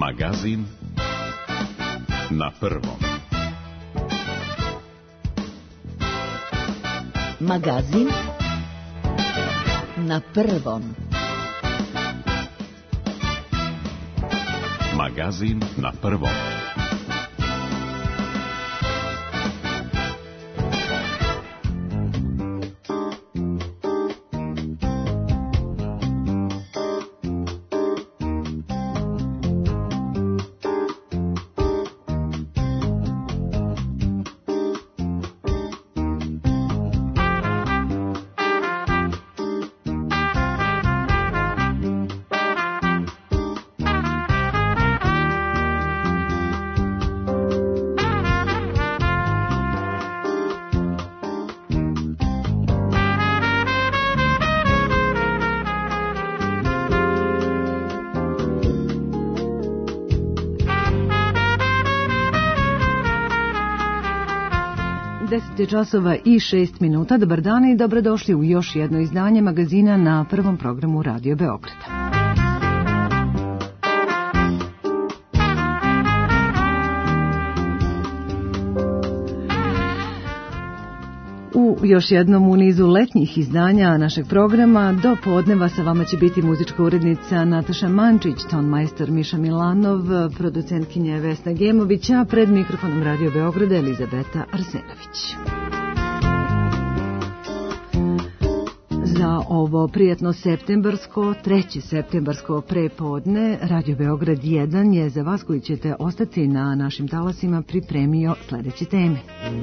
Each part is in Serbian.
Magazin na prvom. Magazin na prvom. Magazin na prvom. Časova i 6 minuta. Dobar dan i dobrodošli u još jedno izdanje magazina na prvom programu Radio Beograda. U još jednom u nizu letnjih izdanja našeg programa do podneva sa vama će biti muzička urednica Nataša Mančić, tonmajstor Miša Milanov, producentkinja Vesna Gemović, a pred mikrofonom Radio Beograda Elizabeta Arsenović. Za ovo prijatno treće septembarsko prepodne Radio Beograd 1 je za vas koji ćete ostati na našim talasima pripremio sljedeće teme.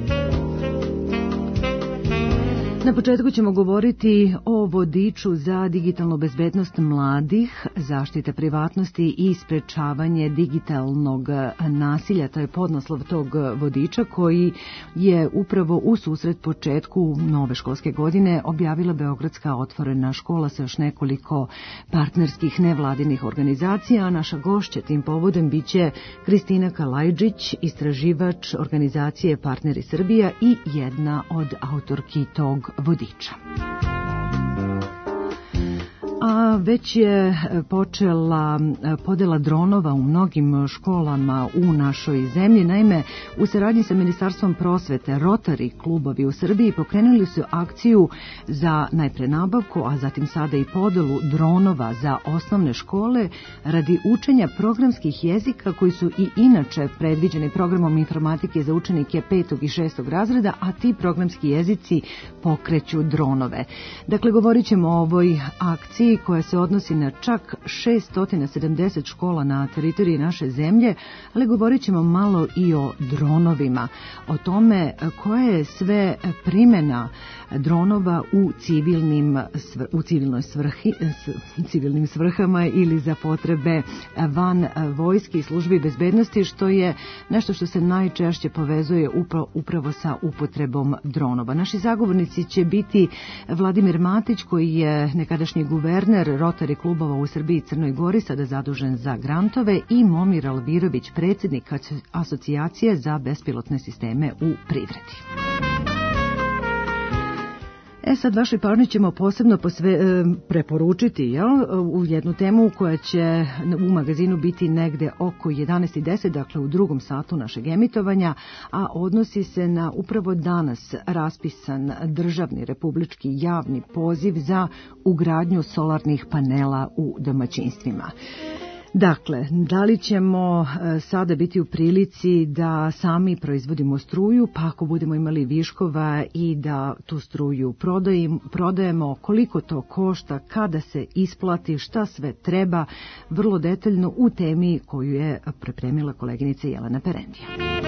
Na početku ćemo govoriti o vodiču za digitalnu bezbednost mladih, zaštita privatnosti i sprečavanje digitalnog nasilja. To je podnaslov tog vodiča koji je upravo u susret početku nove školske godine objavila Beogradska otvorena škola sa još nekoliko partnerskih nevladinih organizacija. Naša gošća tim povodom biće Kristina Kalajđić, istraživač organizacije Partneri Srbija i jedna od autorki tog vodiča. A već je počela podela dronova u mnogim školama u našoj zemlji. Naime, u saradnji sa Ministarstvom prosvete, Rotary klubovi u Srbiji pokrenuli su akciju za najpre nabavku, a zatim sada i podelu dronova za osnovne škole radi učenja programskih jezika koji su i inače predviđeni programom informatike za učenike 5. i 6. razreda, a ti programski jezici pokreću dronove. Dakle, govorit ćemo o ovoj akciji koja se odnosi na čak 670 škola na teritoriji naše zemlje, ali govorit ćemo malo i o dronovima, o tome koja je sve primjena dronova u civilnim svrhama ili za potrebe van vojske i službi bezbednosti, što je nešto što se najčešće povezuje upravo sa upotrebom dronova. Naši zagovornici će biti Vladimir Matić, koji je nekadašnji guverner Rotary klubova u Srbiji i Crnoj Gori, sada zadužen za grantove, i Momir Alvirović, predsjednik Asocijacije za bespilotne sisteme u privredi. Sad vašoj pažnji ćemo posebno preporučiti u jednu temu koja će u magazinu biti negde oko 11:10, dakle u drugom satu našeg emitovanja, a odnosi se na upravo danas raspisan državni republički javni poziv za ugradnju solarnih panela u domaćinstvima. Dakle, da li ćemo sada biti u prilici da sami proizvodimo struju, pa ako budemo imali viškova i da tu struju prodajemo, koliko to košta, kada se isplati, šta sve treba, vrlo detaljno u temi koju je pripremila koleginica Jelena Perendija.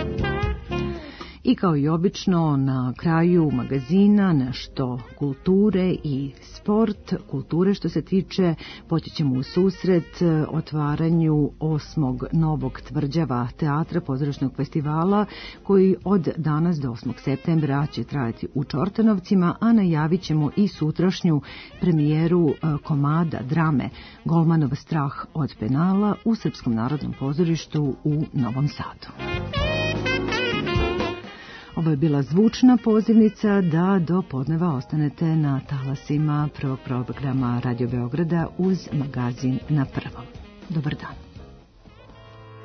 I kao i obično, na kraju magazina nešto kulture i sport. Kulture što se tiče, poći ćemo u susret otvaranju 8. novog Tvrđava teatra pozorišnog festivala, koji od danas do 8. septembra će trajati u Čortanovcima, a najavit ćemo i sutrašnju premijeru komada drame Golmanov strah od penala u Srpskom narodnom pozorištu u Novom Sadu. Ovo je bila zvučna pozivnica da do podneva ostanete na talasima prvog programa Radio Beograda uz magazin na prvom. Dobar dan.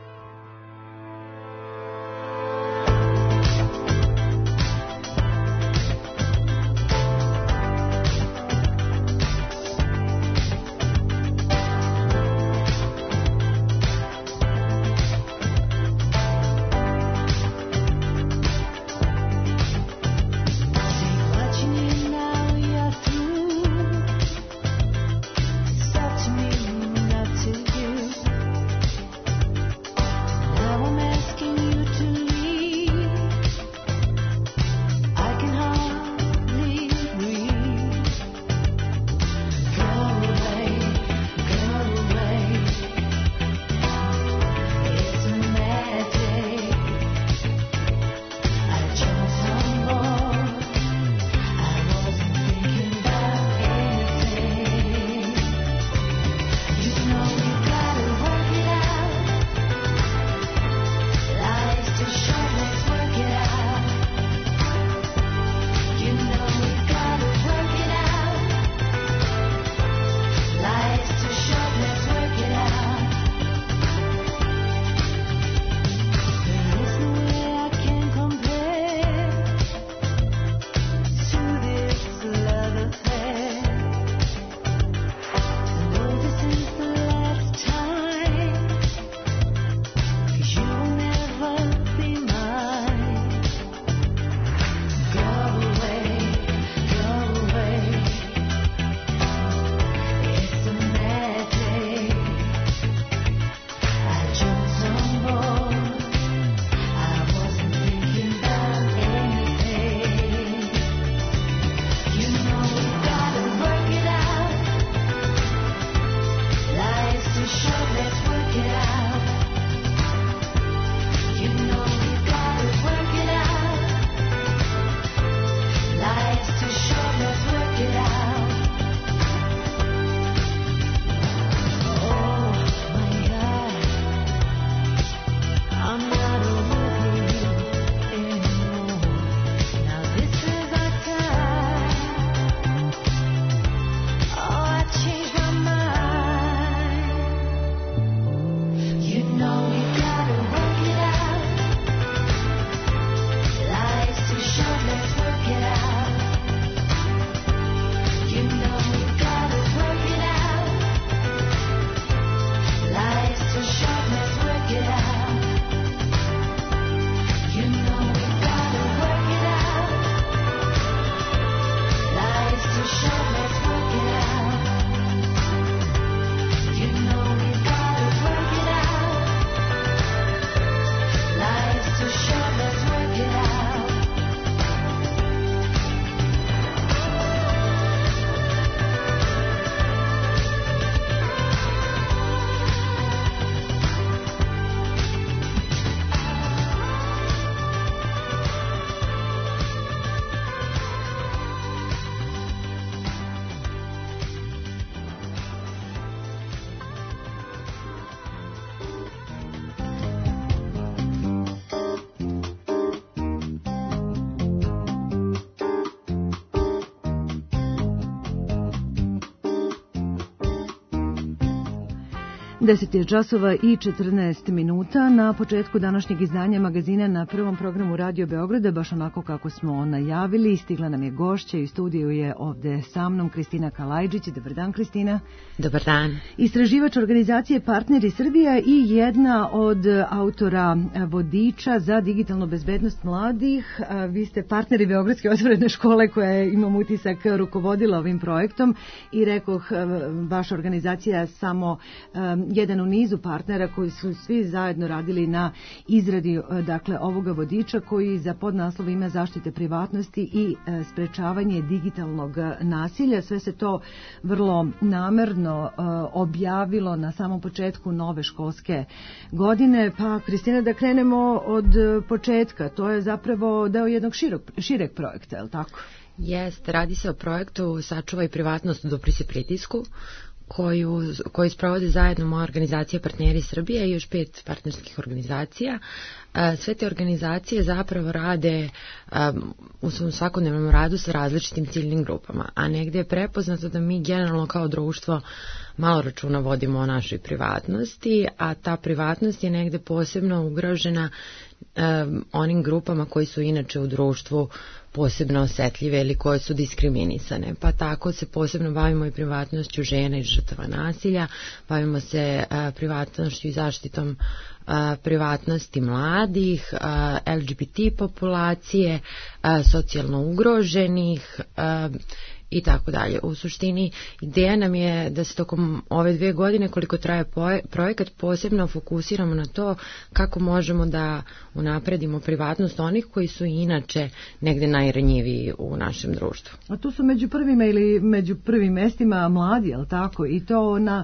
10 je časova i 14 minuta. Na početku današnjeg izdanja magazina na prvom programu Radio Beograda, baš onako kako smo najavili, stigla nam je gošća i u studiju je ovde sa mnom Kristina Kalajđić. Dobar dan, Kristina. Dobar dan. Istraživač organizacije Partneri Srbija i jedna od autora vodiča za digitalnu bezbednost mladih. Vi ste partneri Beogradske otvorene škole koja je, imam utisak, rukovodila ovim projektom i rekoh, vaša organizacija je samo jedan u nizu partnera koji su svi zajedno radili na izradi dakle ovoga vodiča koji za podnaslov ima zaštite privatnosti i sprečavanje digitalnog nasilja. Sve se to vrlo namerno objavilo na samom početku nove školske godine. Pa, Kristina, da krenemo od početka. To je zapravo deo jednog šireg projekta, je li tako? Jeste, radi se o projektu Sačuvaj privatnost, dopri se pritisku, koju sprovode zajedno moja organizacija Partneri Srbije i još 5 partnerskih organizacija. Sve te organizacije zapravo rade u svom svakodnevnom radu sa različitim ciljnim grupama, a negde je prepoznato da mi generalno kao društvo malo računa vodimo o našoj privatnosti, a ta privatnost je negde posebno ugrožena onim grupama koji su inače u društvu posebno osetljive ili koje su diskriminisane. Pa tako se posebno bavimo i privatnošću žena i žrtava nasilja, bavimo se privatnošću i zaštitom privatnosti mladih, LGBT populacije, socijalno ugroženih i tako dalje. U suštini, ideja nam je da se tokom ove 2 godine koliko traje projekat posebno fokusiramo na to kako možemo da unapredimo privatnost onih koji su inače negde najranjiviji u našem društvu. A tu su među prvima ili među prvim mestima mladi, je li tako? I to na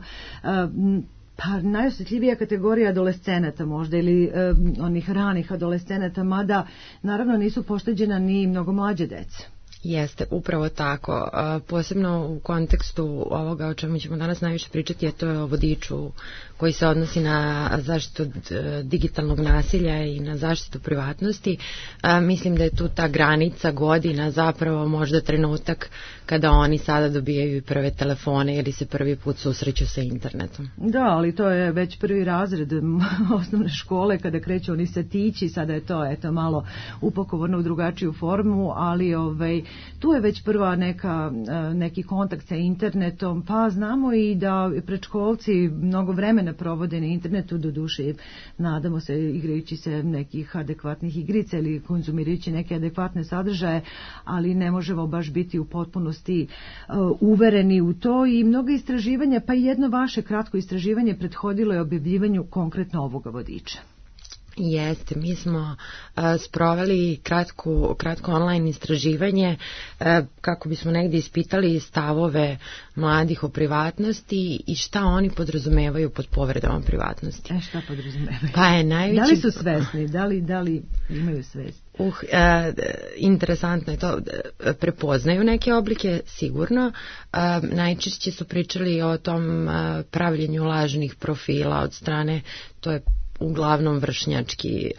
pa najosjetljivija kategorija adolescenata možda ili onih ranih adolescenata, mada naravno nisu pošteđena ni mnogo mlađe dece. Jeste, upravo tako. Posebno u kontekstu ovoga o čemu ćemo danas najviše pričati, a to je o vodiču koji se odnosi na zaštitu digitalnog nasilja i na zaštitu privatnosti. Mislim da je tu ta granica godina zapravo možda trenutak kada oni sada dobijaju i prve telefone ili se prvi put susreću sa internetom. Da, ali to je već prvi razred osnovne škole kada kreću oni satići, sada je to eto malo upakovano u drugačiju formu, ali tu je već prva neki kontakt sa internetom, pa znamo i da predškolci mnogo vremena provode na internetu, doduše nadamo se igrajući se nekih adekvatnih igrica ili konzumirajući neke adekvatne sadržaje, ali ne možemo baš biti u potpunosti uvereni u to i mnogo istraživanja, pa i jedno vaše kratko istraživanje prethodilo je objavljivanju konkretno ovoga vodiča. Jeste, mi smo sproveli kratko online istraživanje kako bismo negdje ispitali stavove mladih o privatnosti i šta oni podrazumevaju pod povredama privatnosti. Šta podrazumevaju? Pa je najveći... Da li su svesni? Da li imaju svest? Interesantno je to, prepoznaju neke oblike sigurno, najčešće su pričali o tom pravljenju lažnih profila od strane, to je uglavnom vršnjački,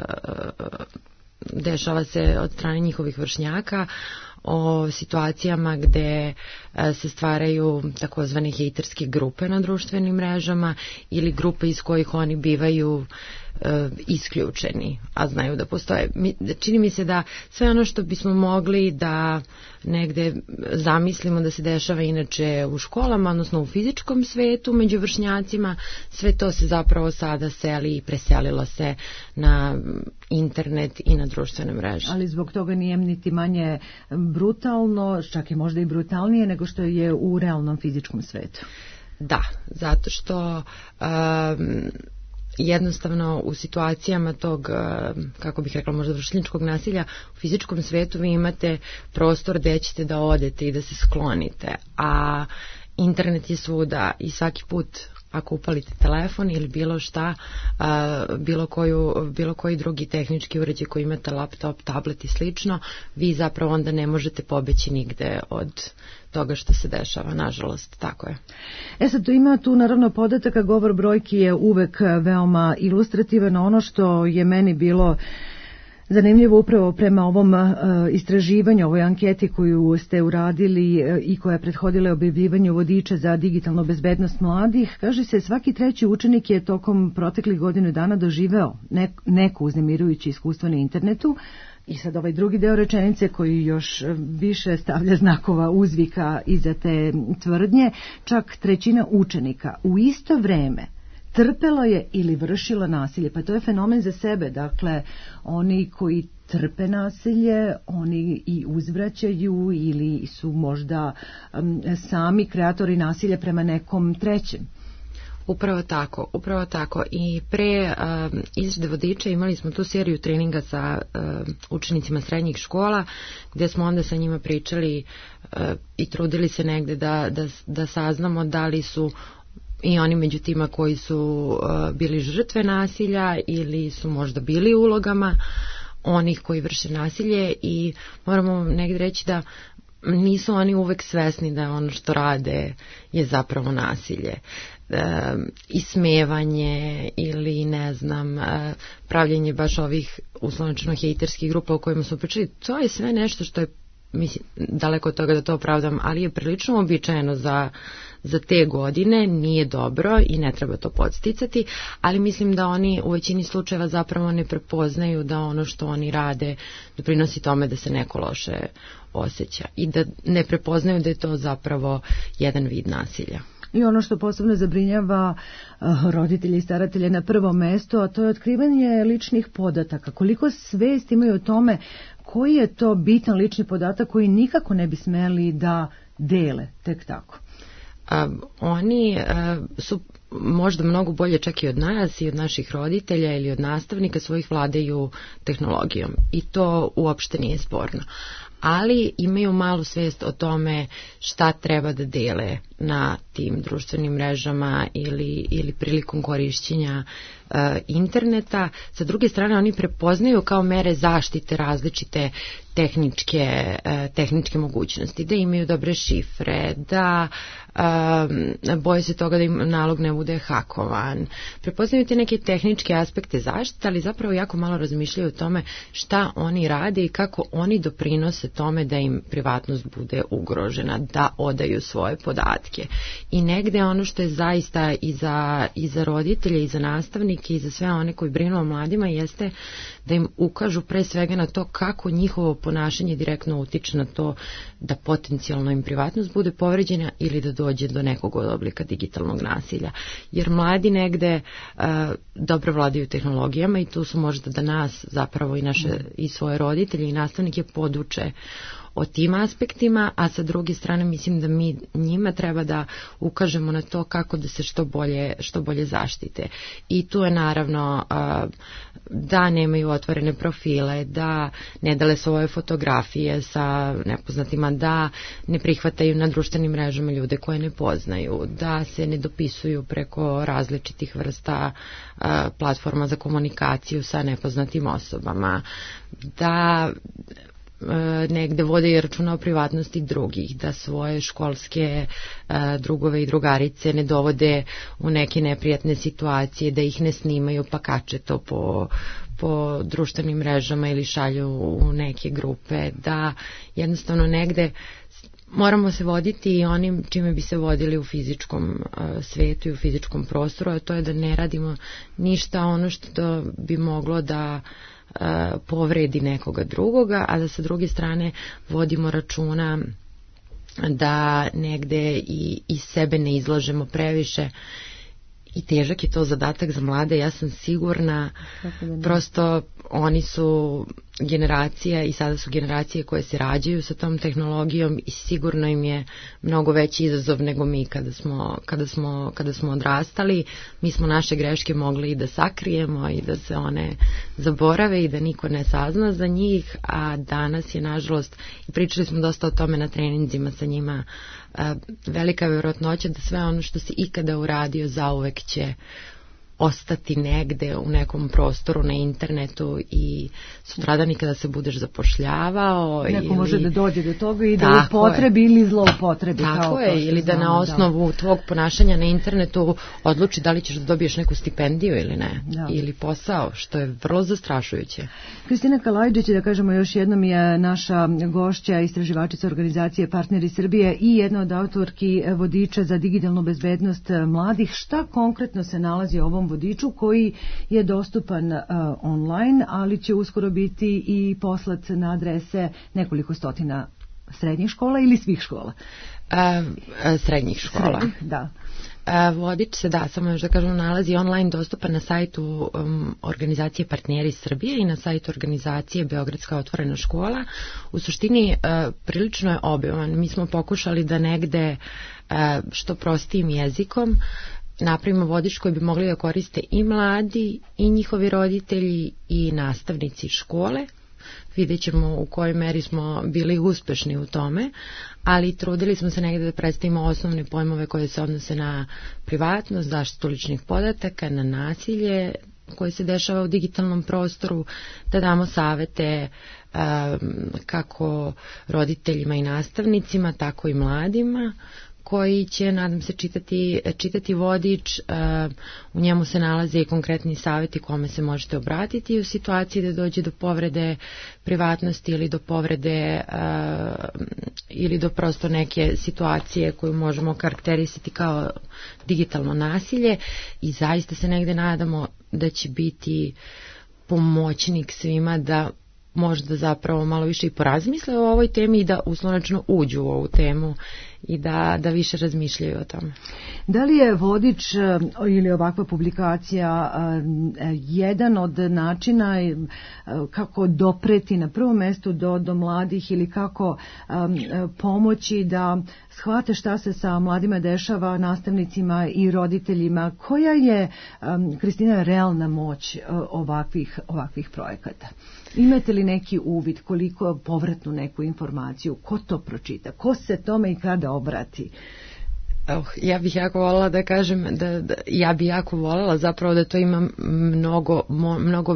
dešava se od strane njihovih vršnjaka, o situacijama gde se stvaraju takozvane hejterske grupe na društvenim mrežama ili grupe iz kojih oni bivaju isključeni, a znaju da postoje. Čini mi se da sve ono što bismo mogli da negde zamislimo da se dešava inače u školama, odnosno u fizičkom svetu među vršnjacima, sve to se zapravo sada seli i preselilo se na internet i na društvene mreže. Ali zbog toga nije niti manje brutalno, čak i možda i brutalnije nego što je u realnom fizičkom svetu. Da, zato što jednostavno u situacijama tog, kako bih rekla, možda vršnjačkog nasilja u fizičkom svetu vi imate prostor gde ćete da odete i da se sklonite, a internet je svuda i svaki put ako upalite telefon ili bilo šta, bilo koji drugi tehnički uređaj koji imate, laptop, tablet i slično, vi zapravo onda ne možete pobeći nigde od toga što se dešava, nažalost, tako je. Sad, ima tu naravno podataka, govor brojki je uvek veoma ilustrativan. Ono što je meni bilo Zanimljivo upravo prema ovom istraživanju, ovoj anketi koju ste uradili i koja je prethodila objavljivanju vodiča za digitalnu bezbednost mladih, kaže se svaki treći učenik je tokom proteklih godinu dana doživeo neko uznemirujuće iskustvo na internetu. I sad ovaj drugi deo rečenice koji još više stavlja znakova uzvika iza te tvrdnje, čak trećina učenika u isto vreme trpelo je ili vršilo nasilje. Pa to je fenomen za sebe. Dakle, oni koji trpe nasilje, oni i uzvraćaju ili su možda sami kreatori nasilja prema nekom trećem. Upravo tako. I pre izrade vodiča imali smo tu seriju treninga sa učenicima srednjih škola, gdje smo onda sa njima pričali i trudili se negde da saznamo da li su i oni među tima koji su bili žrtve nasilja ili su možda bili u ulogama onih koji vrše nasilje, i moramo negde reći da nisu oni uvek svesni da ono što rade je zapravo nasilje. Ismevanje ili ne znam, pravljenje baš ovih uslovno hejterskih grupa o kojima smo pričali, to je sve nešto što je, mislim, daleko od toga da to opravdam, ali je prilično uobičajeno za te godine, nije dobro i ne treba to podsticati, ali mislim da oni u većini slučajeva zapravo ne prepoznaju da ono što oni rade doprinosi tome da se neko loše osjeća i da ne prepoznaju da je to zapravo jedan vid nasilja. I ono što posebno zabrinjava roditelje i staratelje na prvom mestu, a to je otkrivanje ličnih podataka. Koliko svest imaju o tome koji je to bitan lični podatak koji nikako ne bi smeli da dele tek tako? Oni su možda mnogo bolje čak i od nas i od naših roditelja ili od nastavnika svojih vladaju tehnologijom i to uopšte nije sporno. Ali imaju malu svest o tome šta treba da dele na tim društvenim mrežama ili prilikom korišćenja interneta. Sa druge strane, oni prepoznaju kao mere zaštite različite tehničke mogućnosti, da imaju dobre šifre, da boje se toga da im nalog ne bude hakovan. Prepoznaju te neke tehničke aspekte zaštite, ali zapravo jako malo razmišljaju o tome šta oni rade i kako oni doprinose tome da im privatnost bude ugrožena, da odaju svoje podatke. I negde ono što je zaista i za roditelje, i za nastavnike, i za sve one koji brinu o mladima jeste da im ukažu pre svega na to kako njihovo ponašanje direktno utiče na to da potencijalno im privatnost bude povređena ili da dođe do nekog oblika digitalnog nasilja. Jer mladi negde dobro vladaju tehnologijama i tu su možda da nas zapravo i svoje roditelje i nastavnike poduče o tim aspektima, a sa druge strane mislim da mi njima treba da ukažemo na to kako da se što bolje zaštite. I tu je naravno da nemaju otvorene profile, da ne dele svoje fotografije sa nepoznatima, da ne prihvataju na društvenim mrežama ljude koje ne poznaju, da se ne dopisuju preko različitih vrsta platforma za komunikaciju sa nepoznatim osobama, da negde vode i računa o privatnosti drugih, da svoje školske drugove i drugarice ne dovode u neke neprijatne situacije, da ih ne snimaju pa kače to po društvenim mrežama ili šalju u neke grupe, da jednostavno negde moramo se voditi i onim čime bi se vodili u fizičkom svetu i u fizičkom prostoru, a to je da ne radimo ništa ono što bi moglo da povredi nekoga drugoga, a da sa druge strane vodimo računa da negde i sebe ne izlažemo previše. I težak je to zadatak za mlade, ja sam sigurna, prosto oni su generacija i sada su generacije koje se rađaju sa tom tehnologijom i sigurno im je mnogo veći izazov nego mi kada smo odrastali. Mi smo naše greške mogli i da sakrijemo i da se one zaborave i da niko ne sazna za njih, a danas je nažalost, i pričali smo dosta o tome na treninzima sa njima, velika je vjerojatnoća da sve ono što si ikada uradio zauvek će ostati negde u nekom prostoru na internetu i sutradan i kada se budeš zapošljavao. Neko može da dođe do toga i da upotrebi ili zloupotrebi. Tako je, ili da na osnovu tvog ponašanja na internetu odluči da li ćeš da dobiješ neku stipendiju ili ne, ili posao, što je vrlo zastrašujuće. Kristina Kalajdžić, da kažemo još jednom, je naša gošća, istraživačica organizacije Partneri Srbije i jedna od autorki vodiča za digitalnu bezbednost mladih. Šta konkretno se nalazi u ovom vodiču koji je dostupan online, ali će uskoro biti i poslat na adrese nekoliko stotina srednjih škola ili svih škola? Srednjih škola. Da. Vodič se, samo još da kažem, nalazi online, dostupan na sajtu organizacije Partneri Srbije i na sajtu organizacije Beogradska otvorena škola. U suštini prilično je obiman. Mi smo pokušali da negde što prostijim jezikom napravimo vodič koji bi mogli da koriste i mladi i njihovi roditelji i nastavnici škole. Vidjet ćemo u kojoj meri smo bili uspešni u tome, ali trudili smo se negde da predstavimo osnovne pojmove koje se odnose na privatnost, zaštitu ličnih podataka, na nasilje koje se dešava u digitalnom prostoru, da damo savete kako roditeljima i nastavnicima, tako i mladima, koji će, nadam se, čitati vodič. U njemu se nalaze i konkretni savjeti kome se možete obratiti u situaciji da dođe do povrede privatnosti ili do povrede ili do prosto neke situacije koju možemo karakterisati kao digitalno nasilje, i zaista se negde nadamo da će biti pomoćnik svima da možda zapravo malo više i porazmisle o ovoj temi i da uslovnačno uđu u ovu temu i da više razmišljaju o tome. Da li je vodič ili ovakva publikacija jedan od načina kako dopreti na prvom mestu do mladih ili kako pomoći da shvate šta se sa mladima dešava, nastavnicima i roditeljima? Koja je, Kristina, realna moć ovakvih projekata? Imate li neki uvid, koliko povratnu neku informaciju, ko to pročita, ko se tome i kada obrati? Ja bih jako voljela da kažem ja bih jako voljela zapravo da to ima mnogo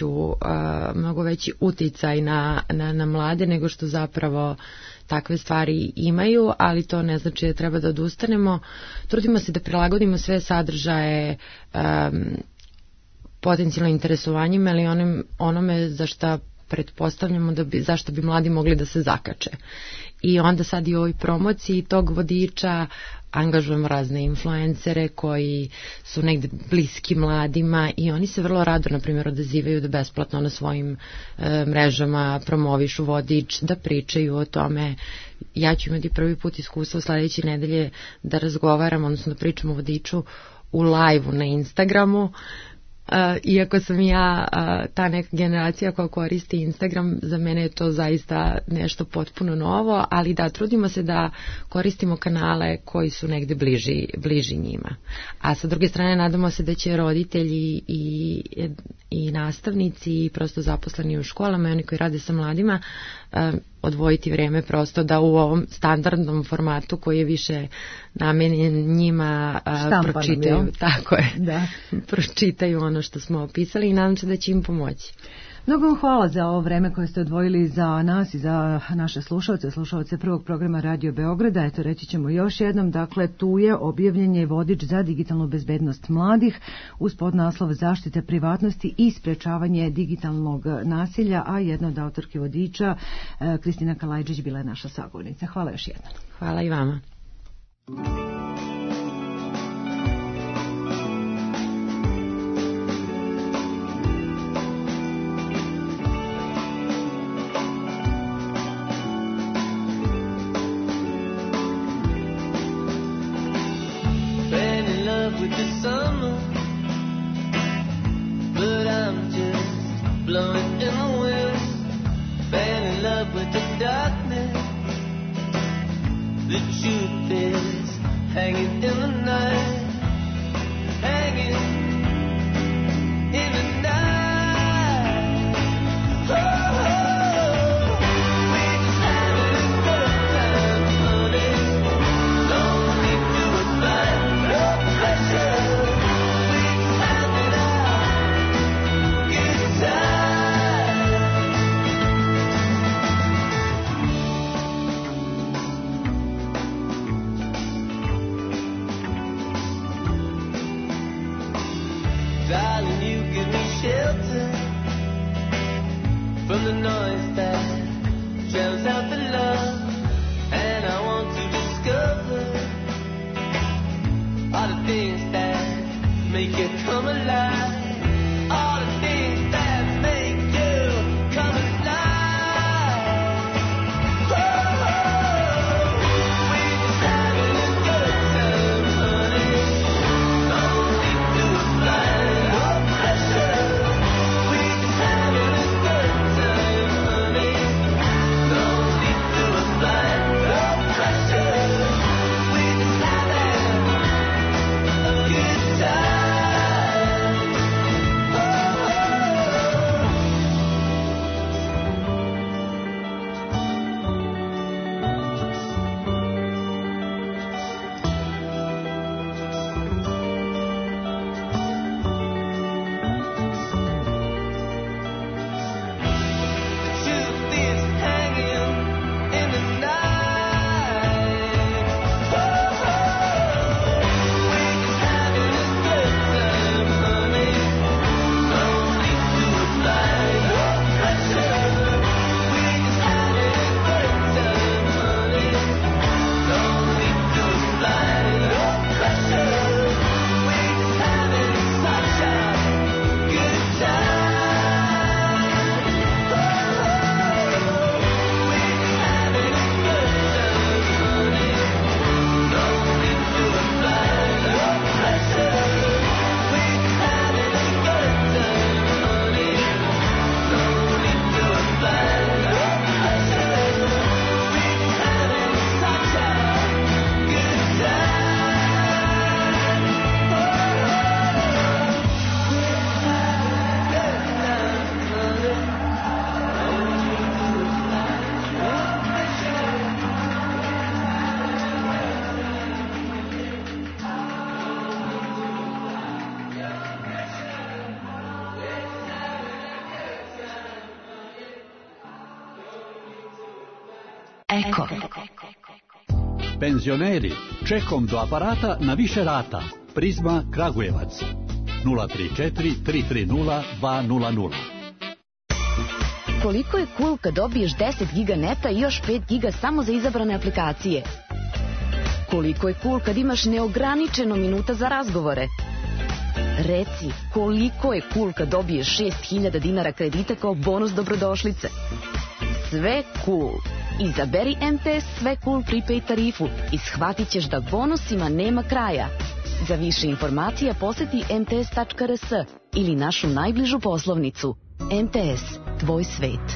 veći uticaj na mlade nego što zapravo takve stvari imaju, ali to ne znači da treba da odustanemo. Trudimo se da prilagodimo sve sadržaje potencijalno interesovanjima ili onome za šta pretpostavljamo zašto bi mladi mogli da se zakače. I onda sad i u ovoj promociji tog vodiča angažujemo razne influencere koji su negde bliski mladima i oni se vrlo rado, na primjer, odazivaju da besplatno na svojim mrežama promovišu vodič, da pričaju o tome. Ja ću imati prvi put iskustvo sledeće nedelje da razgovaram, odnosno da pričam o vodiču u live-u na Instagramu. Iako sam ja ta neka generacija koja koristi Instagram, za mene je to zaista nešto potpuno novo, ali da, trudimo se da koristimo kanale koji su negde bliži njima. A sa druge strane nadamo se da će roditelji i nastavnici i prosto zaposleni u školama i oni koji rade sa mladima odvojiti vreme prosto da u ovom standardnom formatu koji je više namenjen njima pročitaju, tako je, pročitaju ono što smo opisali i nadam se da će im pomoći. Mnogo vam hvala za ovo vreme koje ste odvojili za nas i za naše slušalce prvog programa Radio Beograda. Eto, reći ćemo još jednom, dakle, tu je objavljen vodič za digitalnu bezbednost mladih uz podnaslov zaštite privatnosti i sprečavanje digitalnog nasilja, a jedna od autorki vodiča, Kristina Kalajdžić, bila je naša sagovornica. Hvala još jednom. Hvala i vama. with the summer, but I'm just blowing in the wind. Fell in love with the darkness. The truth is hanging in the night, hanging in the night. Oh, we're just having a good time, honey. Don't need to apply no pressure. We're just having from the noise that drowns out the love, and I want to discover all the things that make you come alive, all the things that make you come alive. Oh, we're just having a good time, honey. No need to apply no pressure. We're just having a good time, honey. No need to apply no pressure. We're just having a good time. Truth is hanging in the night. We're just having a good time, honey. No need to apply no pressure. We're just having a good time, honey. No need to apply no pressure. We're just having such a good time. Eko. Penzioneri, čekom do aparata na više rata. Prizma Kragujevac 034 330 200. Koliko je cool kad dobiješ 10 giga neta i još 5 giga samo za izabrane aplikacije? Koliko je cool kad imaš neograničeno minuta za razgovore? Reci, koliko je cool kad dobiješ 6.000 dinara kredita kao bonus dobrodošlice? Sve cool. Izaberi MTS Sve cool prepaid tarifu i shvatit ćeš da bonusima nema kraja. Za više informacija poseti mts.rs ili našu najbližu poslovnicu. MTS, tvoj svet.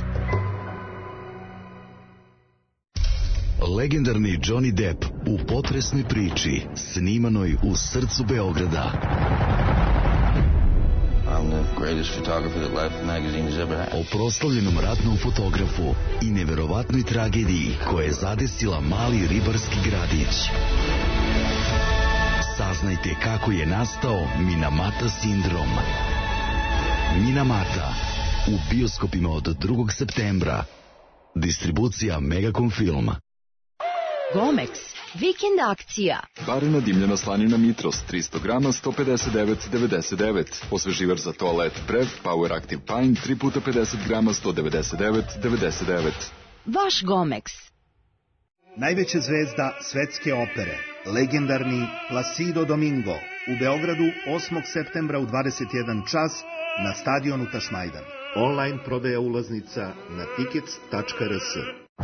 Legendarni Johnny Depp u potresnoj priči snimanoj u srcu Beograda. I'm the greatest photographer that Life magazine has ever had. O proslavljenom ratnom fotografu i neverovatnoj tragediji koja je zadesila mali ribarski gradić. Saznajte kako je nastao Minamata sindrom. Minamata u bioskopima od 2. septembra. Distribucija Megacom Film. Gomex, vikend akcija. Barina dimljena slanina Mitros, 300 grama, 159,99. Osveživač za toalet Brev, Power Active Pine, 3 puta 50 grama, 199,99. Vaš Gomex. Najveća zvezda svetske opere, legendarni Placido Domingo, u Beogradu 8. septembra u 21 čas na stadionu Tašmajdan. Online prodaja ulaznica na tickets.rs.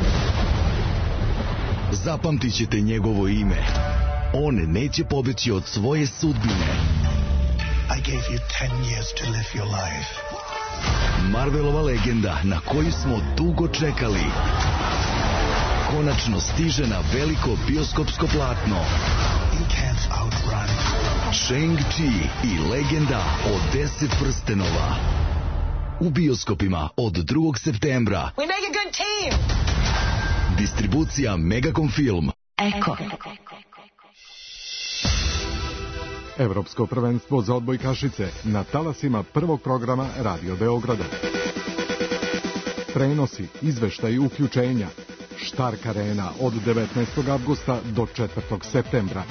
Zapamtit ćete njegovo ime. On neće pobeći od svoje sudbine. I gave you 10 years to live your life. Marvelova legenda na koju smo dugo čekali. Konačno stiže na veliko bioskopsko platno. You can't outrun. Shang-Chi i legenda o 10 prstenova. U bioskopima od 2. septembra. We make a good team. Distribucija Megacom Film. Eko. Evropsko prvenstvo za odbojkašice na talasima prvog programa Radio Beograda. Prenosi, izveštaji, uključenja. Štark Arena od 19. avgusta do 4. septembra.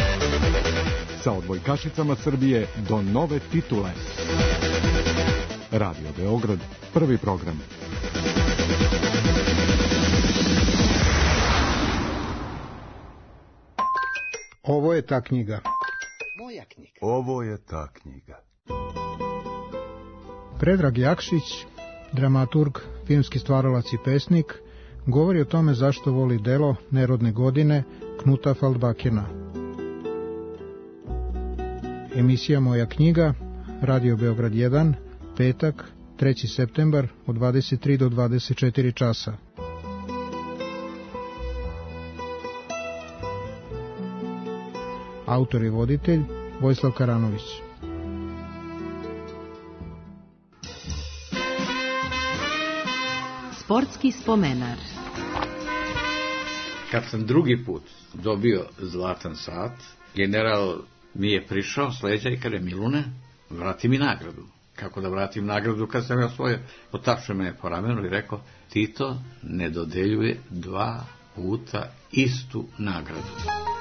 Sa odbojkašicama Srbije do nove titule. Radio Beograd, prvi program. Ovo je ta knjiga. Moja knjiga. Ovo je ta knjiga. Predrag Jakšić, dramaturg, filmski stvaralac i pesnik, govori o tome zašto voli delo Nerodne godine Knuta Faldbakena. Emisija Moja knjiga, Radio Beograd 1, petak, 3. septembar od 23 do 24 časa. Autor i voditelj Vojislav Karanović. Sportski spomenar. Kad sam drugi put dobio zlatan sat, general mi je prišao s leđa i kaže: Milune, vrati mi nagradu. Kako da vratim nagradu kad sam ja svoje? Potapšao me po ramenu i rekao: Tito ne dodeljuje 2 puta istu nagradu.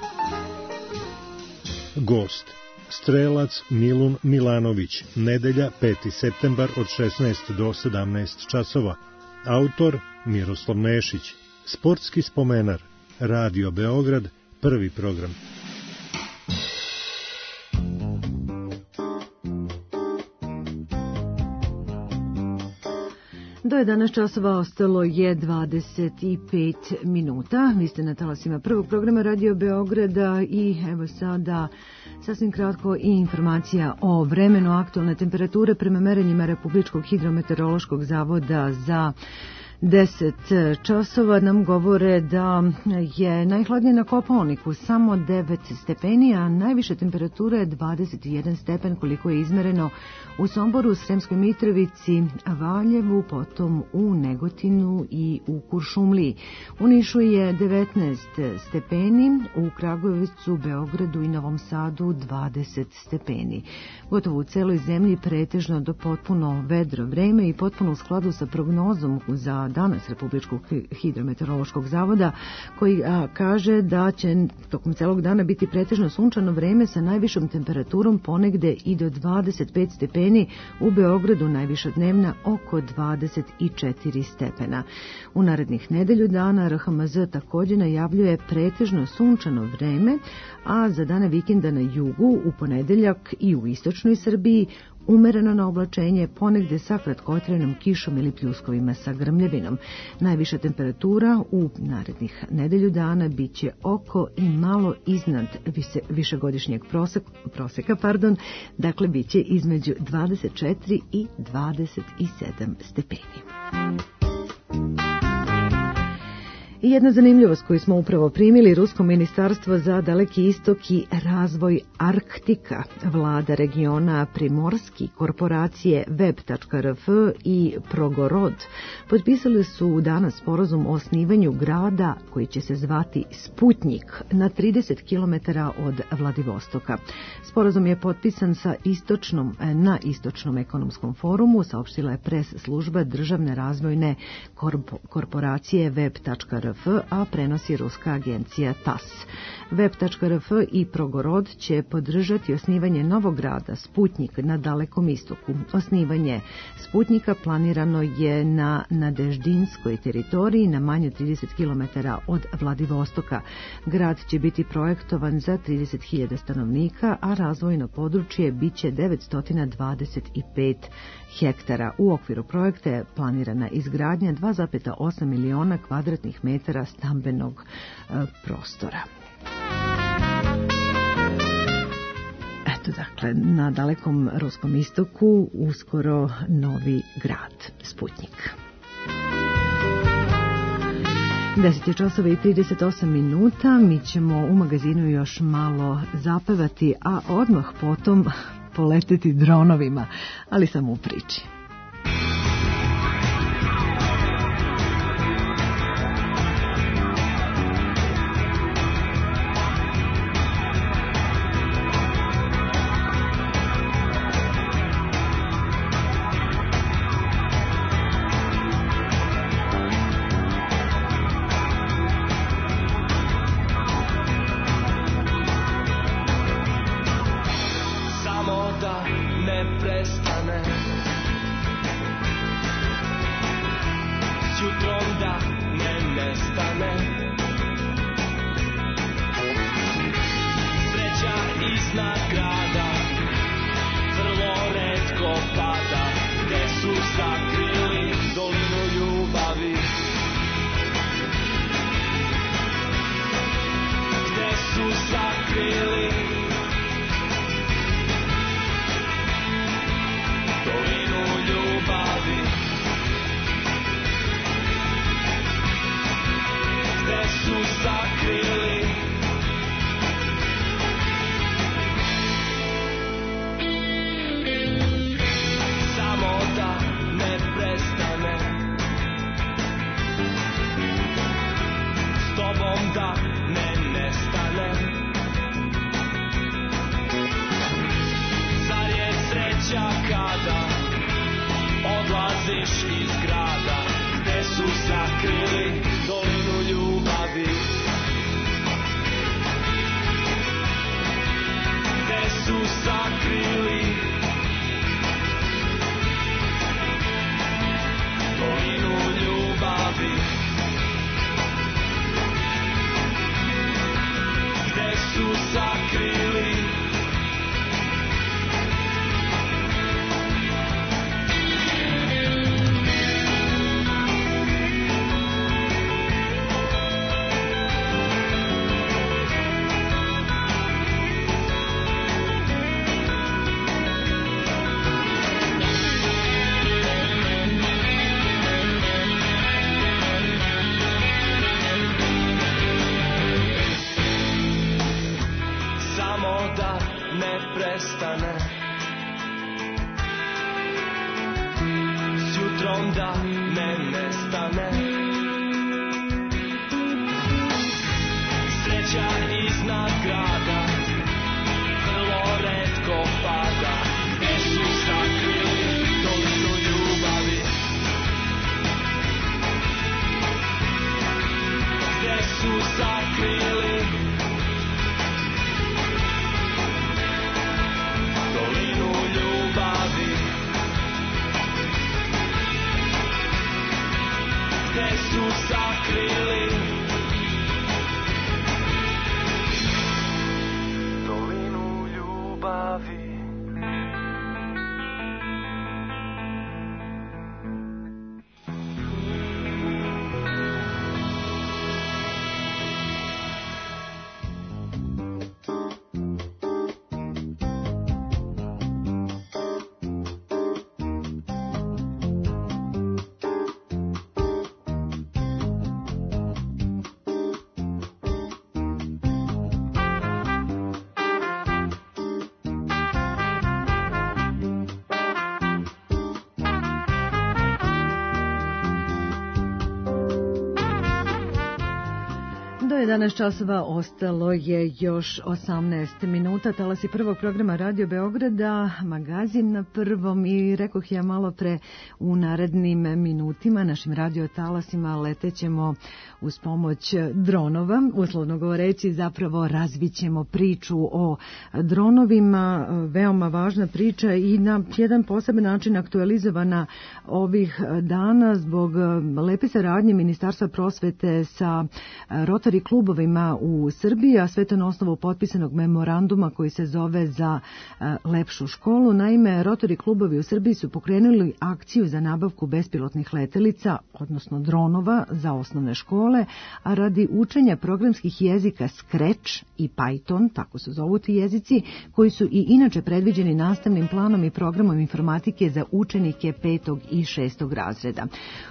Gost: strelac Milun Milanović, nedelja 5. septembar od 16 do 17 časova. Autor Miroslav Nešić. Sportski spomenar, Radio Beograd, prvi program. Do 11 časova ostalo je 25 minuta. Vi ste na talasima prvog programa Radio Beograda i evo sada sasvim kratko i informacija o vremenu. Aktualne temperature prema merenjima Republičkog hidrometeorološkog zavoda za 10 časova nam govore da je najhladnije na Kopaoniku samo 9 stepeni, a najviše temperature je 21 stepen koliko je izmereno u Somboru, Sremskoj Mitrovici, Valjevu, potom u Negotinu i u Kuršumliji. U Nišu je 19 stepeni, u Kragujevcu, Beogradu i Novom Sadu 20 stepeni. Gotovo u celoj zemlji pretežno do potpuno vedro vreme i potpuno u skladu sa prognozom za danas Republičkog hidrometeorološkog zavoda, koji kaže da će tokom celog dana biti pretežno sunčano vreme sa najvišom temperaturom ponegde i do 25 stepeni, u Beogradu najviša dnevna oko 24 stepena. U narednih nedelju dana RHMZ također najavljuje pretežno sunčano vreme, a za dane vikenda na jugu, u ponedeljak i u istočnoj Srbiji umereno na oblačenje, ponegde sa kratkotrajnom kišom ili pljuskovima sa grmljavinom. Najviša temperatura u narednih nedelju dana biće oko i malo iznad višegodišnjeg proseka, dakle biće između 24 i 27 stepeni. I jedna zanimljivost koju smo upravo primili: Rusko ministarstvo za Daleki istok i razvoj Arktika, vlada regiona Primorski, korporacije Web.rf i Progorod potpisali su danas sporazum o osnivanju grada koji će se zvati Sputnjik na 30 km od Vladivostoka. Sporazum je potpisan na Istočnom ekonomskom forumu, saopštila je pres služba državne razvojne korporacije Web.rf, a prenosi ruska agencija TASS. Web.rf i Progorod će podržati osnivanje novog grada Sputnjik na Dalekom istoku. Osnivanje Sputnjika planirano je na Nadeždinskoj teritoriji na manje 30 km od Vladivostoka. Grad će biti projektovan za 30.000 stanovnika, a razvojno područje biće 925 hektara. U okviru projekta je planirana izgradnja 2,8 miliona kvadratnih metara stambenog prostora. Eto, dakle, na dalekom ruskom istoku uskoro novi grad Sputnjik. 10 časova i 38 minuta, mi ćemo u magazinu još malo zapevati, a odmah potom poleteti dronovima, ali samo u priči. ne prestane, s jutrom da ne nestane. Sreća iznad grada vrlo retko pada. Gde su sakrili toliko ljubavi? Gde su sakrili dolinu ljubavi? Gde su sakrili dolinu ljubavi? Do 11 časova ostalo je još 18 minuta. Talasi prvog programa Radio Beograda, magazin na prvom i rekoh ja malo pre u narednim minutima našim radio talasima letećemo uz pomoć dronova. Uslovno govoreći zapravo razvićemo priču o dronovima. Veoma važna priča i na jedan poseban način aktualizovana ovih dana zbog lepe saradnje Ministarstva prosvete sa Rotary klubovima u Srbiji, a sve to na osnovu potpisanog memoranduma koji se zove Za lepšu školu. Naime, Rotary klubovi u Srbiji su pokrenuli akciju za nabavku bespilotnih letelica, odnosno dronova za osnovne škole, a radi učenja programskih jezika Scratch i Python, tako se zovu ti jezici, koji su i inače predviđeni nastavnim planom i programom informatike za učenike 5. i 6. razreda.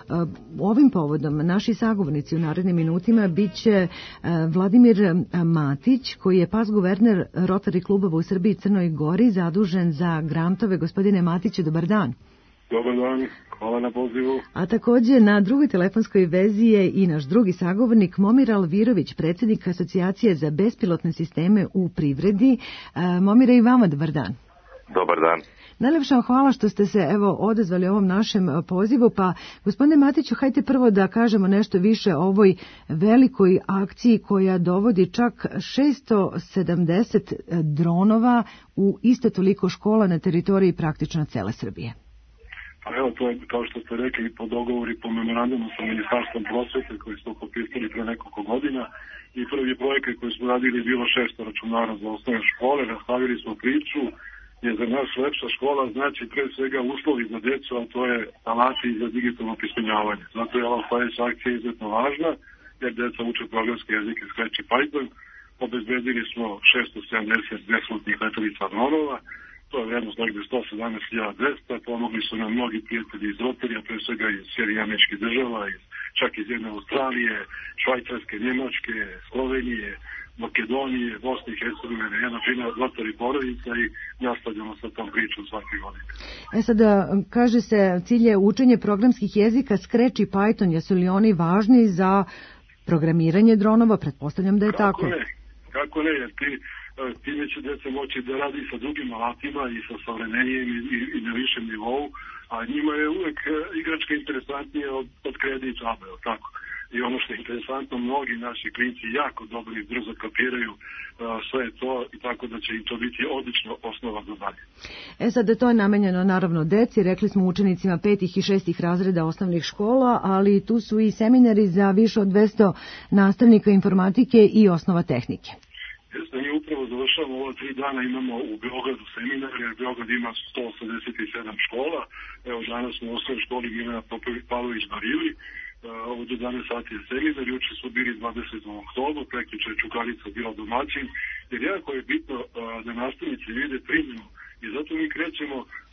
Ovim povodom naši sagovornici u narednim minutima bit će Vladimir Matić, koji je pas guverner Rotary klubova u Srbiji i Crnoj Gori, zadužen za grantove. Gospodine Matiću, dobar dan. Dobar dan, hvala na pozivu. A također na drugoj telefonskoj vezi je i naš drugi sagovornik Momir Alvirović, predsjednik Asocijacije za bespilotne sisteme u privredi. Momire, i vama dobar dan. Dobar dan. Najlepša vam hvala što ste se odazvali ovom našem pozivu. Pa, gospodine Matiću, hajte prvo da kažemo nešto više o ovoj velikoj akciji koja dovodi čak 670 dronova u isto toliko škola na teritoriji praktično cele Srbije. Pa evo, to je, kao što ste rekli, po dogovoru i po memorandumu sa Ministarstvom prosvete koji smo potpisali pre nekoliko godina, i prvi projekat koji smo radili je bilo 600 računara za osnovne škole. Nastavili smo priču, je za nas lepša škola znači pre svega uslovi za decu, a to je alati za digitalno pismenjavanje. Zato je ova sledeća akcija izuzetno važna, jer deca uče programske jezike Scratch i Python. Obezbedili smo 670 bespilotnih letelica dronova, to je vrednost negde 117.200, pomogli su nam mnogi prijatelji iz Rotarija, pre svega iz Sjedinjenih Američkih Država, čak iz jedne Australije, Švajcarske, Njemačke, Slovenije, Makedonije, Bosne i Hercegovine, jedna fina Rotary porodica i nastavljamo sa tom pričom svake godine. Sada, kaže se, cilj je učenje programskih jezika Scratch i Python. Jesu li oni važni za programiranje dronova? Pretpostavljam da je tako. Kako ne, jer time će deca moći da radi sa drugim alatima i sa savremenijem i na višem nivou, a njima je uvek igračka interesantnije od kredi i džabe, tako. I ono što je interesantno, mnogi naši klinci jako dobro i brzo kapiraju sve to, i tako da će im to biti odlična osnova za dalje. Sad, to je namenjeno naravno deci, rekli smo učenicima 5. i 6. razreda osnovnih škola, ali tu su i seminari za više od 200 nastavnika informatike i osnova tehnike. Jeste, mi upravo završavamo ova 3 dana, imamo u Beogradu seminar, jer Beograd ima 187 škola. Evo, danas smo u osnovnoj školi Milena Pavlović Barili. Ovo do 11 sati je seminar, juče su bili 20. oktobra, prekjuče je Čukarica bila domaćin, jer jako je bitno da nastavnici vide primjenu, i zato mi krećemo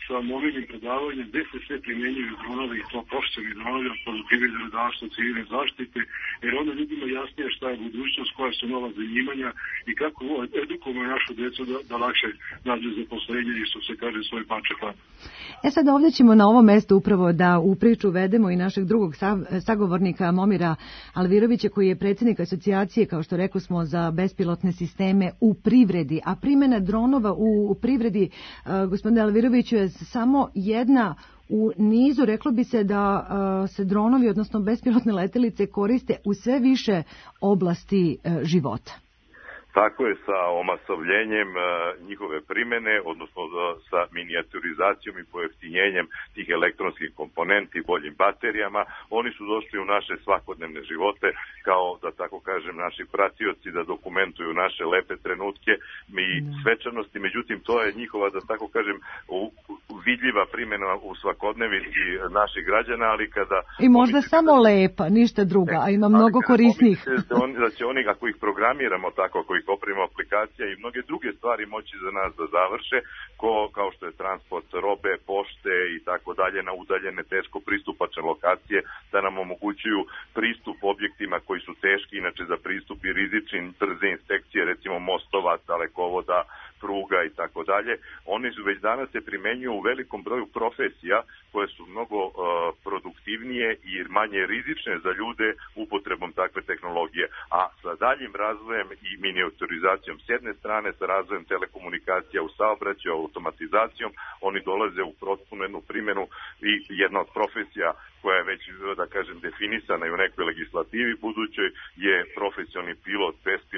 sa novim predavanjem gde se sve primenjuju dronovi i to pošteni dronovi od poljoprivrede, redarstva, civilne zaštite, jer onda ljudima jasnije šta je budućnost, koja su nova zanimanja i kako edukujemo našu decu da lakše nađu zaposlenje i što se kaže svoj pače hleba. Sad ovdje ćemo na ovom mestu upravo da u priču uvedemo i našeg drugog sagovornika Momira Alvirovića, koji je predsjednik asocijacije, kao što rekao smo, za bespilotne sisteme u privredi. A primjena dronova u privredi, gospodine Alviroviću, je samo jedna u nizu. Reklo bi se da se dronovi, odnosno bespilotne letelice, koriste u sve više oblasti života. Tako je, sa omasovljenjem njihove primene, odnosno sa minijaturizacijom i pojeftinjenjem tih elektronskih komponenti, boljim baterijama. Oni su došli u naše svakodnevne živote kao, da tako kažem, naši pratioci, da dokumentuju naše lepe trenutke i svečanosti. Međutim, to je njihova, da tako kažem, vidljiva primjena u svakodnevici naših građana, ali kada... I možda samo lepa, ništa druga, a ima mnogo korisnih. Da će oni, ako ih programiramo tako, ako ih oprema aplikacija i mnoge druge stvari moći za nas da završe, kao što je transport robe, pošte i tako dalje na udaljene, teško pristupačne lokacije, da nam omogućuju pristup objektima koji su teški, inače za pristup i rizični, brze inspekcije, recimo mostova, dalekovoda, pruga i tako dalje. Oni su već danas se primenjuju u velikom broju profesija koje su mnogo produktivnije i manje rizične za ljude upotrebom takve tehnologije. A sa daljim razvojem i miniaturizacijom s jedne strane, sa razvojem telekomunikacija u saobraćaju, automatizacijom, oni dolaze u potpunu primjenu i jedna od profesija koja je već, da kažem, definisana i u nekoj legislativi budućoj je profesionalni pilot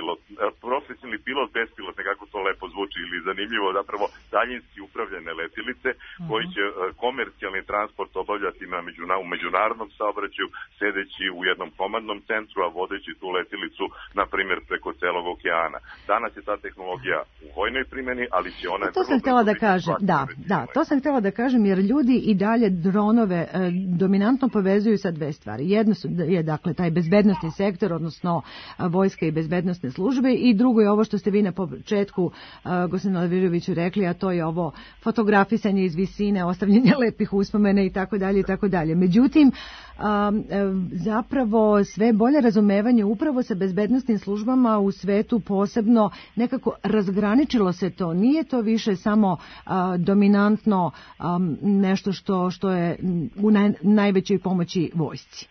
bespilot, nekako to lepo zvuči ili zanimljivo, zapravo daljinski upravljene letilice koji će komercijalni transport obavljati u međunarodnom saobraćaju, sedeći u jednom komandnom centru, a vodeći tu letilicu, na primjer, preko celog okeana. Danas je ta tehnologija u vojnoj primjeni, ali će ona... To sam htjela da kažem, to sam htjela da kažem, jer ljudi i dalje dronove dominantno povezuju sa dve stvari. Jedno je, dakle, taj bezbednosni sektor, odnosno vojska i bezbednosne službe, i drugo je ovo što ste vi na početku, gospodine Alviroviću, rekli, a to je ovo fotografisanje iz visine, ostavljanje lepih uspomena i tako dalje i tako dalje. Međutim, zapravo sve bolje razumevanje upravo sa bezbednosnim službama u svetu, posebno nekako razgraničilo se to. Nije to više samo dominantno nešto što je u najvećoj pomoći vojsci.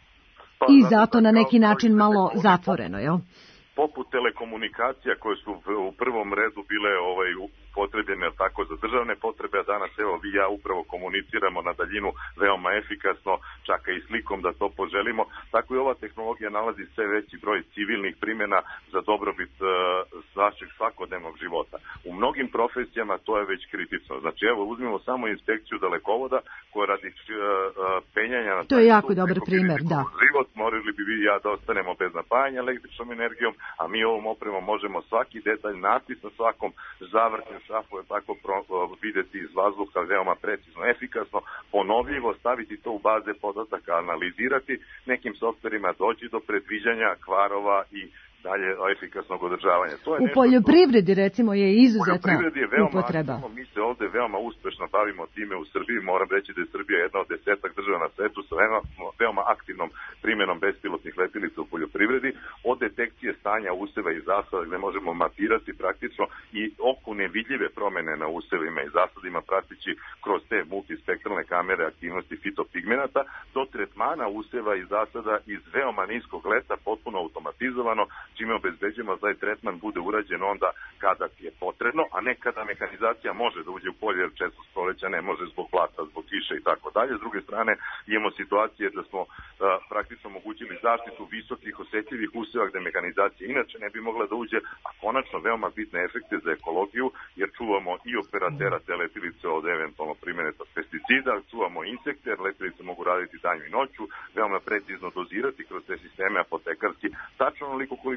I zato na neki način malo zatvoreno, jel? Poput telekomunikacija koje su u prvom redu bile upotrebljene tako za državne potrebe, a danas evo vi i ja upravo komuniciramo na daljinu veoma efikasno, čak i slikom da to poželimo, tako i ova tehnologija nalazi sve veći broj civilnih primjena za dobrobit našeg svakodnevnog života. U mnogim profesijama to je već kritično. Znači evo uzmimo samo inspekciju dalekovoda koja radi penjanja na... To je jako dobar primjer, da. Život, morali bi vi i ja da ostanemo bez napajanja električnom energijom, a mi ovom opremom možemo svaki detalj, napis na svakom zavrtnju šafu je tako videti iz vazduha veoma precizno, efikasno, ponovljivo, staviti to u baze podataka, analizirati nekim softverima, doći do predviđanja kvarova i dalje efikasnog održavanja. To je u poljoprivredi recimo je izuzetna upotreba. Mi se ovdje veoma uspešno bavimo time u Srbiji. Moram reći da je Srbija jedna od 10 država na svetu sa veoma aktivnom primjenom bespilotnih letilica u poljoprivredi, od detekcije stanja useva i zasada gde možemo mapirati praktično i oku nevidljive promene na usevima i zasadima prateći kroz te multispektralne kamere aktivnosti fitopigmenata do tretmana useva i zasada iz veoma niskog leta, potpuno automatizovano, čime obezbeđujemo da taj tretman bude urađen onda kada je potrebno, a ne kada mehanizacija može da uđe u polje, jer često s proleća ne može zbog blata, zbog kiše i tako dalje. S druge strane, imamo situacije da smo praktično omogućili zaštitu visokih osetljivih useva gde mehanizacija inače ne bi mogla da uđe, a konačno veoma bitne efekte za ekologiju, jer čuvamo i operatera te letilice od eventualno primjene pesticida, čuvamo insekte, jer letilice mogu raditi danju i noću, veoma precizno dozirati kroz te sisteme apotekarski, tačno onoliko koliko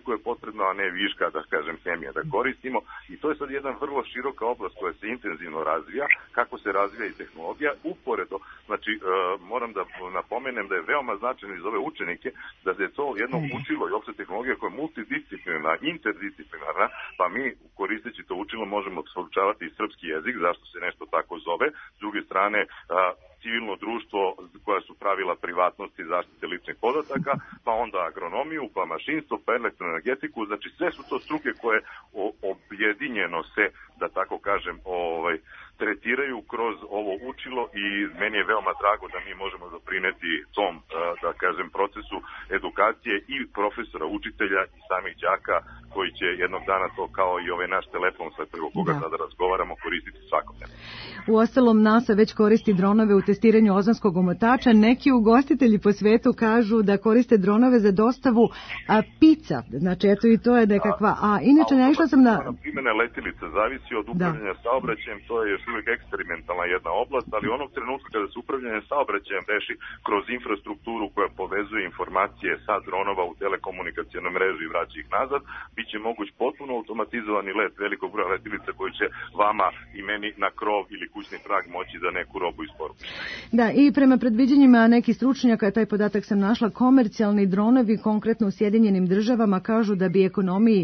koliko je potrebno, a ne viška, da kažem, hemija da koristimo. I to je sad jedna vrlo široka oblast koja se intenzivno razvija, kako se razvija i tehnologija. Uporedo, znači, moram da napomenem da je veoma značajno i za ove učenike da je to jedno učilo i opšte tehnologija koja je multidisciplinarna, interdisciplinarna, pa mi koristeći to učilo možemo proučavati i srpski jezik, zašto se nešto tako zove. S druge strane, civilno društvo koja su pravila privatnosti i zaštite ličnih podataka, pa onda agronomiju, pa mašinstvo, pa elektroenergetiku, znači sve su to struke koje objedinjeno se, da tako kažem, tretiraju kroz ovo učilo i meni je veoma drago da mi možemo doprineti tom, da kažem, procesu edukacije i profesora, učitelja i samih đaka koji će jednog dana to kao i ovaj naš telefon sa preko koga sada razgovaramo koristiti svakodnevno. Uostalom, NASA već koristi dronove u testiranju ozonskog omotača. Neki ugostitelji po svetu kažu da koriste dronove za dostavu pizza. Znači, eto i to je nekakva... A inače, naišla sam na... Primjena letilica zavisi od upravljanja saobraćajem, to je još uvijek eksperimentalna jedna oblast, ali onog trenutka kada se upravljanje saobraćajem reši kroz infrastrukturu koja povezuje informacije sa dronova u telekomunikacijonoj mreži i vraća ih nazad, bit će moguć potpuno automatizovani let velikog broja letilica koji će vama i meni na krov ili kućni prag moći da neku robu isporuči. Da, i prema predviđanjima nekih stručnjaka, taj podatak sam našla, komercijalni dronovi, konkretno u Sjedinjenim državama, kažu da bi ekonomiji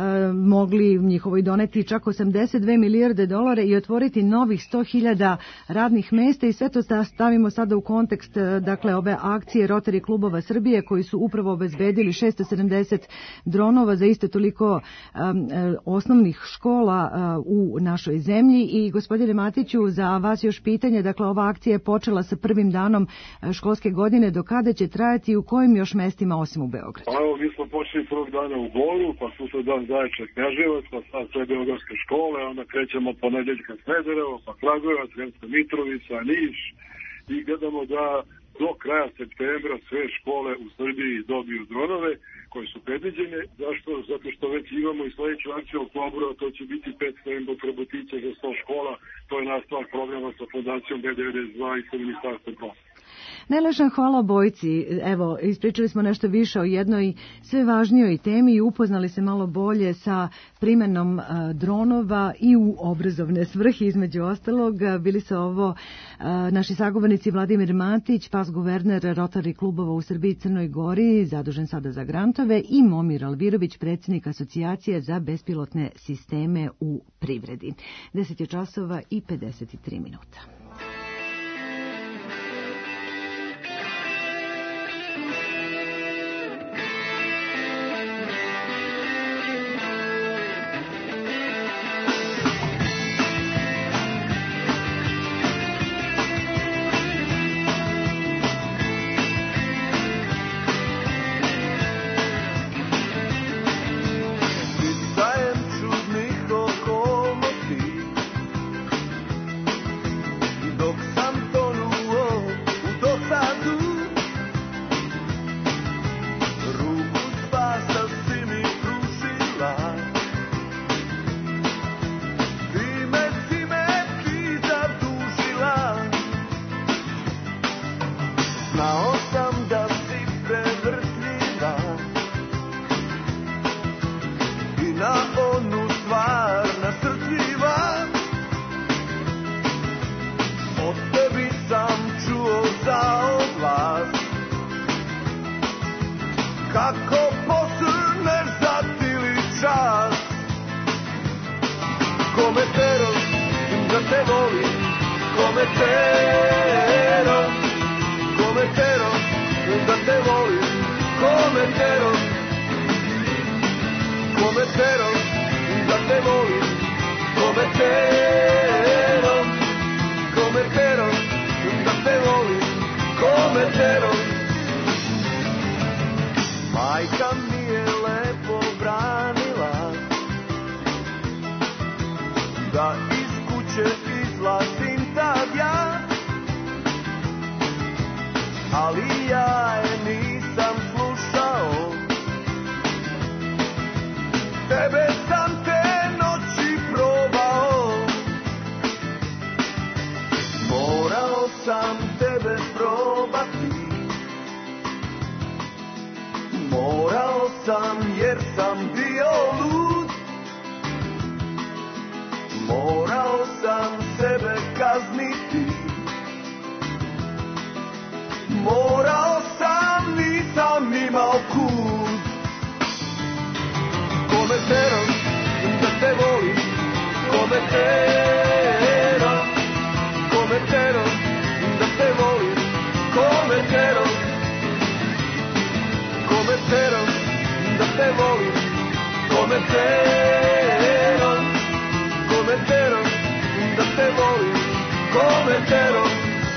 mogli njihovoj doneti čak 82 milijarde dolara i otvoriti novih 100.000 radnih mesta, i sve to stavimo sada u kontekst, dakle, ove akcije Rotary klubova Srbije koji su upravo obezbedili 670 dronova za isto toliko osnovnih škola u našoj zemlji. I gospodine Matiću, za vas još pitanje, dakle, ova akcija je počela sa prvim danom školske godine, do kada će trajati i u kojim još mestima osim u Beogradu? Pa evo, mi smo počeli prvog dana u Boru, pa sutra dan Zaječar, Knjaževac, pa sad sve beogradske škole, onda krećemo ponedeljka Smederevo, pa Kragujevac, Sremska Mitrovica, Niš, i gledamo da do kraja septembra sve škole u Srbiji dobiju dronove koje su predviđene. Zašto? Zato što već imamo i sledeću akciju oktobra, to će biti 500 embot robotića za 100 škola. To je nastavak programa sa fondacijom B92 i sa ministarstvom prosvete. Najlepša hvala obojci. Evo, ispričali smo nešto više o jednoj sve važnijoj temi i upoznali se malo bolje sa primenom dronova i u obrazovne svrhe, između ostalog. Bili su ovo naši sagovornici Vladimir Matić, pas guverner Rotary klubova u Srbiji i Crnoj Gori, zadužen sada za grantove, i Momir Alvirović, predsjednik Asocijacije za bespilotne sisteme u privredi. 10 časova i 53 minuta. Morao sam jer sam kazniti. Morao sam, nisam imao kud. Kome teram da te volim, kome teram, kome teram da te volim, kome teram, kome teram da te volim, kome teram, kome teram da te volim, kome teram.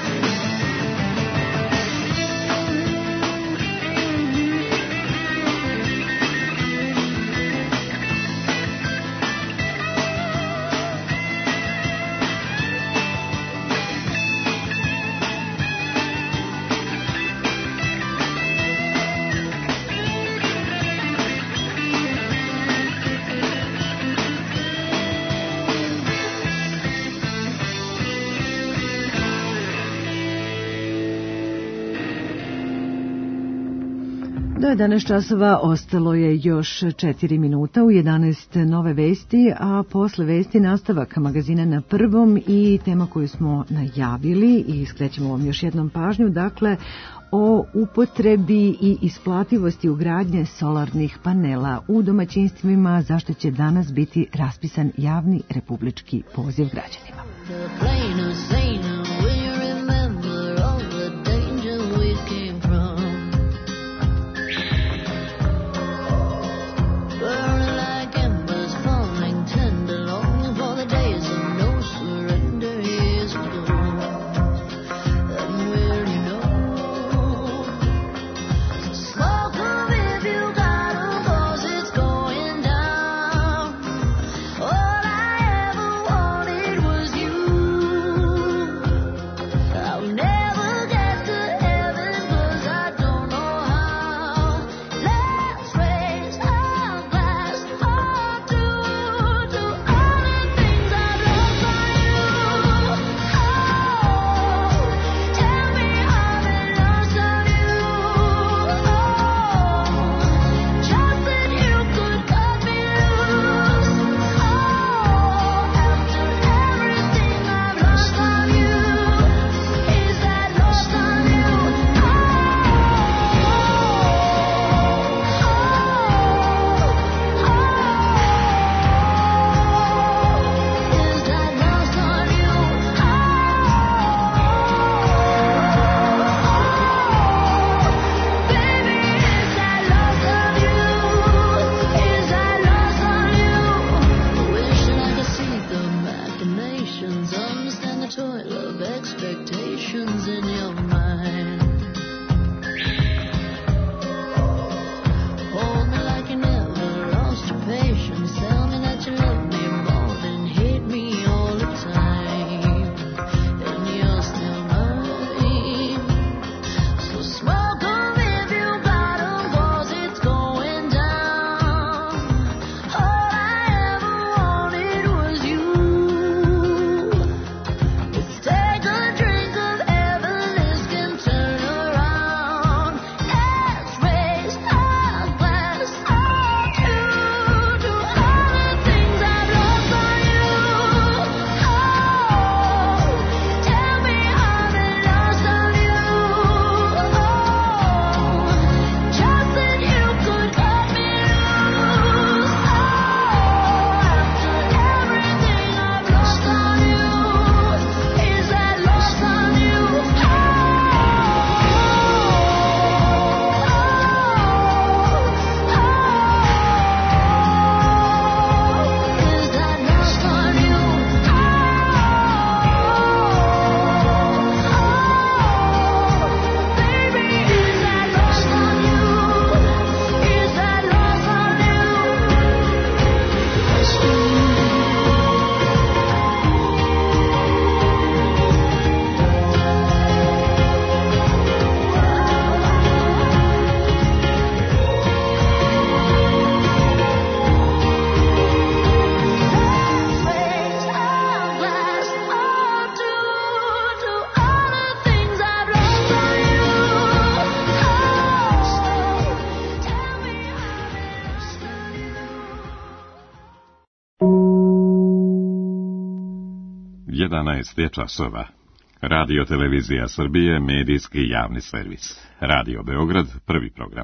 Do 11 časova ostalo je još 4 minuta, u 11 nove vesti, a posle vesti nastavak magazina Na prvom i tema koju smo najavili i skrećemo vam još jednom pažnju, dakle o upotrebi i isplativosti ugradnje solarnih panela u domaćinstvima, zašto će danas biti raspisan javni republički poziv građanima. All I ever wanted was you. 11 je časova. Radio Televizija Srbije, medijski javni servis. Radio Beograd, prvi program.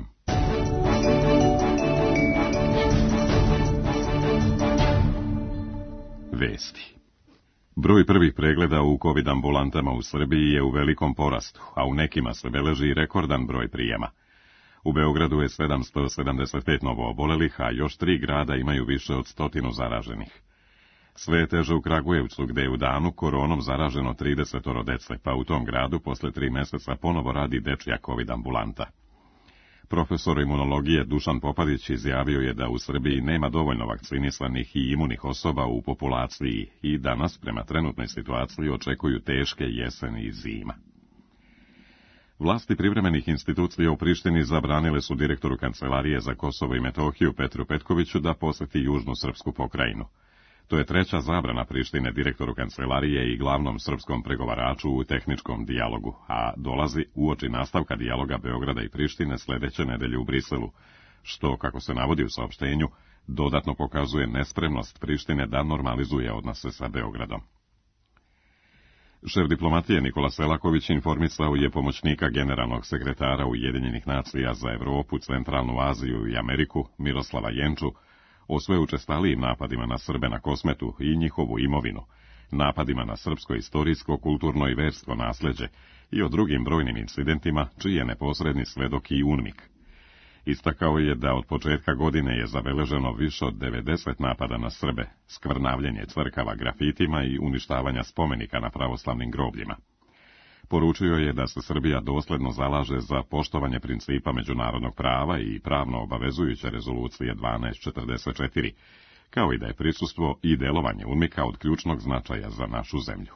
Vesti. Broj prvih pregleda u COVID ambulantama u Srbiji je u velikom porastu, a u nekima se beleži rekordan broj prijema. U Beogradu je 775 novo obolelih, a još 3 grada imaju više od 100 zaraženih. Sve je teže u Kragujevcu, gde je u danu koronom zaraženo 30 dece, pa u tom gradu posle 3 meseca ponovo radi dečja COVID ambulanta. Profesor imunologije Dušan Popadić izjavio je da u Srbiji nema dovoljno vakcinisanih i imunih osoba u populaciji i danas, prema trenutnoj situaciji, očekuju teške jeseni i zima. Vlasti privremenih institucija u Prištini zabranile su direktoru Kancelarije za Kosovo i Metohiju Petru Petkoviću da poseti južnu srpsku pokrajinu. To je treća zabrana Prištine direktoru Kancelarije i glavnom srpskom pregovaraču u tehničkom dijalogu, a dolazi uoči nastavka dijaloga Beograda i Prištine sledeće nedelje u Briselu, što, kako se navodi u saopštenju, dodatno pokazuje nespremnost Prištine da normalizuje odnose sa Beogradom. Šef diplomatije Nikola Selaković informisao je pomoćnika generalnog sekretara Ujedinjenih nacija za Evropu, Centralnu Aziju i Ameriku, Miroslava Jenču, o sve učestalijim napadima na Srbe na Kosmetu i njihovu imovinu, napadima na srpsko istorijsko, kulturno i versko nasleđe i o drugim brojnim incidentima, čiji je neposredni svedok i UNMIK. Istakao je da od početka godine je zabeleženo više od 90 napada na Srbe, skvrnavljenje crkava grafitima i uništavanja spomenika na pravoslavnim grobljima. Poručio je da se Srbija dosledno zalaže za poštovanje principa međunarodnog prava i pravno obavezujuće rezolucije 1244, kao i da je prisustvo i delovanje UNMIK-a od ključnog značaja za našu zemlju.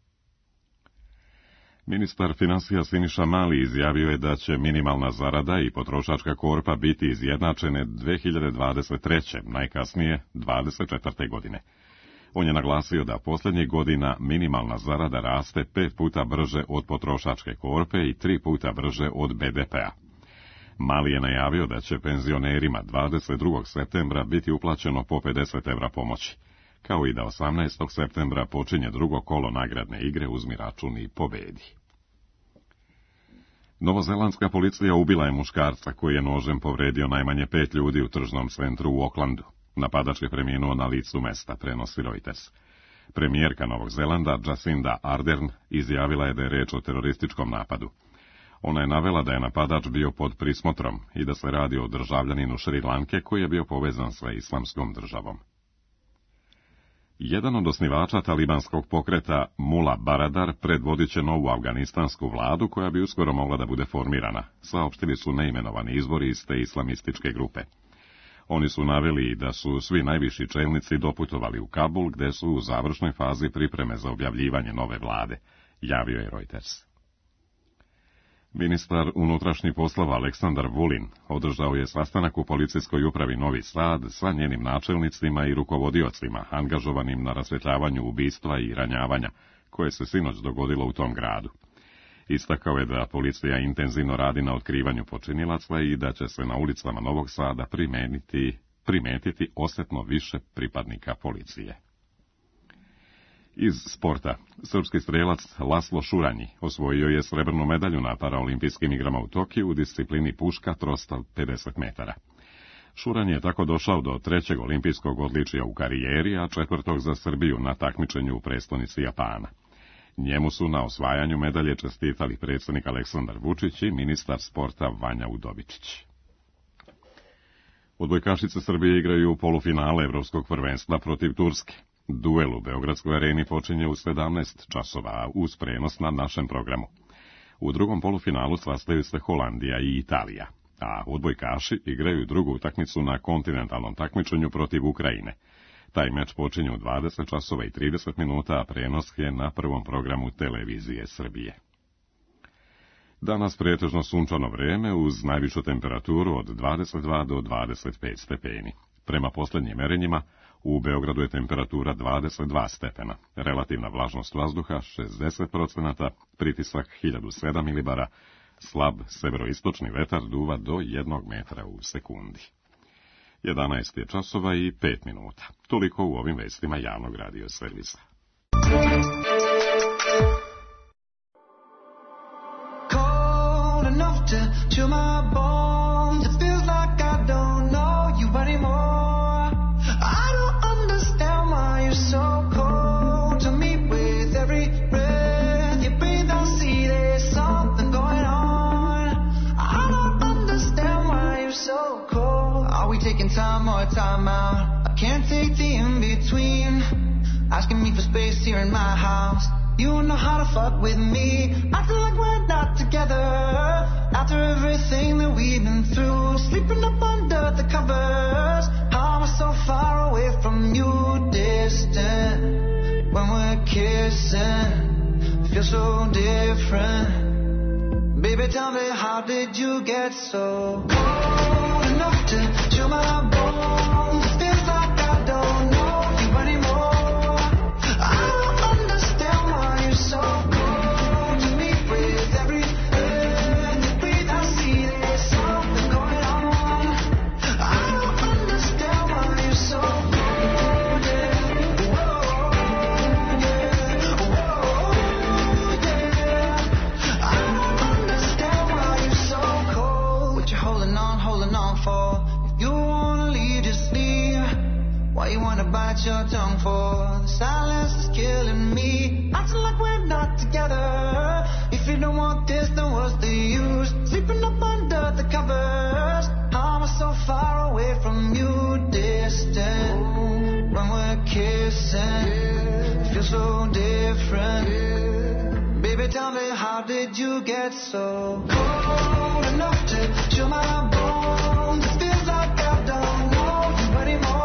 Ministar finansija Siniša Mali izjavio je da će minimalna zarada i potrošačka korpa biti izjednačene 2023. najkasnije 2024. godine. On je naglasio da posljednjih godina minimalna zarada raste 5 puta brže od potrošačke korpe i 3 puta brže od BDP-a. Mali je najavio da će penzionerima 22. septembra biti uplaćeno po 50 evra pomoći, kao i da 18. septembra počinje drugo kolo nagradne igre Uzmi račun i pobedi. Novozelandska policija ubila je muškarca koji je nožem povredio najmanje 5 ljudi u tržnom centru u Aucklandu. Napadač je preminuo na licu mesta, prenosi Reuters. Premijerka Novog Zelanda, Jacinda Ardern, izjavila je da je reč o terorističkom napadu. Ona je navela da je napadač bio pod prismotrom i da se radi o državljaninu Šri Lanke koji je bio povezan sa islamskom državom. Jedan od osnivača talibanskog pokreta, Mula Baradar, predvodit će novu afganistansku vladu koja bi uskoro mogla da bude formirana, saopštili su neimenovani izvori iz te islamističke grupe. Oni su naveli da su svi najviši čelnici doputovali u Kabul, gde su u završnoj fazi pripreme za objavljivanje nove vlade, javio je Reuters. Ministar unutrašnjih poslova Aleksandar Vulin održao je sastanak u policijskoj upravi Novi Sad sa njenim načelnicima i rukovodiocima angažovanim na rasvetljavanju ubistva i ranjavanja, koje se sinoć dogodilo u tom gradu. Istakao je da policija intenzivno radi na otkrivanju počinilaca i da će se na ulicama Novog Sada primetiti osetno više pripadnika policije. Iz sporta, srpski strelac Laslo Šuranji osvojio je srebrnu medalju na paraolimpijskim igrama u Tokiju u disciplini puška trostav 50 metara. Šuranji je tako došao do 3. olimpijskog odličja u karijeri, a 4. za Srbiju na takmičenju u prestonici Japana. Njemu su na osvajanju medalje čestitali predsjednik Aleksandar Vučić i ministar sporta Vanja Udovičić. Odbojkašice Srbije igraju u polufinale Evropskog prvenstva protiv Turske. Duel u Beogradskoj areni počinje u 17 časova uz prenos na našem programu. U drugom polufinalu sastaju se Holandija i Italija, a odbojkaši igraju drugu utakmicu na kontinentalnom takmičenju protiv Ukrajine. Taj meč počinje u 20 časova i 30 minuta, a prenos je na prvom programu televizije Srbije. Danas pretežno sunčano vreme uz najvišu temperaturu od 22 do 25 stepeni. Prema posljednjim merenjima, u Beogradu je temperatura 22 stepena, relativna vlažnost vazduha 60%, pritisak 1007 milibara, slab severoistočni vetar duva do 1 metra u sekundi. 11 je časova i 5 minuta. Toliko u ovim vestima javnog radio servisa. enough to chill my bones. It feels like I don't know you anymore. I don't understand why you're so cold to me. With every breath you breathe, I see there's something going on. I don't understand why you're so cold. Are we taking time or time out? I can't take the in-between. Asking me for space here in my house. You know how to fuck with me. Acting like we're not together. After everything that we've been through, sleeping up under the covers. How am I so far away from you, distant? When we're kissing, feel so different. Baby, tell me, how did you get so cold enough to chill my bones? It feels like I don't know you anymore. Bite your tongue for the silence is killing me. Acting like we're not together. If you don't want this, then what's the use? Sleeping up under the covers. How am I so far away from you, distant? When we're kissing, it feels so different. Baby, tell me, how did you get so cold enough to chill my bones? It feels like I don't know you anymore.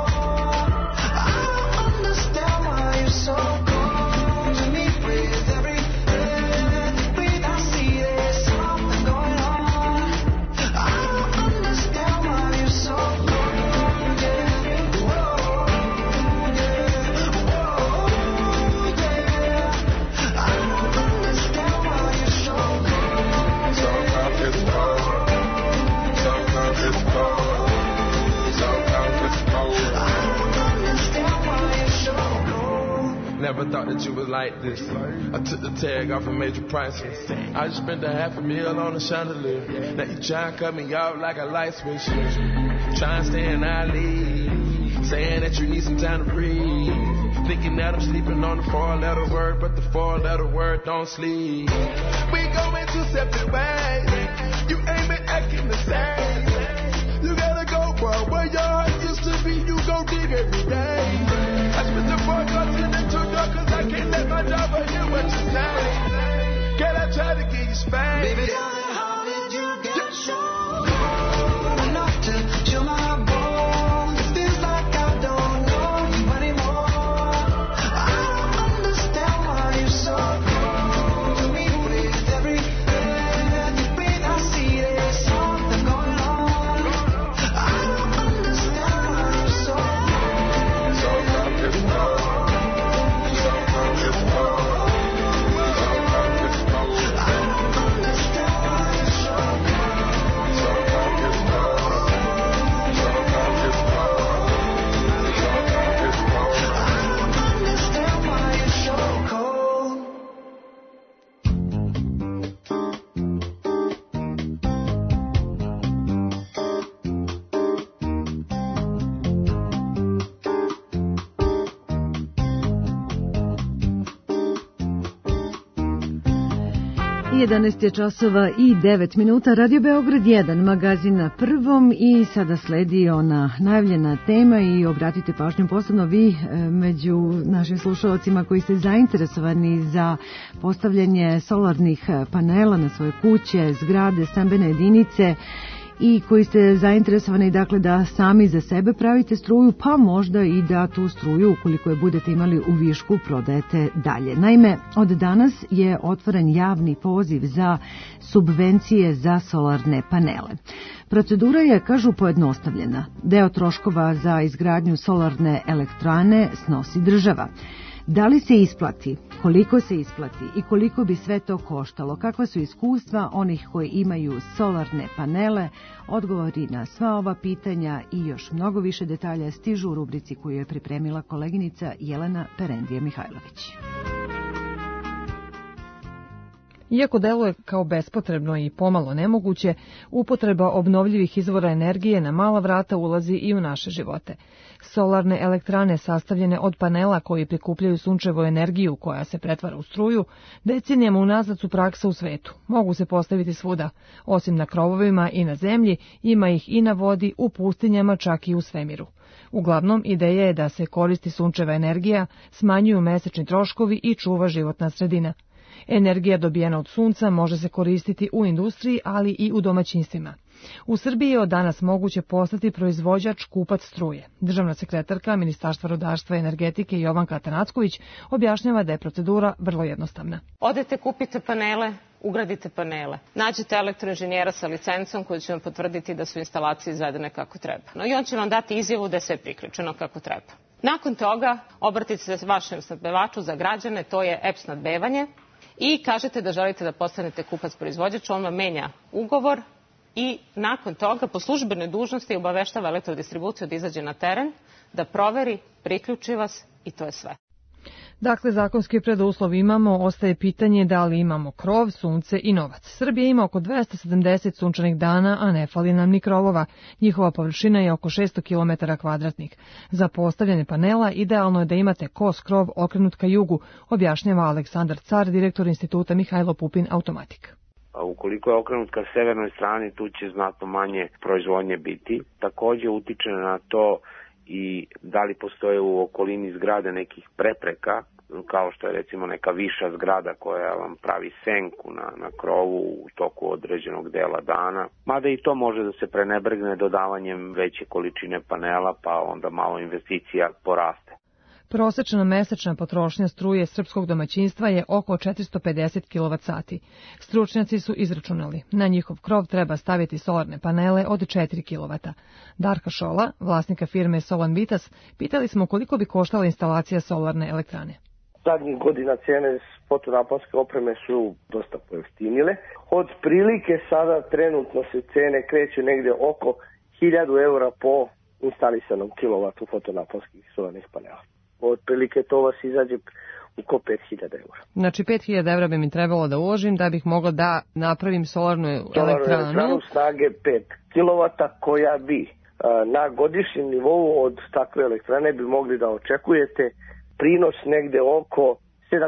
So cold to me. With every breath you breathe, I see there's something going on. I don't understand why you're so cold, yeah. Whoa, yeah. Whoa, yeah. I don't understand why you're so cold. Sometimes it's cold. Sometimes it's cold. Sometimes it's cold. I don't understand why you're so cold. Never thought that you was like this. I took the tag off and made you priceless. I just spent $500,000 on a chandelier. Now you try and cut me off like a light switch. Try and stay in our league. Saying that you need some time to breathe. Thinking that I'm sleeping on the 4-letter word, but the 4-letter word don't sleep. We going two separate ways. You ain't been acting the same. You gotta go, bro. Where your heart used to be, you go dig every day. I spent the 4 guns in the 2 door, cause I can't let my driver hear what you say. Can I try to get you spanked? Baby, tell me, how did you get so cold enough to chill my bones? It feels like I don't know you anymore. I don't understand why you're so cold to me. With every breath you breathe, I see there's something going on. I don't understand why you're so cold. Sometimes it's cold. Sometimes it's cold. Sometimes it's cold. I don't understand why you're so cold. Sometimes it's cold. Sometimes it's cold. Sometimes it's cold. I don't understand why you're so cold. I 11 je časova i 9 minuta. Radio Beograd 1, magazin na prvom, i sada sledi ona najavljena tema i obratite pažnju posebno vi među našim slušalcima koji ste zainteresovani za postavljanje solarnih panela na svoje kuće, zgrade, stambene jedinice i koji ste zainteresovani dakle da sami za sebe pravite struju, pa možda i da tu struju, ukoliko je budete imali u višku, prodajete dalje. Naime, od danas je otvoren javni poziv za subvencije za solarne panele. Procedura je, kažu, pojednostavljena. Deo troškova za izgradnju solarne elektrane snosi država. Da li se isplati, koliko se isplati i koliko bi sve to koštalo, kakva su iskustva onih koji imaju solarne panele, odgovori na sva ova pitanja i još mnogo više detalja stižu u rubrici koju je pripremila koleginica Jelena Perendija Mihajlović. Iako deluje kao bespotrebno i pomalo nemoguće, upotreba obnovljivih izvora energije na mala vrata ulazi i u naše živote. Solarne elektrane sastavljene od panela koji prikupljaju sunčevu energiju koja se pretvara u struju, decenijama unazad su praksa u svetu. Mogu se postaviti svuda, osim na krovovima i na zemlji, ima ih i na vodi, u pustinjama, čak i u svemiru. Uglavnom, ideja je da se koristi sunčeva energija, smanjuju mesečni troškovi i čuva životna sredina. Energija dobijena od sunca može se koristiti u industriji, ali i u domaćinstvima. U Srbiji je od danas moguće postati proizvođač kupac struje. Državna sekretarka Ministarstva rudarstva i energetike Jovanka Atanacković objašnjava da je procedura vrlo jednostavna. Odete, kupite panele, ugradite panele. Nađete elektroinženjera sa licencom koji će vam potvrditi da su instalacije izvedene kako treba. No, i on će vam dati izjavu da je sve priključeno kako treba. Nakon toga obratite se vašem snabdevaču za građane, to je EPS snabdevanje, i kažete da želite da postanete kupac-proizvođač, on vam menja ugovor i nakon toga po službenoj dužnosti obaveštava elektrodistribuciju da izađe na teren, da proveri, priključi vas i to je sve. Dakle, zakonski preduslov imamo, ostaje pitanje da li imamo krov, sunce i novac. Srbija ima oko 270 sunčanih dana, a ne fali nam ni krovova. Njihova površina je oko 600 km kvadratnih. Za postavljanje panela idealno je da imate kos krov okrenut ka jugu, objašnjava Aleksandar Car, direktor Instituta Mihajlo Pupin Automatik. Ukoliko je okrenut ka severnoj strani, tu će znatno manje proizvodnje biti. Takođe utiče na to i da li postoje u okolini zgrade nekih prepreka, kao što je recimo neka viša zgrada koja vam pravi senku na krovu u toku određenog dela dana. Mada i to može da se prenebregne dodavanjem veće količine panela, pa onda malo investicija poraste. Prosečna mesečna potrošnja struje srpskog domaćinstva je oko 450 kWh. Stručnjaci su izračunali. Na njihov krov treba staviti solarne panele od 4 kW. Darka Šola, vlasnika firme Solan Vitas, pitali smo koliko bi koštala instalacija solarne elektrane. Zadnjih godina cene fotonaponske opreme su dosta pojeftinile. Od prilike sada trenutno se cene kreću negde oko 1000 eura po instalisanom kilovatu fotonaponskih solarnih panela. Od prilike to vas izađe oko 5000 eura. Znači 5000 eura bi mi trebalo da uložim da bih mogla da napravim solarnu elektranu snage 5 kW koja bi na godišnjem nivou od takve elektrane bi mogli da očekujete prinos negde oko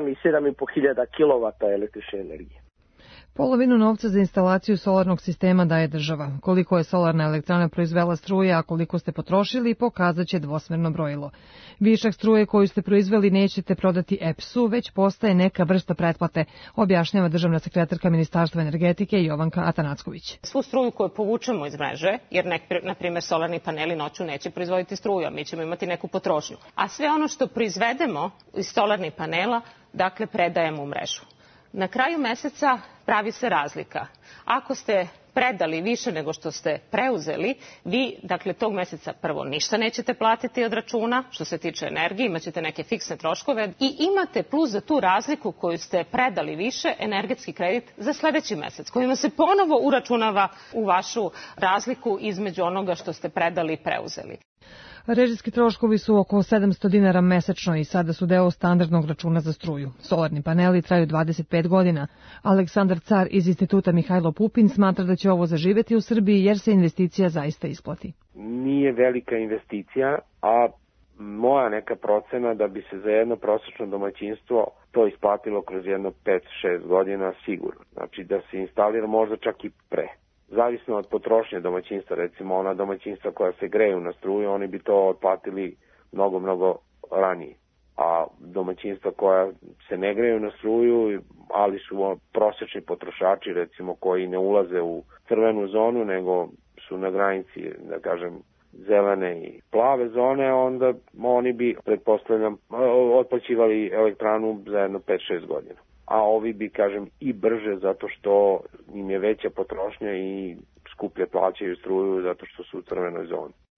7.500 kW električne energije. Polovinu novca za instalaciju solarnog sistema daje država. Koliko je solarna elektrana proizvela struje, a koliko ste potrošili, pokazat će dvosmerno brojilo. Višak struje koju ste proizveli nećete prodati EPS-u, već postaje neka vrsta pretplate, objašnjava državna sekretarka Ministarstva energetike Jovanka Atanacković. Svu struju koju povučemo iz mreže, jer na primjer solarni paneli noću neće proizvoditi struju, a mi ćemo imati neku potrošnju. A sve ono što proizvedemo iz solarnih panela, dakle, predajemo u mrežu. Na kraju meseca pravi se razlika. Ako ste predali više nego što ste preuzeli, vi, dakle, tog meseca prvo ništa nećete platiti od računa, što se tiče energije, imaćete neke fiksne troškove i imate plus za tu razliku koju ste predali više, energetski kredit za sledeći mesec, kojima se ponovo uračunava u vašu razliku između onoga što ste predali i preuzeli. Režijski troškovi su oko 700 dinara mesečno i sada su deo standardnog računa za struju. Solarni paneli traju 25 godina. Aleksandar Car iz Instituta Mihajlo Pupin smatra da će ovo zaživeti u Srbiji jer se investicija zaista isplati. Nije velika investicija, a moja neka procena da bi se za jedno prosečno domaćinstvo to isplatilo kroz jedno 5-6 godina sigurno. Znači da se instalira možda čak i pre. Zavisno od potrošnje domaćinstva, recimo ona domaćinstva koja se greju na struju, oni bi to otplatili mnogo ranije. A domaćinstva koja se ne greju na struju, ali su prosječni potrošači, recimo koji ne ulaze u crvenu zonu, nego su na granici, da kažem, zelene i plave zone, onda oni bi, pretpostavljam, otplaćivali elektranu za jedno 5-6 godina. A ovi bi, kažem, i brže zato što im je veća potrošnja i skuplje plaćaju struju zato što su u crvenoj zoni.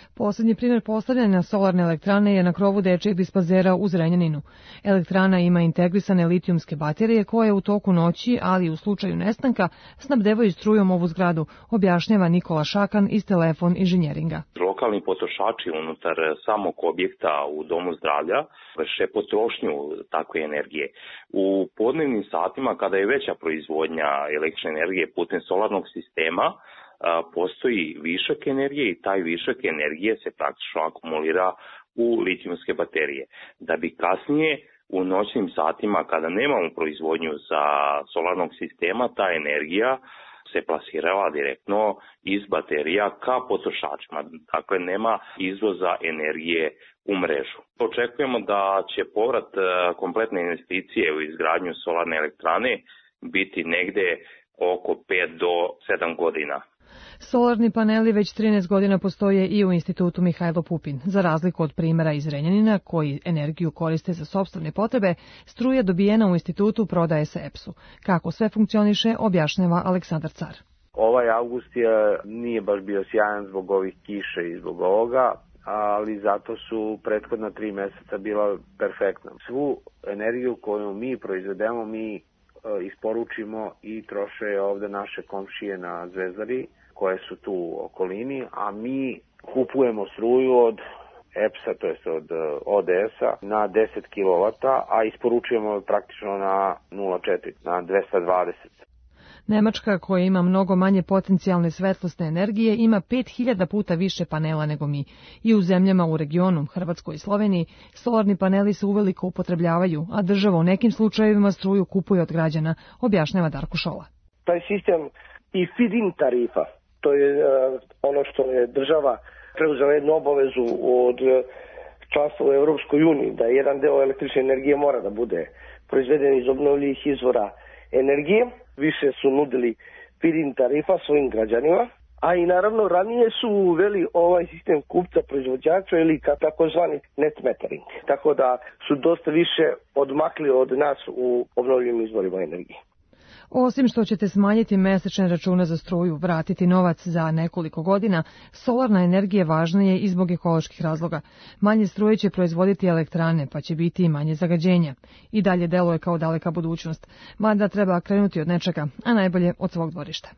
Poslednji primjer postavljanja solarne elektrane je na krovu dečijeg dispazera u Zrenjaninu. Elektrana ima integrisane litijumske baterije koje u toku noći, ali i u slučaju nestanka, snabdevaju strujom ovu zgradu, objašnjava Nikola Šakan iz Telefon inženjeringa. Lokalni potrošači unutar samog objekta u domu zdravlja vrše potrošnju takve energije. U podnevnim satima, kada je veća proizvodnja električne energije putem solarnog sistema, postoji višak energije i taj višak energije se praktično akumulira u litijumske baterije. Da bi kasnije u noćnim satima, kada nemamo proizvodnju za solarnog sistema, ta energija se plasirala direktno iz baterija ka potrošačima. Dakle, nema izvoza energije u mrežu. Očekujemo da će povrat kompletne investicije u izgradnju solarne elektrane biti negde oko 5 do 7 godina. Solarni paneli već 13 godina postoje i u Institutu Mihajlo Pupin. Za razliku od primjera iz Zrenjanina, koji energiju koriste za sopstvene potrebe, struja dobijena u institutu prodaje se EPS-u. Kako sve funkcioniše, objašnjava Aleksandar Car. Ovaj avgust nije baš bio sjajan zbog ovih kiša i zbog ovoga, ali zato su prethodna 3 meseca bila perfektna. Svu energiju koju mi proizvedemo, mi isporučimo i troše ovde naše komšije na Zvezdari, koje su tu u okolini, a mi kupujemo struju od EPS-a, to jest od ODS-a, na 10 kW, a isporučujemo praktično na 0,4, na 220. Nemačka, koja ima mnogo manje potencijalne svetlosne energije, ima 5000 puta više panela nego mi. I u zemljama u regionu, Hrvatskoj i Sloveniji, solarni paneli se uveliko upotrebljavaju, a država u nekim slučajevima struju kupuje od građana, objašnjava Darko Šola. Taj sistem i feed-in tarifa, to je ono što je država preuzela jednu obavezu od članstva u Europskoj uniji, da jedan deo električne energije mora da bude proizveden iz obnovljivih izvora energije. Više su nudili feed-in tarifa svojim građanima, a i naravno ranije su uveli ovaj sistem kupca proizvođača ili takozvani net metering. Tako da su dosta više odmakli od nas u obnovljivim izvorima energije. Osim što ćete smanjiti mesečne račune za struju, vratiti novac za nekoliko godina, solarna energija važna je i zbog ekoloških razloga. Manje struje će proizvoditi elektrane, pa će biti i manje zagađenja. I dalje deluje kao daleka budućnost, mada treba krenuti od nečega, a najbolje od svog dvorišta.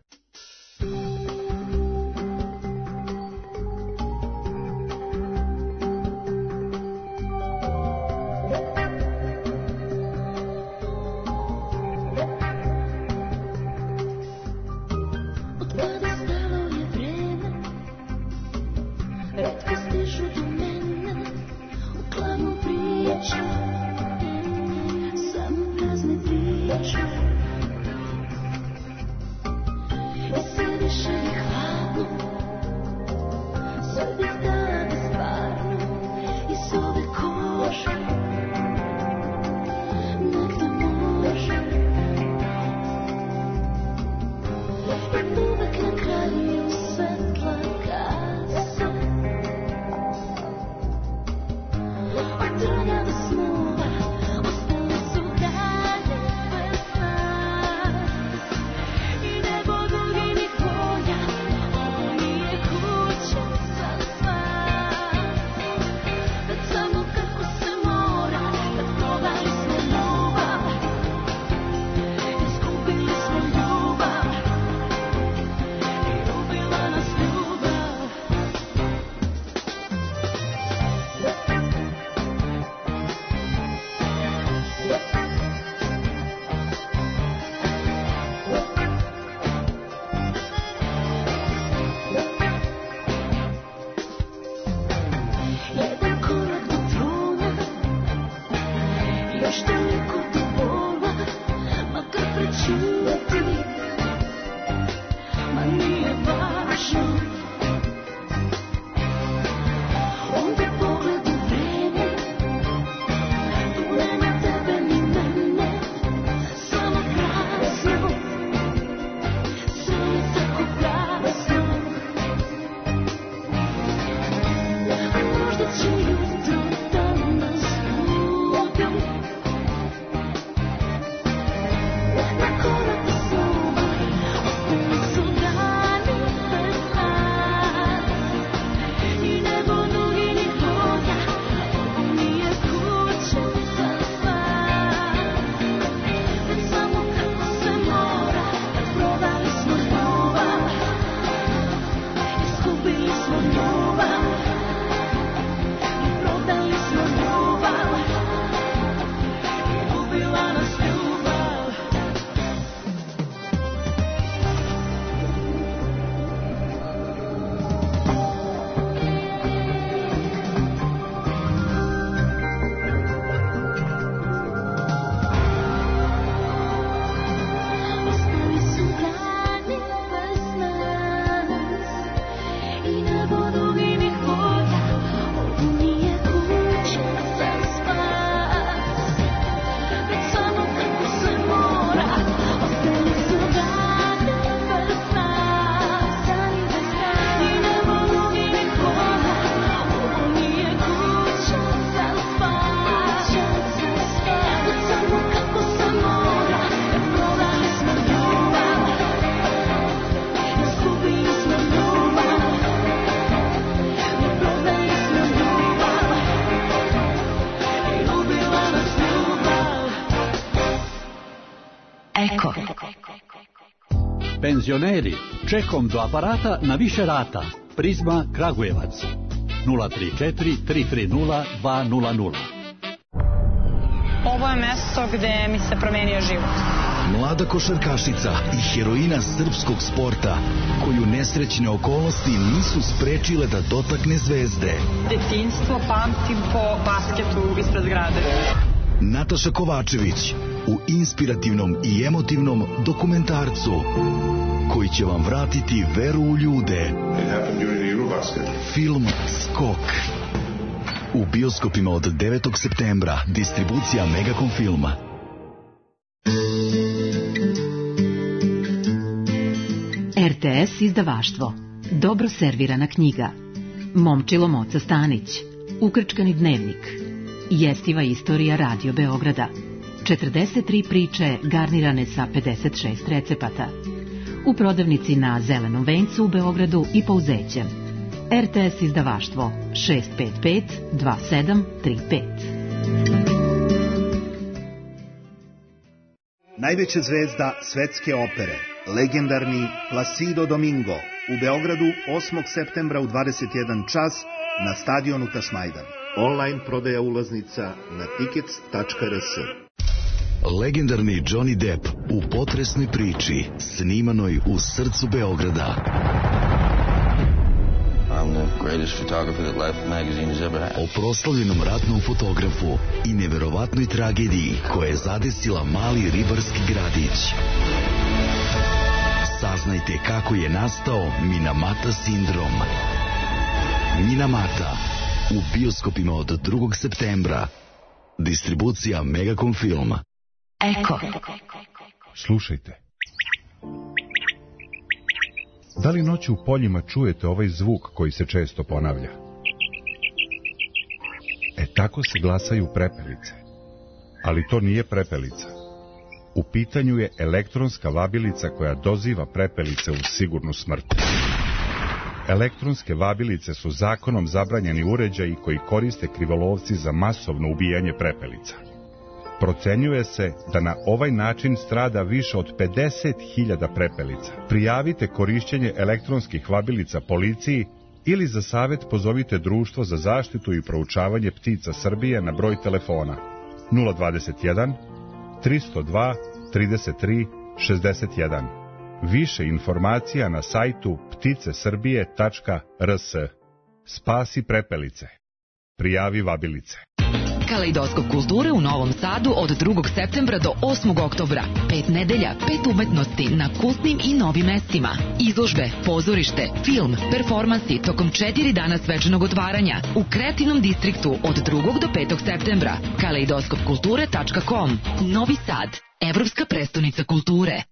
Eko. Penzioneri, čekom do aparata na više rata. Prizma Kragujevac. 034 330 200. Ovo je mesto gde mi se promenio život. Mlada košarkašica i heroina srpskog sporta, koju nesrećne okolnosti nisu sprečile da dotakne zvezde. Detinjstvo pamtim po basketu ispred zgrade. Nataša Kovačević u inspirativnom i emotivnom dokumentarcu koji će vam vratiti veru u ljude. Film Skok. U bioskopima od 9. septembra. Distribucija Megacom Filma. RTS izdavaštvo. Dobro servirana knjiga. Momčilo Moca Stanić. Ukrčkani dnevnik. Jestiva istorija Radio Beograda. 43 priče garnirane sa 56 recepata. U prodavnici na Zelenom vencu u Beogradu i Pouzećem. RTS izdavaštvo 655 2735. Najveća zvezda svetske opere, legendarni Placido Domingo, u Beogradu 8. septembra u 21 čas na stadionu Tašmajdan. Online prodaja ulaznica na tickets.rs. Legendarni Johnny Depp u potresnoj priči, snimanoj u srcu Beograda. I'm the greatest photographer that Life magazine has ever had. O proslavljenom ratnom fotografu i neverovatnoj tragediji koja je zadesila mali ribarski gradić. Saznajte kako je nastao Minamata sindrom. Minamata u bioskopima od 2. septembra. Distribucija Megacom Film. Eko. Slušajte. Da li noću u poljima čujete ovaj zvuk koji se često ponavlja? Tako se glasaju prepelice. Ali to nije prepelica. U pitanju je elektronska vabilica koja doziva prepelice u sigurnu smrt. Elektronske vabilice su zakonom zabranjeni uređaji koji koriste krivolovci za masovno ubijanje prepelica. Procenjuje se da na ovaj način strada više od 50.000 prepelica. Prijavite korišćenje elektronskih vabilica policiji ili za savjet pozovite Društvo za zaštitu i proučavanje ptica Srbije na broj telefona 021 302 33 61. Više informacija na sajtu pticesrbije.rs. Spasi prepelice. Prijavi vabilice. Kaleidoskop kulture u Novom Sadu od 2. septembra do 8. oktobra. 5 nedelja, 5 umetnosti na kultnim i novim mestima. Izložbe, pozorište, film, performansi tokom 4 dana svečanog otvaranja u kreativnom distriktu od 2. do 5. septembra. Kaleidoskopkulture.com. Novi Sad, evropska prestonica kulture.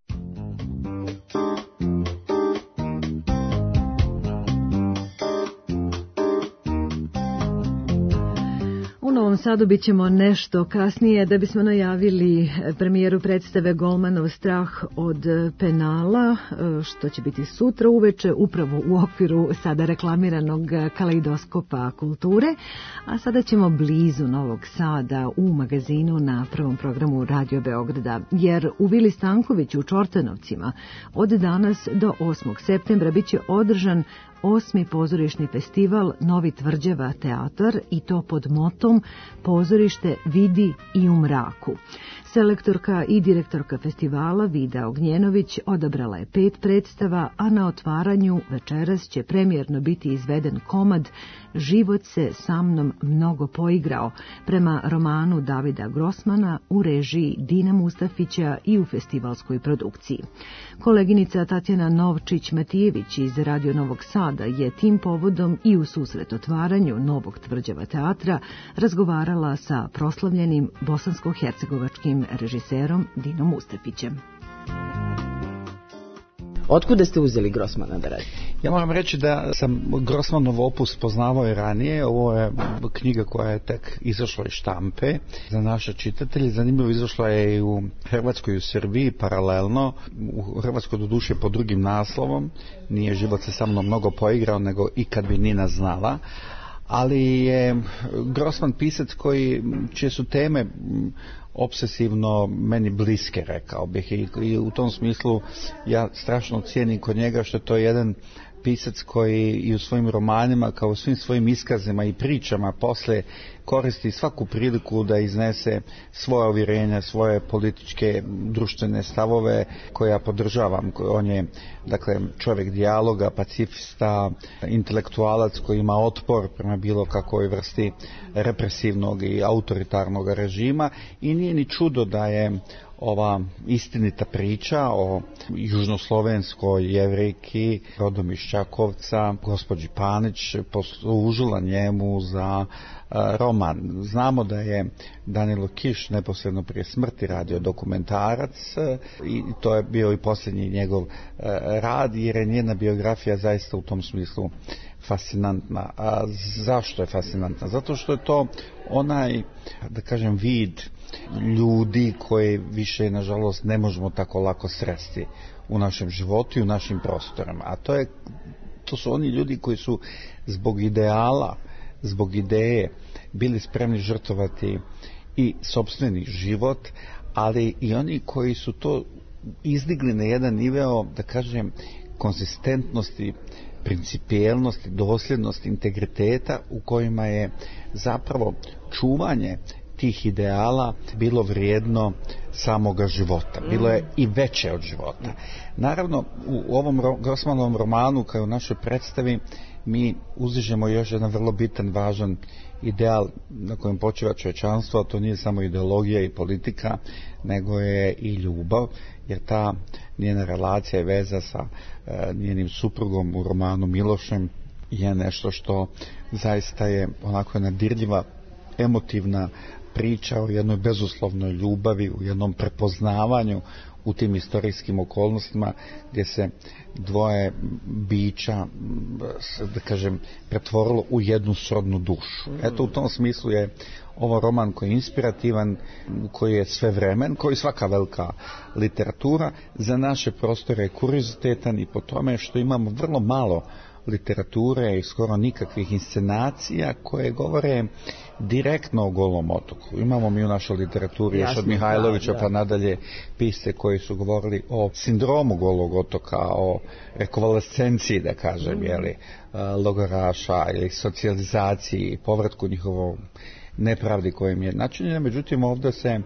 U Novom Sadu bit ćemo nešto kasnije da bismo najavili premijeru predstave Golmanov strah od penala, što će biti sutra uveče upravo u okviru sada reklamiranog Kaleidoskopa kulture. A sada ćemo blizu Novog Sada u magazinu na prvom programu Radio Beograda, jer u Vili Stankoviću u Čortanovcima od danas do 8. septembra bit će održan 8. pozorišni festival Novi Tvrđeva teatar, i to pod motom Pozorište vidi i u mraku. Selektorka i direktorka festivala Vida Ognjenović odabrala je 5 predstava, a na otvaranju večeras će premijerno biti izveden komad Život se sa mnom mnogo poigrao, prema romanu Davida Grossmana u režiji Dina Mustafića i u festivalskoj produkciji. Koleginica Tatjana Novčić-Matijević iz Radio Novog Sada je tim povodom i u susret otvaranju Novog Tvrđeva teatra razgovarala sa proslavljenim bosansko-hercegovačkim režiserom Dinom Mustafićem. Otkuda ste uzeli Grossmana da radite? Ja moram reći da sam Grossmanov opus poznavao i ranije. Ovo je knjiga koja je tek izašla iz štampe za naše čitatelje. Zanimljivo, izašla je i u Hrvatskoj i u Srbiji paralelno. U Hrvatskoj doduše pod drugim naslovom. Nije Život se sa mnom mnogo poigrao, nego I kad bi Nina znala. ali je Grossman pisac čije su teme obsesivno meni bliske, rekao bih, i u tom smislu ja strašno cijenim kod njega što je to jedan pisac koji i u svojim romanima, kao u svim svojim iskazima i pričama posle koristi svaku priliku da iznese svoje uvjerenja, svoje političke, društvene stavove koje ja podržavam. On je, dakle, čovjek dijaloga, pacifista, intelektualac koji ima otpor prema bilo kakvoj vrsti represivnog i autoritarnog režima i nije ni čudo da je ova istinita priča o južnoslovenskoj Jevrejki rodom iz Čakovca, gospođi Panić, poslužila njemu za roman. Znamo da je Danilo Kiš neposredno prije smrti radio dokumentarac i to je bio i posljednji njegov rad, jer je njena biografija zaista u tom smislu fascinantna. A zašto je fascinantna? Zato što je to onaj, da kažem, vid ljudi koje više, nažalost, ne možemo tako lako sresti u našem životu i u našim prostorima. A to su oni ljudi koji su zbog ideala, zbog ideje bili spremni žrtvovati i sopstveni život, ali i oni koji su to izdigli na jedan nivo, da kažem, konzistentnosti, principijelnosti, dosljednosti, integriteta u kojima je zapravo čuvanje tih ideala bilo vrijedno samoga života. Bilo je i veće od života. Naravno, u ovom Grossmanovom romanu, kao u našoj predstavi, mi uzdižemo još jedan vrlo bitan, važan ideal na kojem počiva čovječanstvo, a to nije samo ideologija i politika, nego je i ljubav, jer ta njena relacija i veza sa njenim suprugom u romanu Milošem je nešto što zaista je onako jedna dirljiva, emotivna priča o jednoj bezuslovnoj ljubavi, u jednom prepoznavanju u tim istorijskim okolnostima gdje se dvoje bića, da kažem, pretvorilo u jednu srodnu dušu. Eto, u tom smislu je ovo roman koji je inspirativan, koji je svevremen, koji je svaka velika literatura. Za naše prostore je kuriozitetan i po tome što imamo vrlo malo literature i skoro nikakvih inscenacija koje govore direktno o Golom otoku. Imamo mi u našoj literaturi još od Mihajlovića pa nadalje pisce koji su govorili o sindromu Golog otoka, o rekonvalescenciji, da kažem, logoraša ili socijalizaciji, povratku njihovom nepravdi kojim je načinjena. Međutim, ovdje se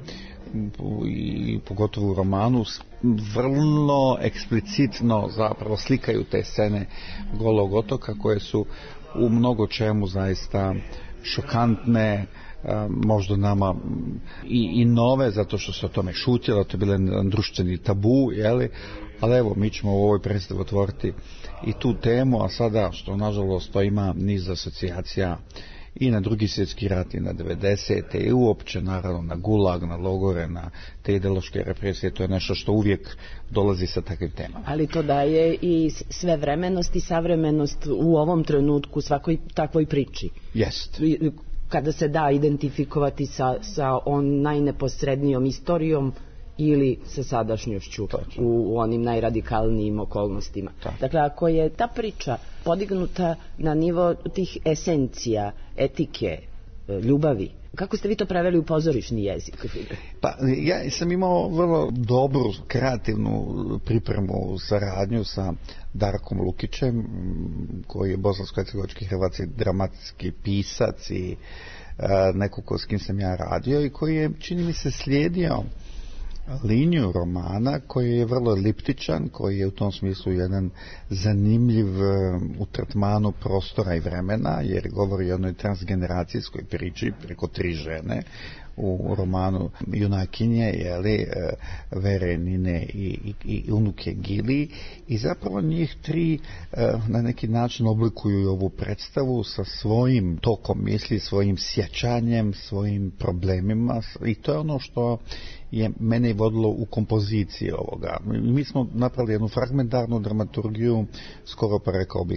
i pogotovo u romanu vrlo eksplicitno zapravo slikaju te scene Golog otoka koje su u mnogo čemu zaista šokantne, možda nama i nove, zato što se o tome šutjelo, to je bilo jedan društveni tabu, ali evo, mi ćemo u ovoj predstavi otvoriti i tu temu, a sada, što nažalost to ima niz asocijacija i na Drugi svjetski rat i na 90. i uopće naravno na gulag, na logore, na te ideološke represije, to je nešto što uvijek dolazi sa takvim temama. Ali to daje i svevremenost i savremenost u ovom trenutku svakoj takvoj priči. Jest. Kada se da identifikovati sa najneposrednijom istorijom ili sa sadašnjošću u onim najradikalnijim okolnostima. Dakle, ako je ta priča podignuta na nivo tih esencija, etike, ljubavi, kako ste vi to preveli u pozorišni jezik? Pa, ja sam imao vrlo dobru, kreativnu pripremu, saradnju sa Darkom Lukićem, koji je bosansko-hercegovački hrvatski dramatski pisac i neko s kim sam ja radio i koji je, čini mi se, slijedio liniju romana koji je vrlo eliptičan, koji je u tom smislu jedan zanimljiv u tretmanu prostora i vremena, jer govori o jednoj transgeneracijskoj priči preko 3 žene u romanu junakinje, Vere, Nine i unuke Gili, i zapravo njih 3 na neki način oblikuju ovu predstavu sa svojim tokom misli, svojim sjećanjem, svojim problemima, i to je ono što je mene vodilo u kompoziciji ovoga. Mi smo napravili jednu fragmentarnu dramaturgiju, skoro pa rekao bih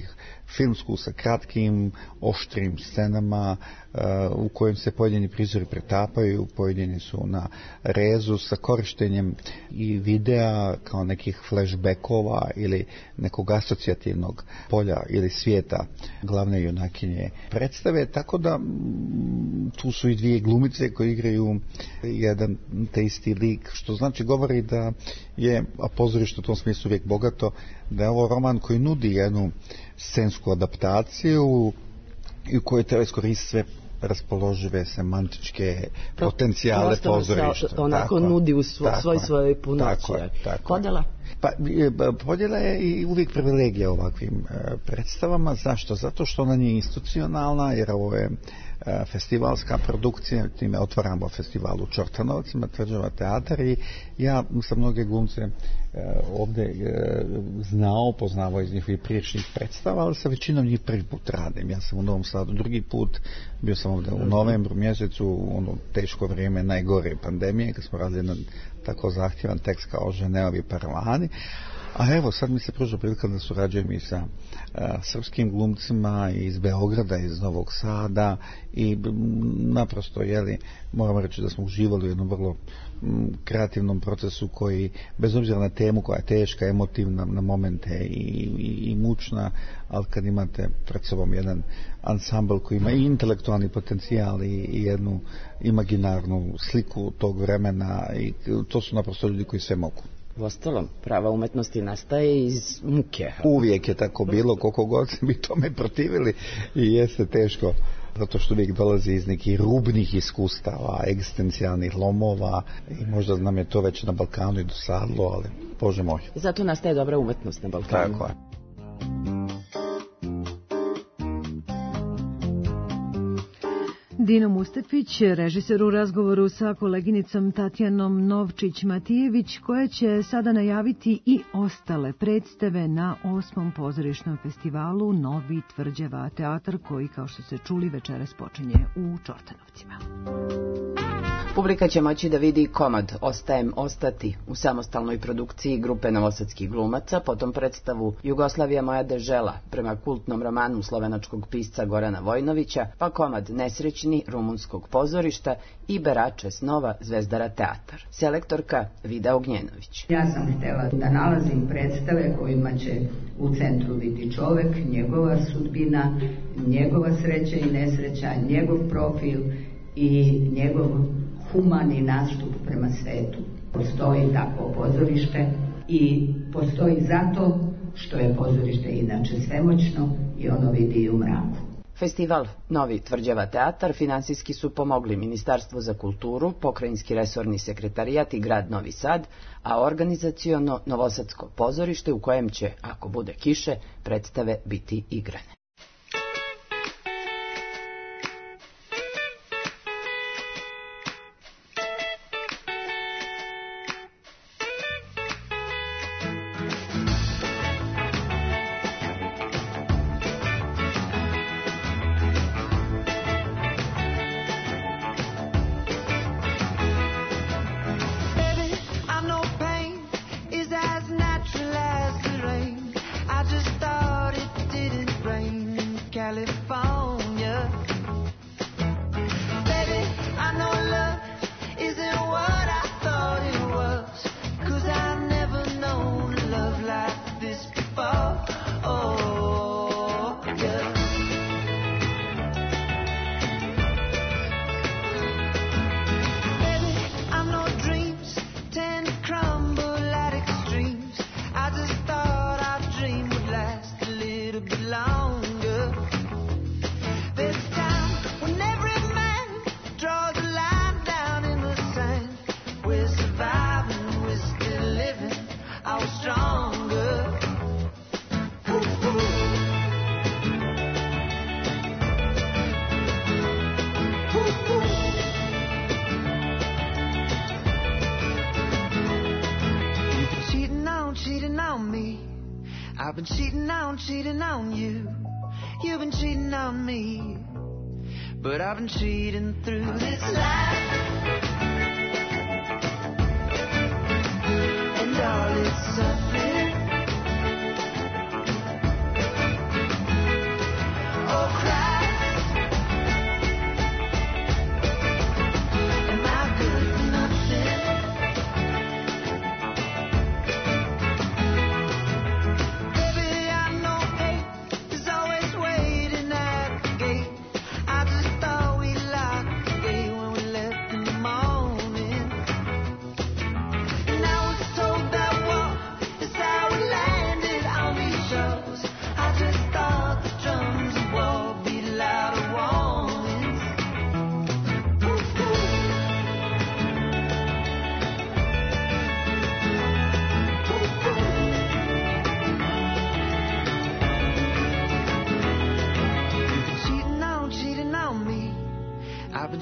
filmsku sa kratkim, oštrim scenama u kojem se pojedini prizori pretapaju, pojedini su na rezu sa korištenjem i videa kao nekih flashbackova ili nekog asocijativnog polja ili svijeta glavne junakinje predstave, tako da tu su i dvije glumice koje igraju jedan te isti lik, što znači govori da je, a pozorište u tom smislu uvijek bogato, da je ovo roman koji nudi jednu scensku adaptaciju i u kojoj treba iskoristiti sve raspoložive semantičke potencijale pozorišta. Onako nudi u svojoj punoći. Podjela? Pa, podjela je i uvijek privilegija ovakvim predstavama. Zašto? Zato što ona nije institucionalna, jer ovo je festivalska produkcija, time otvaramo festival u Čortanovcima, Tvrđava teatar, i ja sam mnoge glumce ovdje poznavao iz njihovih priječnih predstava, ali sa većinom njih prvi put radim. Ja sam u Novom Sadu drugi put, bio sam ovdje u novembru mjesecu, ono teško vrijeme najgore pandemije, kad smo radili jedan tako zahtjevan tekst kao Ženeovi paravani. A evo, sad mi se pruža prilika da surađujem i sa srpskim glumcima iz Beograda, iz Novog Sada, i naprosto, moramo reći da smo uživali u jednom vrlo kreativnom procesu koji, bez obzira na temu koja je teška, emotivna na momente i mučna, ali kad imate pred sobom jedan ansambl koji ima i intelektualni potencijal i jednu imaginarnu sliku tog vremena, i to su naprosto ljudi koji sve mogu. Uostalom, prava umetnosti nastaje iz muke. Uvijek je tako bilo, koliko god se mi tome protivili, i jeste teško, zato što uvijek dolazi iz nekih rubnih iskustava, egzistencijalnih lomova, i možda nam je to već na Balkanu i dosadlo, ali Bože moj. Zato nastaje dobra umetnost na Balkanu. Tako je. Dino Mustafić, režiser, u razgovoru sa koleginicom Tatjanom Novčić-Matijević, koja će sada najaviti i ostale predstave na 8. pozorišnom festivalu Novi Tvrđava teatar, koji, kao što ste čuli, večeras počinje u Čortanovcima. Publika će moći da vidi komad Ostajem ostati u samostalnoj produkciji grupe novosadskih glumaca, potom predstavu Jugoslavija moja dežela prema kultnom romanu slovenačkog pisca Gorana Vojnovića, pa komad Nesrećni rumunskog pozorišta i Berače snova Zvezdara teatar. Selektorka Vida Ognjenović. Ja sam htjela da nalazim predstave kojima će u centru biti čovek, njegova sudbina, njegova sreća i nesreća, njegov profil i njegov humani nastup prema svetu. Postoji takvo pozorište i postoji zato što je pozorište inače svemoćno i ono vidi i u mraku. Festival Novi Tvrđava teatar finansijski su pomogli Ministarstvo za kulturu, Pokrajinski resorni sekretarijat i grad Novi Sad, a organizaciono Novosadsko pozorište u kojem će, ako bude kiše, predstave biti igrane. I've been cheating on you. You've been cheating on me. But I've been cheating through this life. And all its suffering.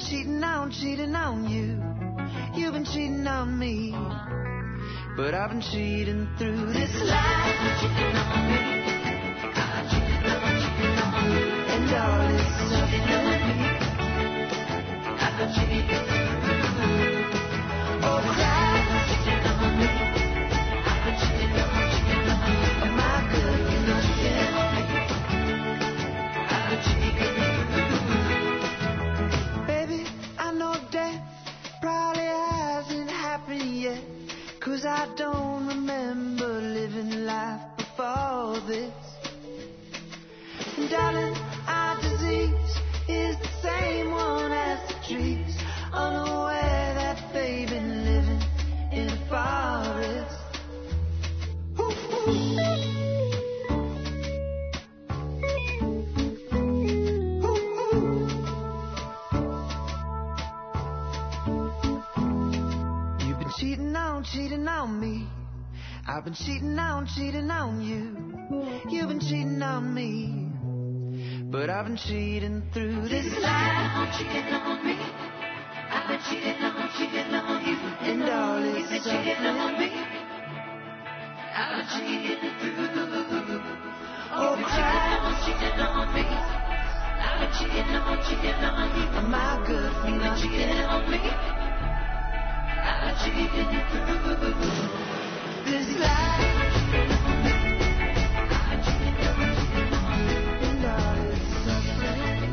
cheating on you. You've been cheating on me. But I've been cheating through this life. Cheating on me. I'm cheating on you. And all this suffering. I've been cheating through. Oh, cry. Cheating on me. I've been cheating on you. Am I good? You know cheating on me. I've been cheating through. Baby, I know death probably hasn't happened yet. 'Cause I don't remember living life before this. And darling, our disease is the same one as the trees. Unaware that they've been living in a forest. You've been cheating on me. I've been cheating on you. You've been cheating on me. But I've been cheating through this life. Cheating on me. I've been cheating on you. And all this you've been cheating on me. I've been cheating through. Oh, cry. Cheating on me. I've been cheating on you. Am I good for not cheating on me? I've been cheating through this life. And all this suffering.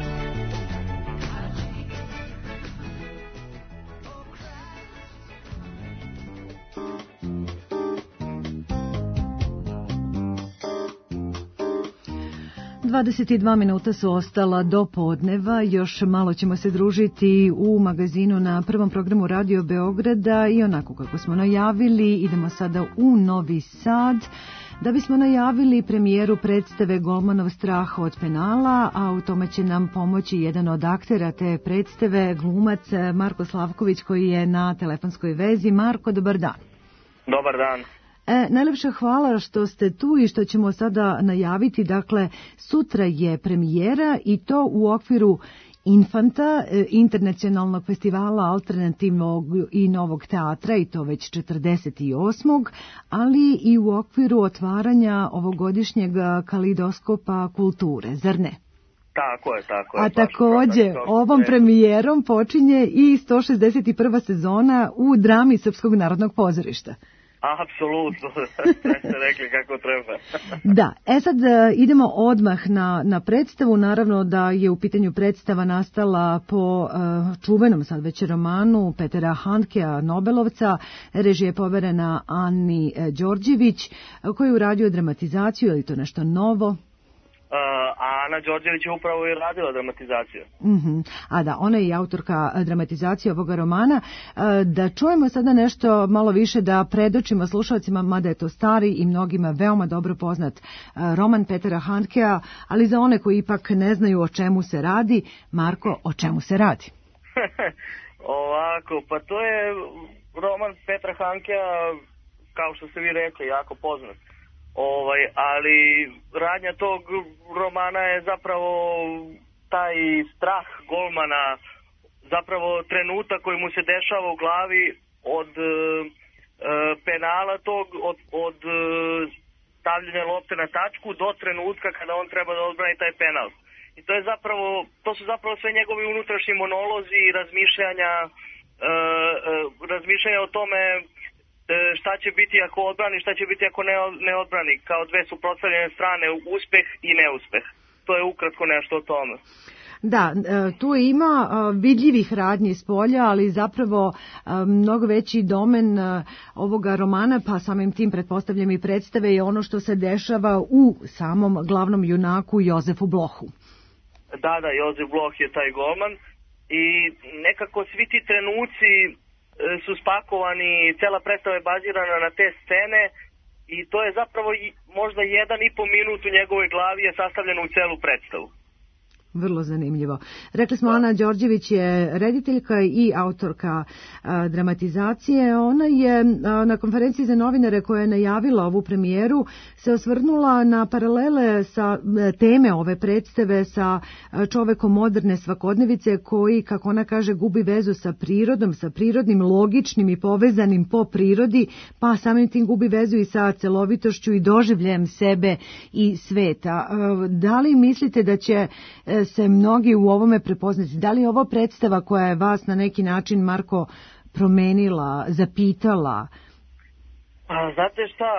22 minuta su ostala do podneva, još malo ćemo se družiti u magazinu na prvom programu Radio Beograda i onako kako smo najavili, idemo sada u Novi Sad da bismo najavili premijeru predstave Golmanov strah od penala, a u tome će nam pomoći jedan od aktera te predstave, glumac Marko Slavković koji je na telefonskoj vezi. Marko, dobar dan. Dobar dan. Najlepša hvala što ste tu i što ćemo sada najaviti. Dakle, sutra je premijera i to u okviru Infanta, internacionalnog festivala alternativnog i novog teatra, i to već 48. ali i u okviru otvaranja ovogodišnjeg kalidoskopa kulture, zar ne? Tako je. A takođe, ovom premijerom počinje i 161. sezona u drami Srpskog narodnog pozorišta. Apsolutno, sve ste rekli kako treba. Da, sad idemo odmah na predstavu. Naravno da je u pitanju predstava nastala po čuvenom sad već romanu Petera Handkea, Nobelovca. Režija je poverena Ani Đorđević, koji je uradio dramatizaciju, ali to nešto novo. Ana Đorđević je upravo i radila dramatizaciju. A da, ona je i autorka dramatizacije ovoga romana. Da čujemo sada nešto malo više, da predočimo slušalcima, mada je to stari i mnogima veoma dobro poznat roman Petera Handkea, ali za one koji ipak ne znaju o čemu se radi, Marko, o čemu se radi? Ovako, pa to je roman Petra Handkea, kao što ste vi rekli, jako poznat. Ali radnja tog romana je zapravo taj strah golmana, zapravo trenutak koji mu se dešava u glavi od penala tog, od stavljanja lopte na tačku do trenutka kada on treba da odbrani taj penal. I to su zapravo sve njegovi unutrašnji monolozi i razmišljanja o tome šta će biti ako odbrani, šta će biti ako ne odbrani, kao dve suprotstavljene strane, uspeh i neuspeh. To je ukratko nešto o tome. Da, tu ima vidljivih radnji s polja, ali zapravo mnogo veći domen ovoga romana, pa samim tim pretpostavljam i predstave, je ono što se dešava u samom glavnom junaku Jozefu Blohu. Da, Jozef Bloh je taj golman i nekako svi ti trenuci su spakovani, cela predstava je bazirana na te scene i to je zapravo možda 1,5 minut u njegovoj glavi je sastavljeno u celu predstavu. Vrlo zanimljivo. Rekli smo, Ana Đorđević je rediteljka i autorka dramatizacije. Ona je na konferenciji za novinare koja je najavila ovu premijeru se osvrnula na paralele sa teme ove predstave sa čovekom moderne svakodnevice koji, kako ona kaže, gubi vezu sa prirodom, sa prirodnim, logičnim i povezanim po prirodi, pa samim tim gubi vezu i sa celovitošću i doživljajem sebe i sveta. Da li mislite da će se mnogi u ovome prepoznati? Da li je ovo predstava koja je vas na neki način, Marko, promenila, zapitala? Znate šta,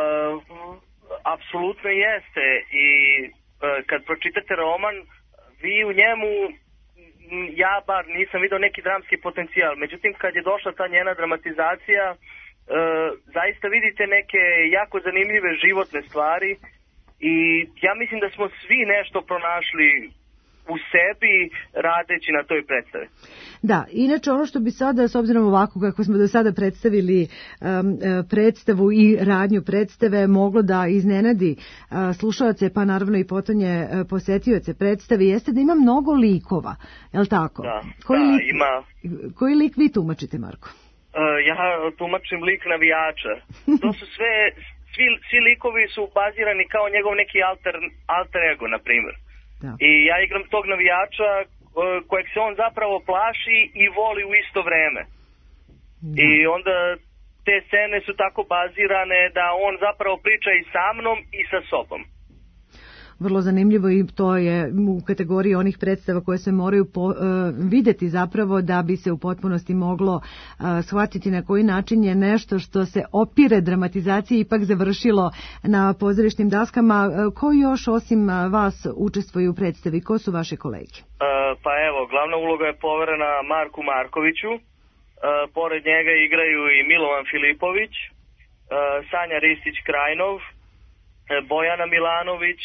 apsolutno jeste i kad pročitate roman, vi u njemu, ja bar nisam vidio neki dramski potencijal, međutim kad je došla ta njena dramatizacija, zaista vidite neke jako zanimljive životne stvari i ja mislim da smo svi nešto pronašli u sebi radeći na toj predstavi. Da, inače ono što bi sada, s obzirom ovako kako smo do sada predstavili predstavu i radnju predstave, moglo da iznenadi slušalce, pa naravno i potonje posetioce predstave, jeste da ima mnogo likova, je li tako? Da, ima. Koji lik vi tumačite, Marko? Ja tumačim lik navijača. To su svi likovi su bazirani kao njegov neki alter ego, na primjer. Da. I ja igram tog navijača kojeg se on zapravo plaši i voli u isto vreme. Da. I onda te scene su tako bazirane da on zapravo priča i sa mnom i sa sobom. Vrlo zanimljivo i to je u kategoriji onih predstava koje se moraju videti zapravo da bi se u potpunosti moglo shvatiti na koji način je nešto što se opire dramatizaciji ipak završilo na pozorišnim daskama. Ko još osim vas učestvuje u predstavi? Ko su vaše kolege? Pa evo, glavna uloga je poverena Marku Markoviću. Pored njega igraju i Milovan Filipović, Sanja Ristić-Krajnov, Bojana Milanović,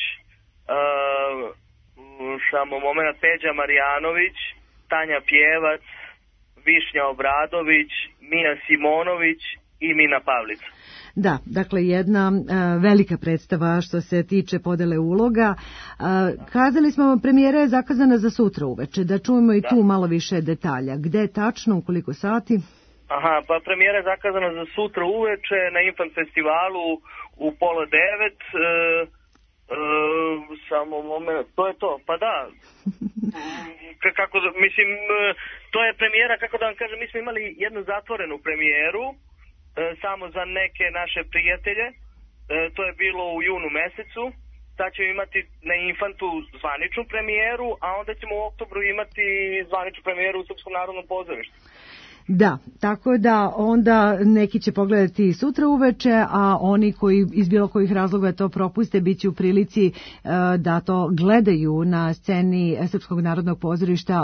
samo moment, Peđa Marjanović, Tanja Pjevac, Višnja Obradović, Mija Simonović i Mina Pavlica. Da, dakle jedna velika predstava što se tiče podele uloga. Kazali smo, premijera je zakazana za sutra uveče, da čujemo i tu malo više detalja. Gde tačno, u koliko sati? Aha, pa premijera je zakazana za sutra uveče na Infant festivalu u 8:30. Samo moment, to je to, pa da. Mislim, to je premijera, kako da vam kažem, mi smo imali jednu zatvorenu premijeru, samo za neke naše prijatelje, to je bilo u junu mesecu, sad ćemo imati na Infantu zvaničnu premijeru, a onda ćemo u oktobru imati zvaničnu premijeru u Srpskom narodnom pozorištu. Da, tako da onda neki će pogledati sutra uveče, a oni koji iz bilo kojih razloga to propuste bit će u prilici da to gledaju na sceni Srpskog narodnog pozorišta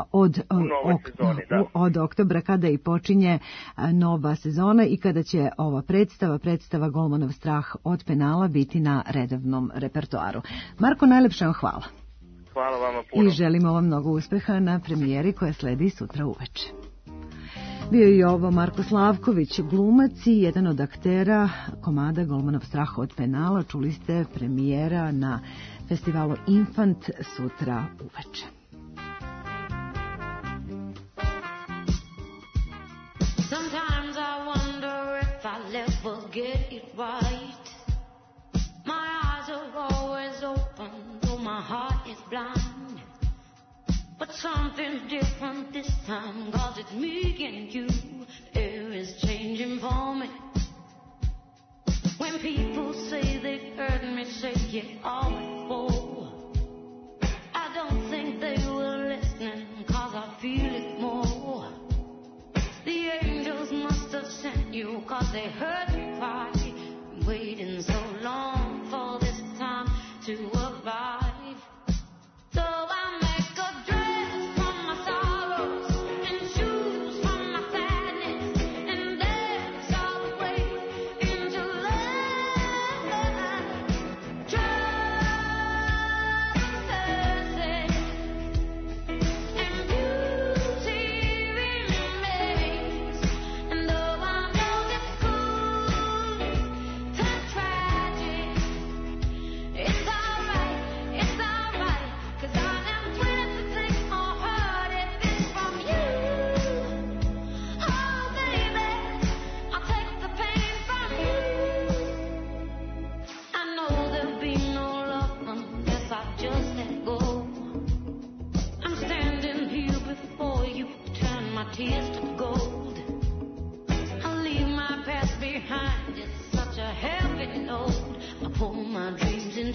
od oktobra, kada i počinje nova sezona i kada će ova predstava Golmanov strah od penala biti na redovnom repertoaru. Marko, najlepše vam hvala. Hvala vama puno. I želimo vam mnogo uspeha na premijeri koja sledi sutra uveče. Bio je ovo Marko Slavković, glumac i jedan od aktera komada Golmanov strah od penala. Čuli ste premijera na festivalu Infant sutra uveče. Sometimes I wonder if I'll ever get it right. My eyes are always open, though my heart is blind. But something's different this time, 'cause it's me and you. Air is changing for me. When people say they've heard me say it all before, I don't think they were listening, 'cause I feel it more. The angels must have sent you, 'cause they heard me cry. Waiting so long for this time to arrive. So I make a dress from my sorrows and shoes from my sadness and dance all the way into love. Trust and beauty remains. And though I know it's cool, turn tragic, it's alright.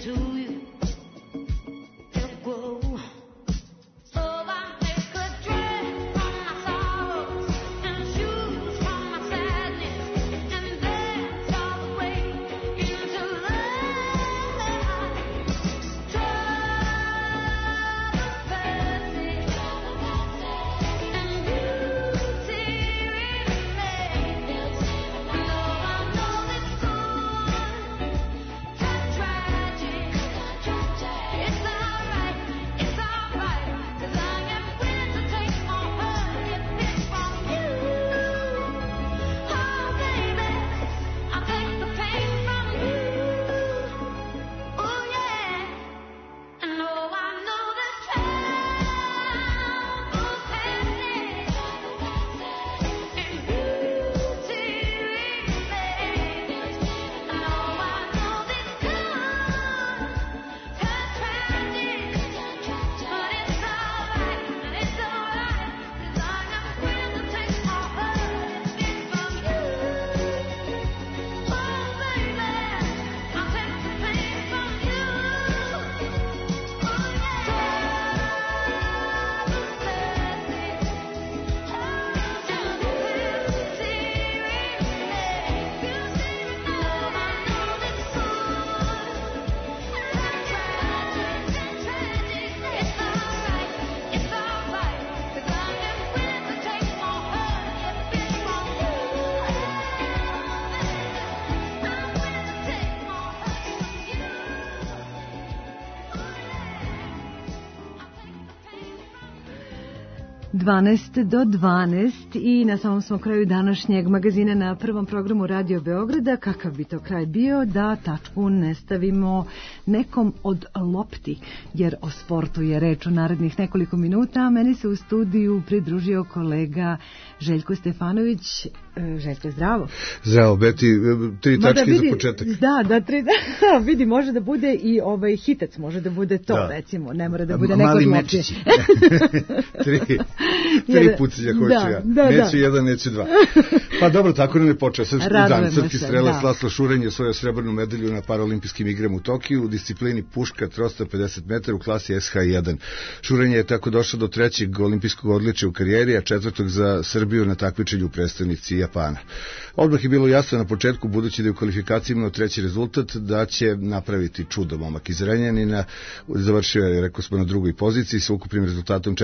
to you. They'll grow. So I make a dress from my sorrows and shoes from my sadness, and dance all the way into love. do 12 i na samom smo kraju današnjeg magazina na prvom programu Radio Beograda. Kakav bi to kraj bio da tačku ne stavimo nekom od lopti, jer o sportu je reč u narednih nekoliko minuta, a meni se u studiju pridružio kolega Željko Stefanović. Željko, zdravo. Zdravo, Beti, 3 tačke za početak. Vidi, može da bude i hitac, može da bude to, recimo, ne mora da bude neko mali od lopti. mečići. Tri pucilja hoću ja. Neću jedan, neću dva. Pa dobro, tako nam je počeo. Srpski strelac Laslo Šurenj je osvojio srebrnu medalju na paraolimpijskim igrama u Tokiju u disciplini puška trosta 50 metara u klasi SH1. Šurenj je tako došao do 3. olimpijskog odličja u karijeri, a 4. za Srbiju na takmičenju u prestonici Japana. Odmah je bilo jasno na početku, budući da je u kvalifikaciji imao 3. rezultat, da će napraviti čudo momak iz Renjanina. Završio je, rekao smo, na 2. poziciji sa ukupnim rezultatom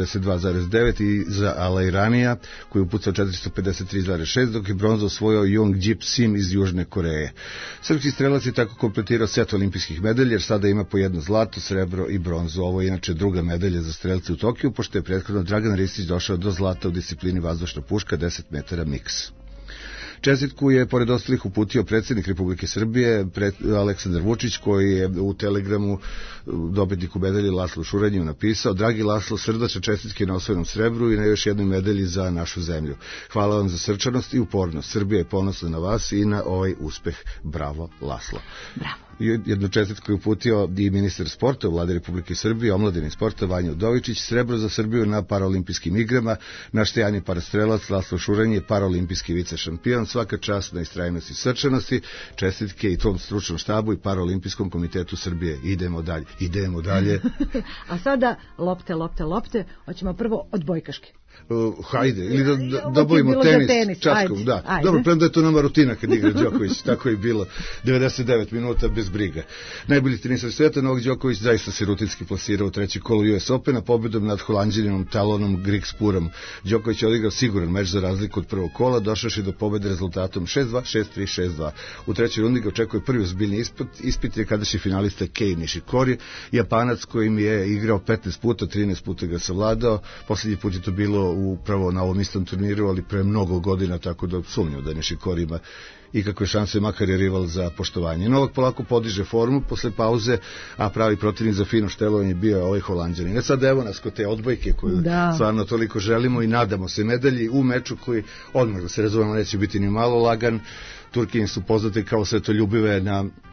452,9 i za Alairanija, koji je upucao 453,6, dok je bronzu osvojio Jong-Jip Sim iz Južne Koreje. Srpski strelac je tako kompletirao set olimpijskih medalja, jer sada ima po 1 zlato, srebro i bronzu. Ovo je inače 2. medalja za strelce u Tokiju, pošto je prethodno Dragan Ristić došao do zlata u disciplini vazdušna puška 10 metara miks. Čestitku je pored ostalih uputio predsjednik Republike Srbije Aleksandar Vučić, koji je u telegramu dobitniku medalje Laslo Šurenju napisao: dragi Laslo, srdačne čestitke na osvojenom srebru i na još jednoj medalji za našu zemlju. Hvala vam za srčanost i upornost. Srbija je ponosna na vas i na ovaj uspeh. Bravo, Laslo. Bravo. Jednu čestitku je uputio i ministar sporta u Vladi Republike Srbije, omladine i sporta Vanja Udovičić. Srebro za Srbiju na paraolimpijskim igrama. Naš sjajni parastrelac Laslo Šurenj je paraolimpijski vice šampion. Svaka čast na istrajnosti i srčanosti. Čestitke i tom stručnom štabu i paraolimpijskom komitetu Srbije. Idemo dalje. A sada lopte. Hoćemo prvo odbojkaške. Hajde, ili da dobojimo tenis časkom, da. Ajde. Dobro, premda je to nama rutina kad igra Đoković, tako je bilo. 99 minuta bez briga. Najbolji tenisar sveta Novak Đoković zaista se rutinski plasirao u 3. kolo US Opena pobedom nad Holanđaninom Talonom Griekspurom. Đoković je odigrao siguran meč za razliku od prvog kola, došavši do pobede rezultatom 6-2, 6-3, 6-2. U 3. rundi ga očekuje prvi ozbiljni ispit je kadašnji finalista Kei Nishikori, Japanac kojim je igrao 15 puta, 13 puta ga savladao. Poslednji put je to bilo upravo na ovom istom turniru, ali pre mnogo godina, tako da sumnjam da Nishikori ima ikakve šanse, makar je rival za poštovanje. Novak polako podiže formu posle pauze, a pravi protivnik za fino štelovanje bio je ovaj Holanđanin. Sad evo nas kod te odbojke koju stvarno toliko želimo i nadamo se medalji u meču koji, odmah da se razumemo, neće biti ni malo lagan. Turkinje su poznate kao svetoljubive na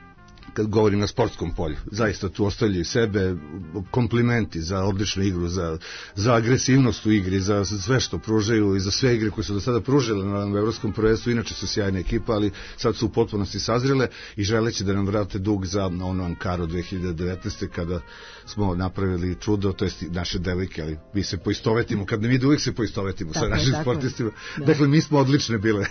kad govorim na sportskom polju. Zaista tu ostavljaju sebe, komplimenti za odličnu igru, za agresivnost u igri, za sve što pružaju i za sve igre koje su do sada pružile na evropskom prvenstvu. Inače su sjajna ekipa, ali sad su u potpunosti sazrele i želeći da nam vrate dug za ono Ankaru 2019. kada smo napravili čudo, to jest naše devojke, ali mi se poistovetimo, kad ne vidi uvijek se poistovetimo sa našim sportistima. Dakle, mi smo odlične bile.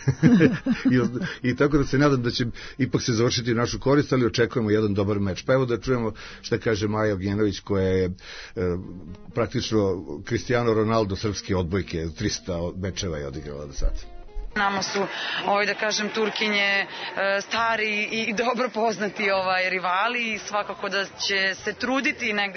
I tako da se nadam da će ipak se završiti u našu korist, ali očekujemo jedan dobar meč. Pa evo da čujemo šta kaže Maja Ognjenović, koja je praktično Cristiano Ronaldo srpske odbojke, 300 mečeva je odigrala do sada. Nama su, da kažem, Turkinje stari i dobro poznati rivali i svakako da će se truditi negde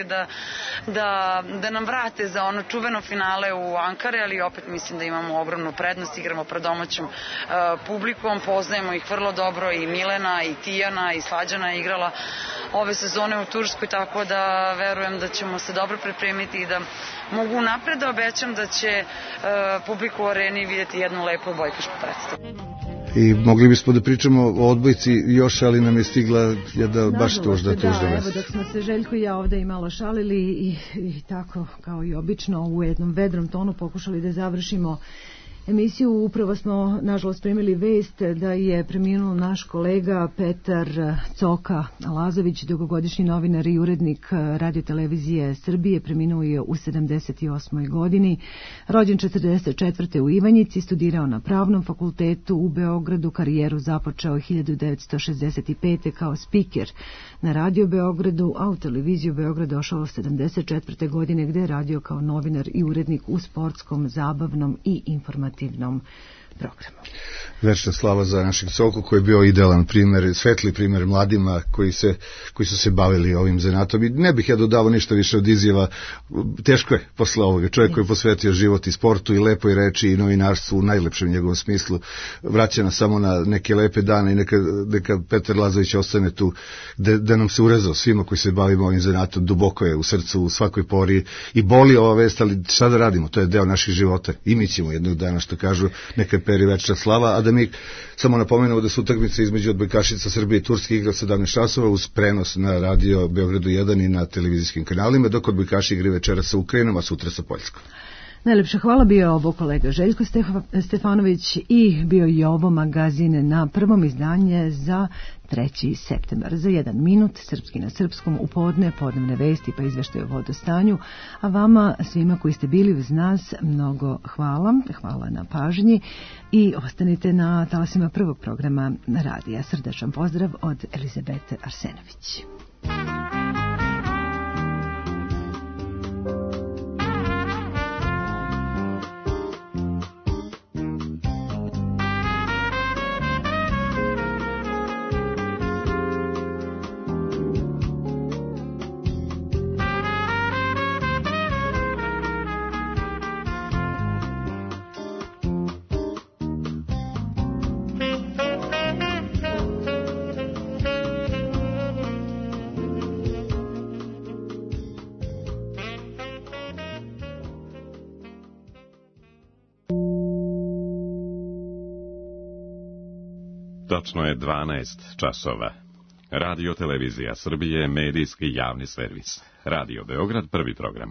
da nam vrate za ono čuveno finale u Ankare, ali opet mislim da imamo ogromnu prednost, igramo pred domaćom publikom, poznajemo ih vrlo dobro, i Milena, i Tijana, i Slađana je igrala ove sezone u Turskoj, tako da verujem da ćemo se dobro pripremiti i da mogu napred da obećam da će publiku u areni vidjeti jednu lepu odbojkašku predstavu. I mogli bismo da pričamo o odbojci još, ali nam je stigla jedna baš tužna vest. Evo dok smo se Željko i ja ovde i malo šalili i tako kao i obično u jednom vedrom tonu pokušali da završimo emisiju, upravo smo nažalost primili vest da je preminuo naš kolega Petar Coka Lazović, dugogodišnji novinar i urednik Radio-televizije Srbije. Preminuo je u 78. godini, rođen 44. u Ivanjici, studirao na Pravnom fakultetu u Beogradu, karijeru započeo 1965. kao spiker na Radio Beogradu, a u televiziju Beograd došao 74. godine gde je radio kao novinar i urednik u sportskom, zabavnom i informativnom programu. Večna slava za našeg Coku, koji je bio idealan primer, svetli primer mladima koji su se bavili ovim zanatom. I ne bih ja dodavao ništa više od izjava. Teško je posle ovoga. Čovjek koji je posvetio život i sportu i lepoj reči i novinarstvu u najlepšem njegovom smislu. Vraća nas samo na neke lepe dane i neka Petar Lazović ostane tu da nam se urezao svima koji se bavimo ovim zanatom. Duboko je u srcu, u svakoj pori i boli ova vest, ali šta da radimo? To je deo naših života. I mi ćemo jednog dana, što kažu, neka peri večna slava, a da mi samo napomenemo da su utakmice između odbojkašica Srbije i Turske igra 17 časova uz prenos na Radio Beogradu 1 i na televizijskim kanalima, dok odbojkaši igre večera sa Ukrajinom, a sutra sa Poljskom. Najlepša hvala, bio ovo kolega Željko Stefanović i bio i ovo magazin na prvom izdanje za 3. septembar. Za 1 minut, srpski na srpskom, u podne, podnevne vesti pa izveštaj o vodostanju. A vama, svima koji ste bili uz nas, mnogo hvala. Hvala na pažnji i ostanite na talasima prvog programa radija. Srdačan pozdrav od Elizabete Arsenović. Tačno je 12 časova. Radio-televizija Srbije, medijski javni servis. Radio Beograd, prvi program.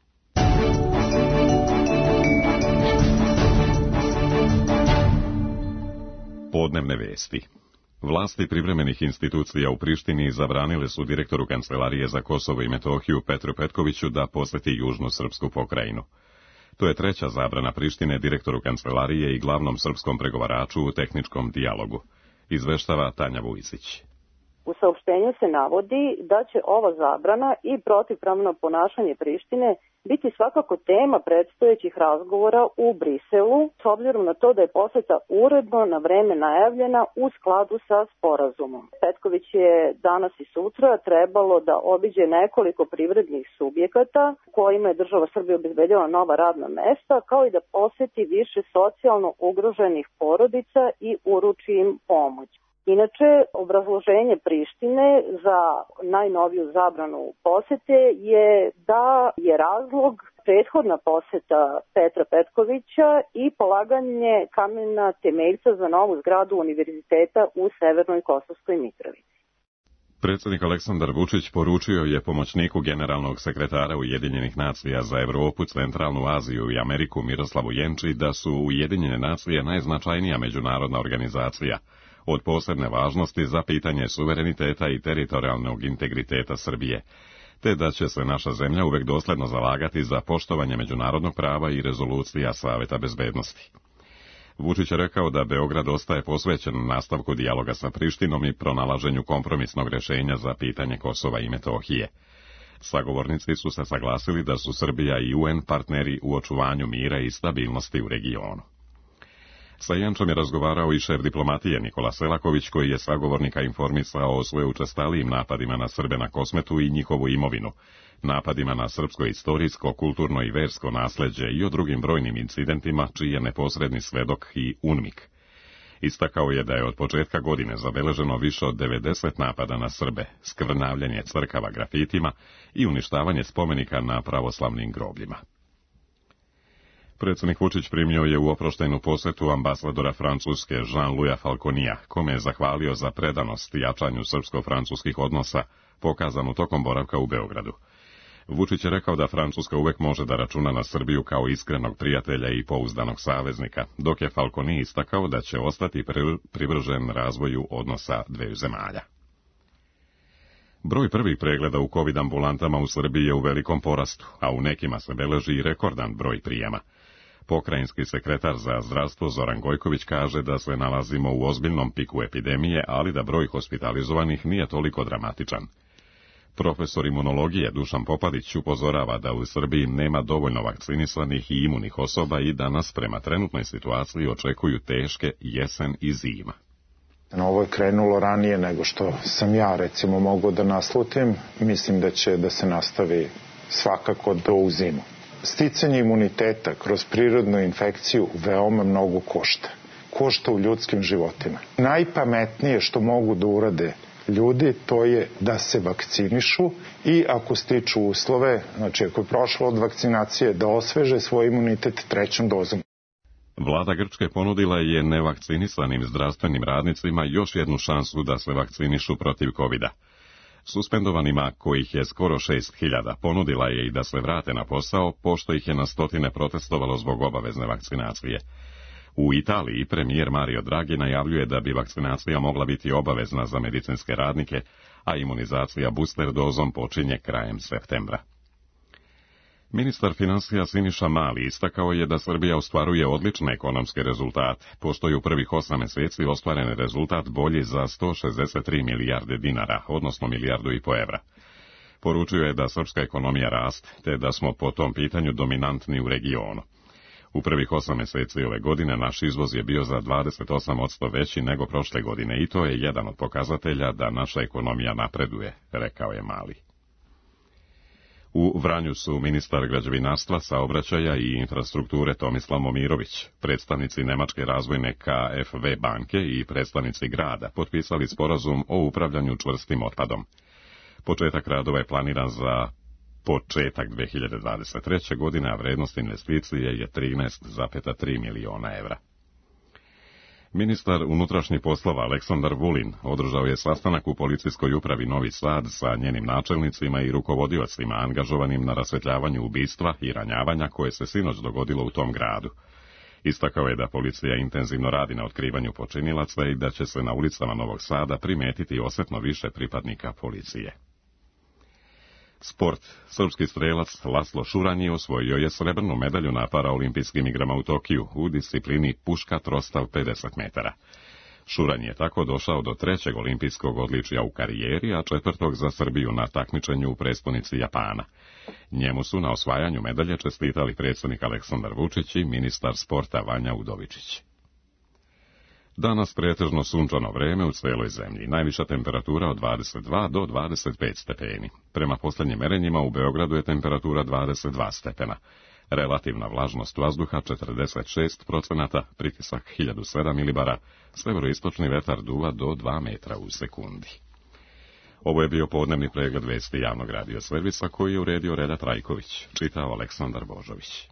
Podnevne vesti. Vlasti privremenih institucija u Prištini zabranile su direktoru Kancelarije za Kosovo i Metohiju Petru Petkoviću da poseti južnu srpsku pokrajinu. To je treća zabrana Prištine direktoru Kancelarije i glavnom srpskom pregovaraču u tehničkom dijalogu. Izveštava Tanja Vujicić. U saopštenju se navodi da će ova zabrana i protivpravno ponašanje Prištine biti svakako tema predstojećih razgovora u Briselu, s obzirom na to da je poseta uredno na vreme najavljena u skladu sa sporazumom. Petković je danas i sutra trebalo da obiđe nekoliko privrednih subjekata kojima je država Srbija obezbedila nova radna mesta, kao i da poseti više socijalno ugroženih porodica i uruči im pomoć. Inače, obrazloženje Prištine za najnoviju zabranu posete je da je razlog prethodna poseta Petra Petkovića i polaganje kamena temeljca za novu zgradu univerziteta u Severnoj Kosovskoj Mitrovici. Predsjednik Aleksandar Vučić poručio je pomoćniku generalnog sekretara Ujedinjenih nacija za Europu, Centralnu Aziju i Ameriku Miroslavu Jenči da su Ujedinjene nacije najznačajnija međunarodna organizacija od posebne važnosti za pitanje suvereniteta i teritorijalnog integriteta Srbije, te da će se naša zemlja uvek dosledno zalagati za poštovanje međunarodnog prava i rezolucija Saveta bezbednosti. Vučić je rekao da Beograd ostaje posvećen nastavku dijaloga sa Prištinom i pronalaženju kompromisnog rješenja za pitanje Kosova i Metohije. Sagovornici su se saglasili da su Srbija i UN partneri u očuvanju mira i stabilnosti u regionu. Sa Jančom je razgovarao i šef diplomatije Nikola Selaković, koji je sagovornika informisao o sve učestalijim napadima na Srbe na Kosmetu i njihovu imovinu, napadima na srpsko istorijsko, kulturno i versko nasleđe i o drugim brojnim incidentima, čiji je neposredni svedok i UNMIK. Istakao je da je od početka godine zabeleženo više od 90 napada na Srbe, skvrnavljanje crkava grafitima i uništavanje spomenika na pravoslavnim grobljima. Predsjednik Vučić primio je u oproštajnu posetu ambasadora Francuske Jean-Louisa Falconija, kome je zahvalio za predanost jačanju srpsko-francuskih odnosa pokazanu tokom boravka u Beogradu. Vučić je rekao da Francuska uvek može da računa na Srbiju kao iskrenog prijatelja i pouzdanog saveznika, dok je Falconi istakao da će ostati privržen razvoju odnosa dveju zemalja. Broj prvih pregleda u COVID ambulantama u Srbiji je u velikom porastu, a u nekima se beleži i rekordan broj prijema. Pokrajinski sekretar za zdravstvo Zoran Gojković kaže da se nalazimo u ozbiljnom piku epidemije, ali da broj hospitalizovanih nije toliko dramatičan. Profesor imunologije Dušan Popadić upozorava da u Srbiji nema dovoljno vakcinisanih i imunih osoba i da nas prema trenutnoj situaciji očekuju teške jesen i zima. Ovo je krenulo ranije nego što sam ja recimo mogao da naslutim. Mislim da će da se nastavi svakako do u zimu. Sticanje imuniteta kroz prirodnu infekciju veoma mnogo košta. Košta u ljudskim životima. Najpametnije što mogu da urade ljudi, to je da se vakcinišu i ako stiču uslove, znači ako je prošlo od vakcinacije, da osveže svoj imunitet 3. dozom. Vlada Grčke ponudila je nevakcinisanim zdravstvenim radnicima još jednu šansu da se vakcinišu protiv COVID-a. Suspendovanima, kojih je skoro 6.000, ponudila je i da se vrate na posao, pošto ih je na stotine protestovalo zbog obavezne vakcinacije. U Italiji premijer Mario Draghi najavljuje da bi vakcinacija mogla biti obavezna za medicinske radnike, a imunizacija booster dozom počinje krajem septembra. Ministar financija Siniša Mali istakao je da Srbija ostvaruje odlične ekonomske rezultate, pošto je u prvih 8 meseci ostvaren rezultat bolji za 163 milijarde dinara, odnosno 1,5 milijardu evra. Poručio je da srpska ekonomija raste, te da smo po tom pitanju dominantni u regionu. U prvih 8 meseci ove godine naš izvoz je bio za 28% veći nego prošle godine i to je jedan od pokazatelja da naša ekonomija napreduje, rekao je Mali. U Vranju su ministar građevinarstva, saobraćaja i infrastrukture Tomislav Momirović, predstavnici Nemačke razvojne KfW banke i predstavnici grada potpisali sporazum o upravljanju čvrstim otpadom. Početak radova je planiran za početak 2023. godine, a vrednost investicije je 13,3 miliona evra. Ministar unutrašnjih poslova Aleksandar Vulin održao je sastanak u policijskoj upravi Novi Sad sa njenim načelnicima i rukovodiocima angažovanim na rasvetljavanju ubistva i ranjavanja koje se sinoć dogodilo u tom gradu. Istakao je da policija intenzivno radi na otkrivanju počinilaca i da će se na ulicama Novog Sada primetiti osjetno više pripadnika policije. Sport. Srpski strelac Laslo Šuranji osvojio je srebrnu medalju na paraolimpijskim igrama u Tokiju u disciplini puška trostav 50 metara. Šuranji je tako došao do 3. olimpijskog odličja u karijeri, a 4. za Srbiju na takmičenju u prestonici Japana. Njemu su na osvajanju medalje čestitali predsjednik Aleksandar Vučić i ministar sporta Vanja Udovičić. Danas pretežno sunčano vreme u celoj zemlji, najviša temperatura od 22 do 25 stepeni. Prema posljednjim merenjima u Beogradu je temperatura 22 stepena. Relativna vlažnost vazduha 46%, pritisak 1007 milibara, severoistočni vetar duva do 2 metra u sekundi. Ovo je bio podnevni pregled vesti javnog radio servisa koji je uredio Reda Trajković, čitao Aleksandar Božović.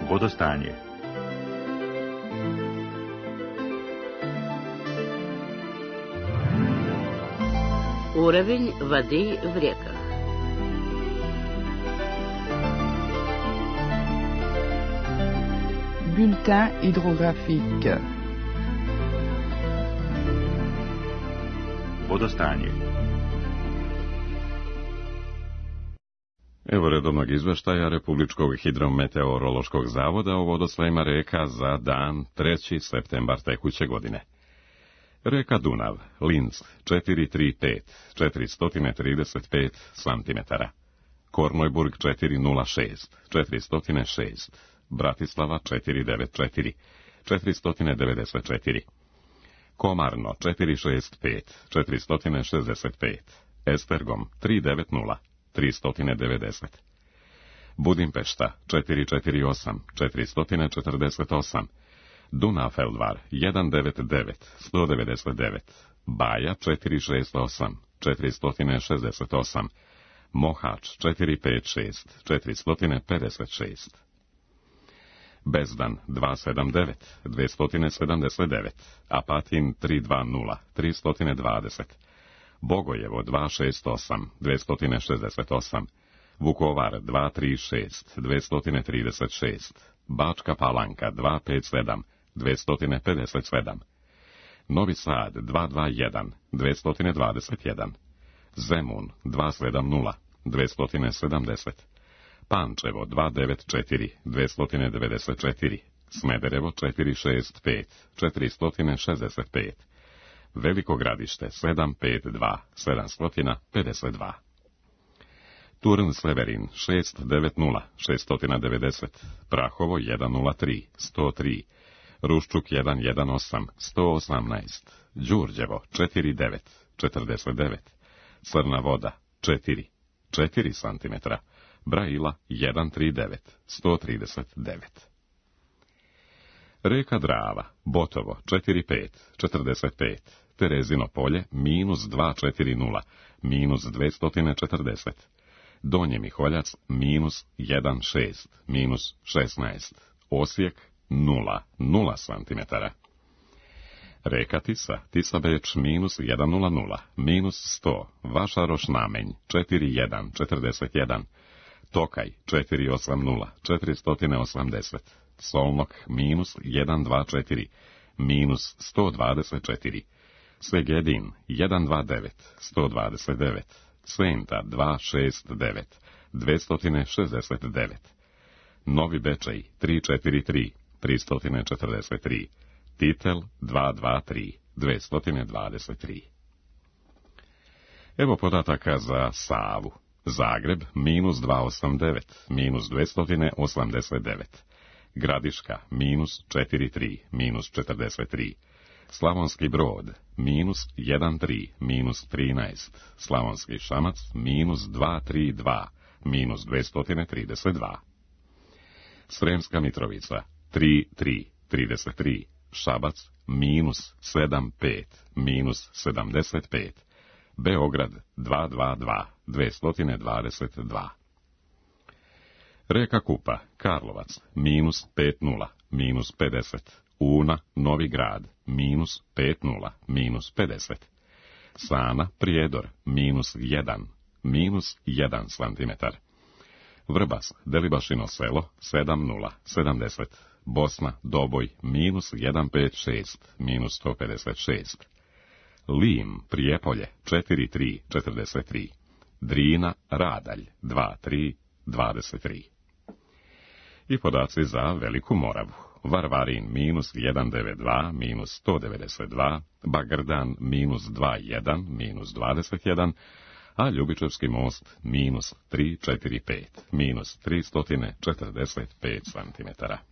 Vodostanje. Уровень воды в реках. Bulletin hydrographique. Vodostanje. Evo redovnog izveštaja Republičkog hidrometeorološkog zavoda o vodostajima reka za dan 3. septembar tekuće godine. Reka Dunav, Linz, 435, 435 cm. Kornojburg, 406, 406. Bratislava, 494, 494. Komarno, 465, 465. Estergom, 390, 390. Budimpešta, 448, 448. Dunafeldvar, 199, 199. Baja, 468, 468. Mohač, 456, 456. Bezdan, 279, 279. Apatin, 320, 320. Bogojevo, 268, 268. Vukovar, 236, 236. Bačka Palanka, 257, 257. Novi Sad, 221, 221. Zemun, 270, 270. Pančevo, 294, 294. Smederevo, 465, 465. Veliko Gradište, 752, 752. Turn Severin, 690, 690. Prahovo, 103, 103. Ruščuk, 118, 118. Đurđevo, 49, 49. Crna Voda, 4, 4 cm. Braila, 139, 139. Reka Drava, Botovo, 45, 45. Terezino polje, minus 240, minus 240. Donji Miholjac, minus 16, minus 16. Osijek, 0, 0 cm. Reka Tisa, Tisa Beč, minus 100, minus 100. Vašaroš Namenj, 41, 41. Tokaj, 480, 480. Solnok, minus 124, minus 124. Segedin, 129, 129. Senta, 269, 269. Novi Bečej, 343, 343. Titel, 223, 223. Evo podataka za Savu. Zagreb, minus 289, minus 289. Gradiška, minus 43, minus 43. Slavonski Brod, minus 13, minus 13. Slavonski Šamac, minus 232, minus 232. Sremska Mitrovica, 33, 33. Šabac, minus 75, minus 75. Beograd, 222, 222. Reka Kupa, Karlovac, minus 50, minus 50. Una, Novi Grad, minus 50, minus 50. Sana, Prijedor, minus 1, minus 1 cm. Vrbas, Delibašino selo, 70, 70. Bosna, Doboj, minus 156, minus 156. Lim, Prijepolje, 43, 43. Drina, Radalj, 23, 23. I podaci za Veliku Moravu. Varvarin, minus 192, minus 192. Bagrdan, minus 21, minus 21. A Ljubičevski most, minus 345, minus 345 cm.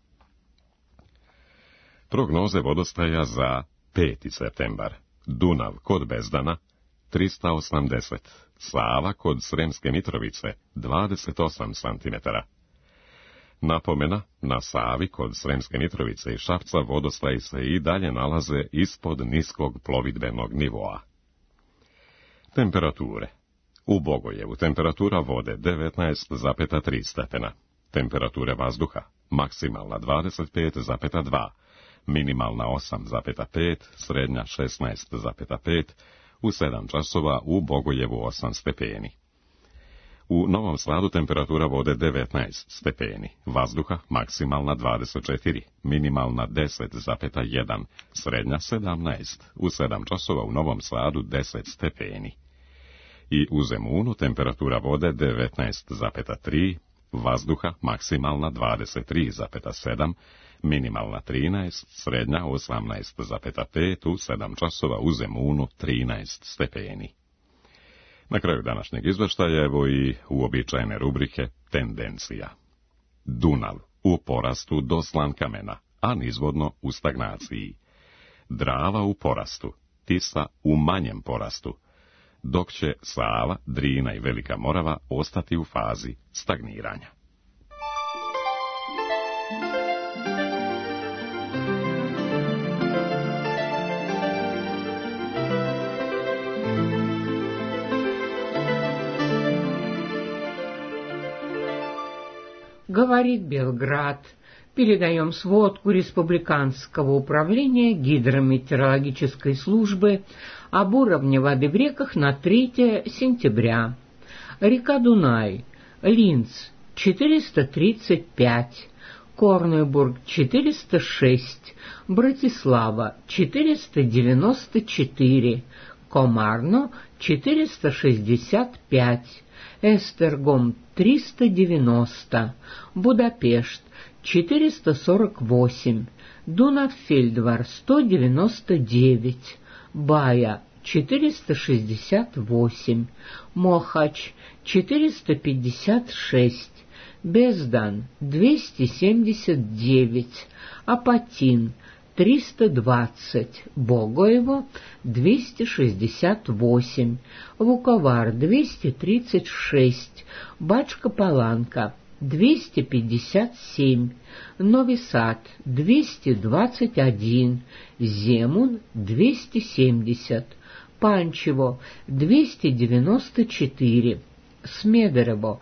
Prognoze vodostaja za 5. septembar. Dunav kod Bezdana, 380. Sava kod Sremske Mitrovice, 28 cm. Napomena, na Savi kod Sremske Mitrovice i Šapca vodostaji se i dalje nalaze ispod niskog plovidbenog nivoa. Temperature. U Bogojevu temperatura vode 19,3 stepena. Temperature vazduha maksimalna 25,2, minimalna 8,5, srednja 16,5, u 7 časova u Bogojevu 8 stepeni. U Novom Sadu temperatura vode 19 stepeni, vazduha maksimalna 24, minimalna 10,1, srednja 17, u 7 časova u Novom Sadu 10 stepeni. I u Zemunu temperatura vode 19,3, vazduha maksimalna 23,7, minimalna 13, srednja 18,5, u 7 časova u Zemunu 13 stepeni. Na kraju današnjeg izveštaja evo i uobičajene rubrike Tendencija. Dunav u porastu do Slankamena, a nizvodno u stagnaciji. Drava u porastu, Tisa u manjem porastu, dok će Sava, Drina i Velika Morava ostati u fazi stagniranja. Говорит Белград. Передаем сводку Республиканского управления гидрометеорологической службы об уровне воды в реках на 3 сентября. Река Дунай, Линц 435, Корнебург 406, Братислава 494, Комарно 465, Эстергом 390, Будапешт 448, Дунавфельдвар 199, Бая 468, Мохач 456, Бездан 279, Апатин 320, Богоево 268, Вуковар 236, Бачка-Паланка 257, Новый Сад 221, Земун 270, Панчево 294, Смедерово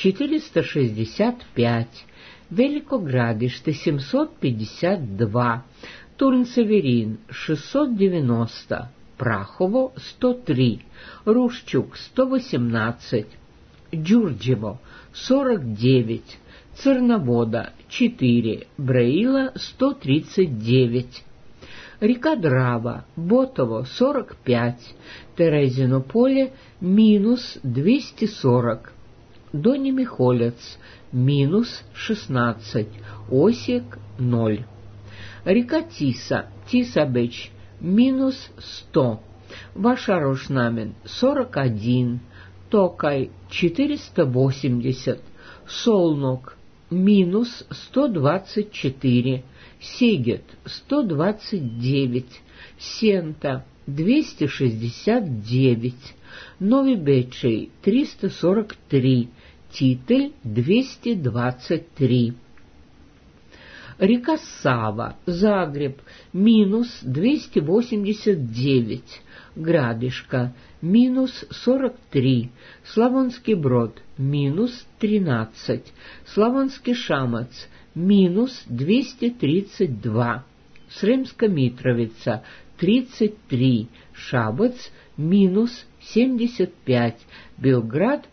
465, Великоградиште 752, Турн-Северин 690, Прахово 103, Рушчук 118, Джурджево 49, Церновода 4, Браила 139, река Драва, Ботово 45, Терезинополе минус 240, Донемихолец минус 16, Осек 0. Река Тиса, Тисабеч минус 100, Вашарошнамен 41, Токай 480, Солнок минус 124, Сегет 129, Сента 269, Новый Бечей 343, Титель 223. Река Сава, Загреб, минус 289, Градишка, минус 43, Славонский Брод, минус 13, Славонский Шамац, минус 232, Сремска Митровица, 33, Шабац, минус 75, Белград,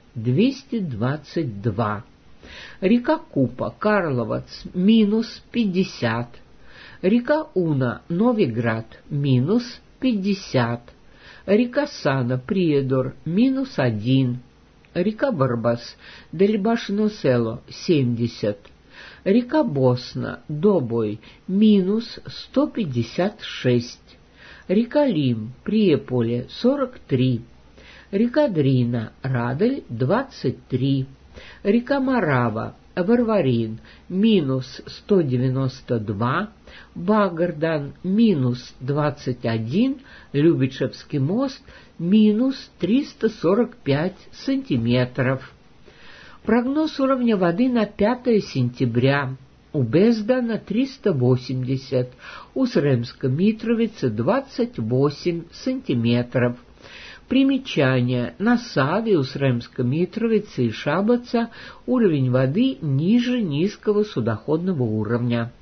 222. Река Купа, Карловац, минус 50. Река Уна, Новиград, минус 50. Река Сана, Приедор, минус 1. Река Барбас, Дельбашино село, 70. Река Босна, Добой, минус 156. Река Лим, Приеполе, 43. Река Дрина, Радель, 23. Река Марава, Варварин, минус 192, Багардан, минус 21, Любичевский мост, минус 345 сантиметров. Прогноз уровня воды на 5 сентября. У Бездана 380, у Сремска Митровицы 28 сантиметров. Примечание. На Саве, у Сремска Митровицы и Шабаца уровень воды ниже низкого судоходного уровня.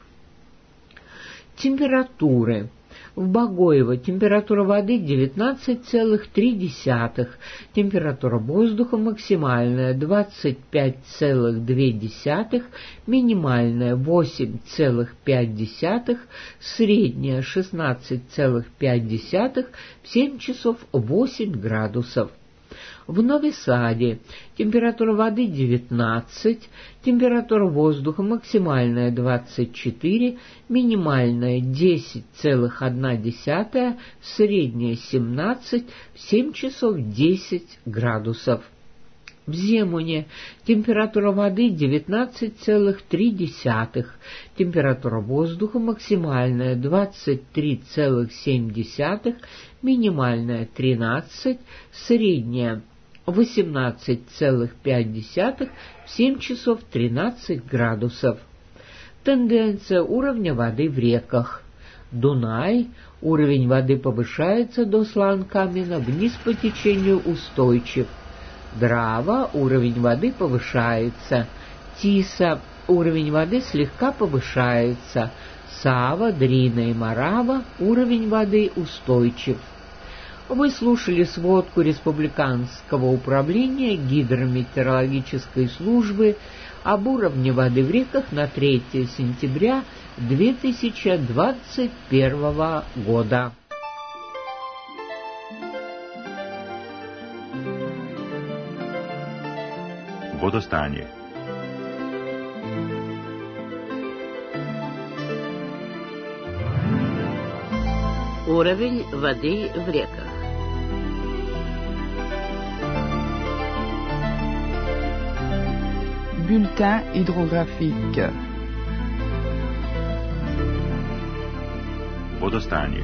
Температуры. В Богоево температура воды 19,3, температура воздуха максимальная 25,2, минимальная 8,5, средняя 16,5, в 7 часов 8 градусов. В Нови-Саде температура воды 19, температура воздуха максимальная 24, минимальная 10,1, средняя 17, в 7 часов 10 градусов. В Земуне температура воды 19,3, температура воздуха максимальная 23,7, минимальная 13, средняя 18,5, в 7 часов 13 градусов. Тенденция уровня воды в реках. Дунай. Уровень воды повышается до Сланкамена, вниз по течению устойчив. Драва. Уровень воды повышается. Тиса. Уровень воды слегка повышается. Сава, Дрина и Морава. Уровень воды устойчив. Вы слушали сводку Республиканского управления гидрометеорологической службы об уровне воды в реках на 3 сентября 2021 года. Водостanje. Уровень воды в реках. Bulletin hydrographique. Водостanje.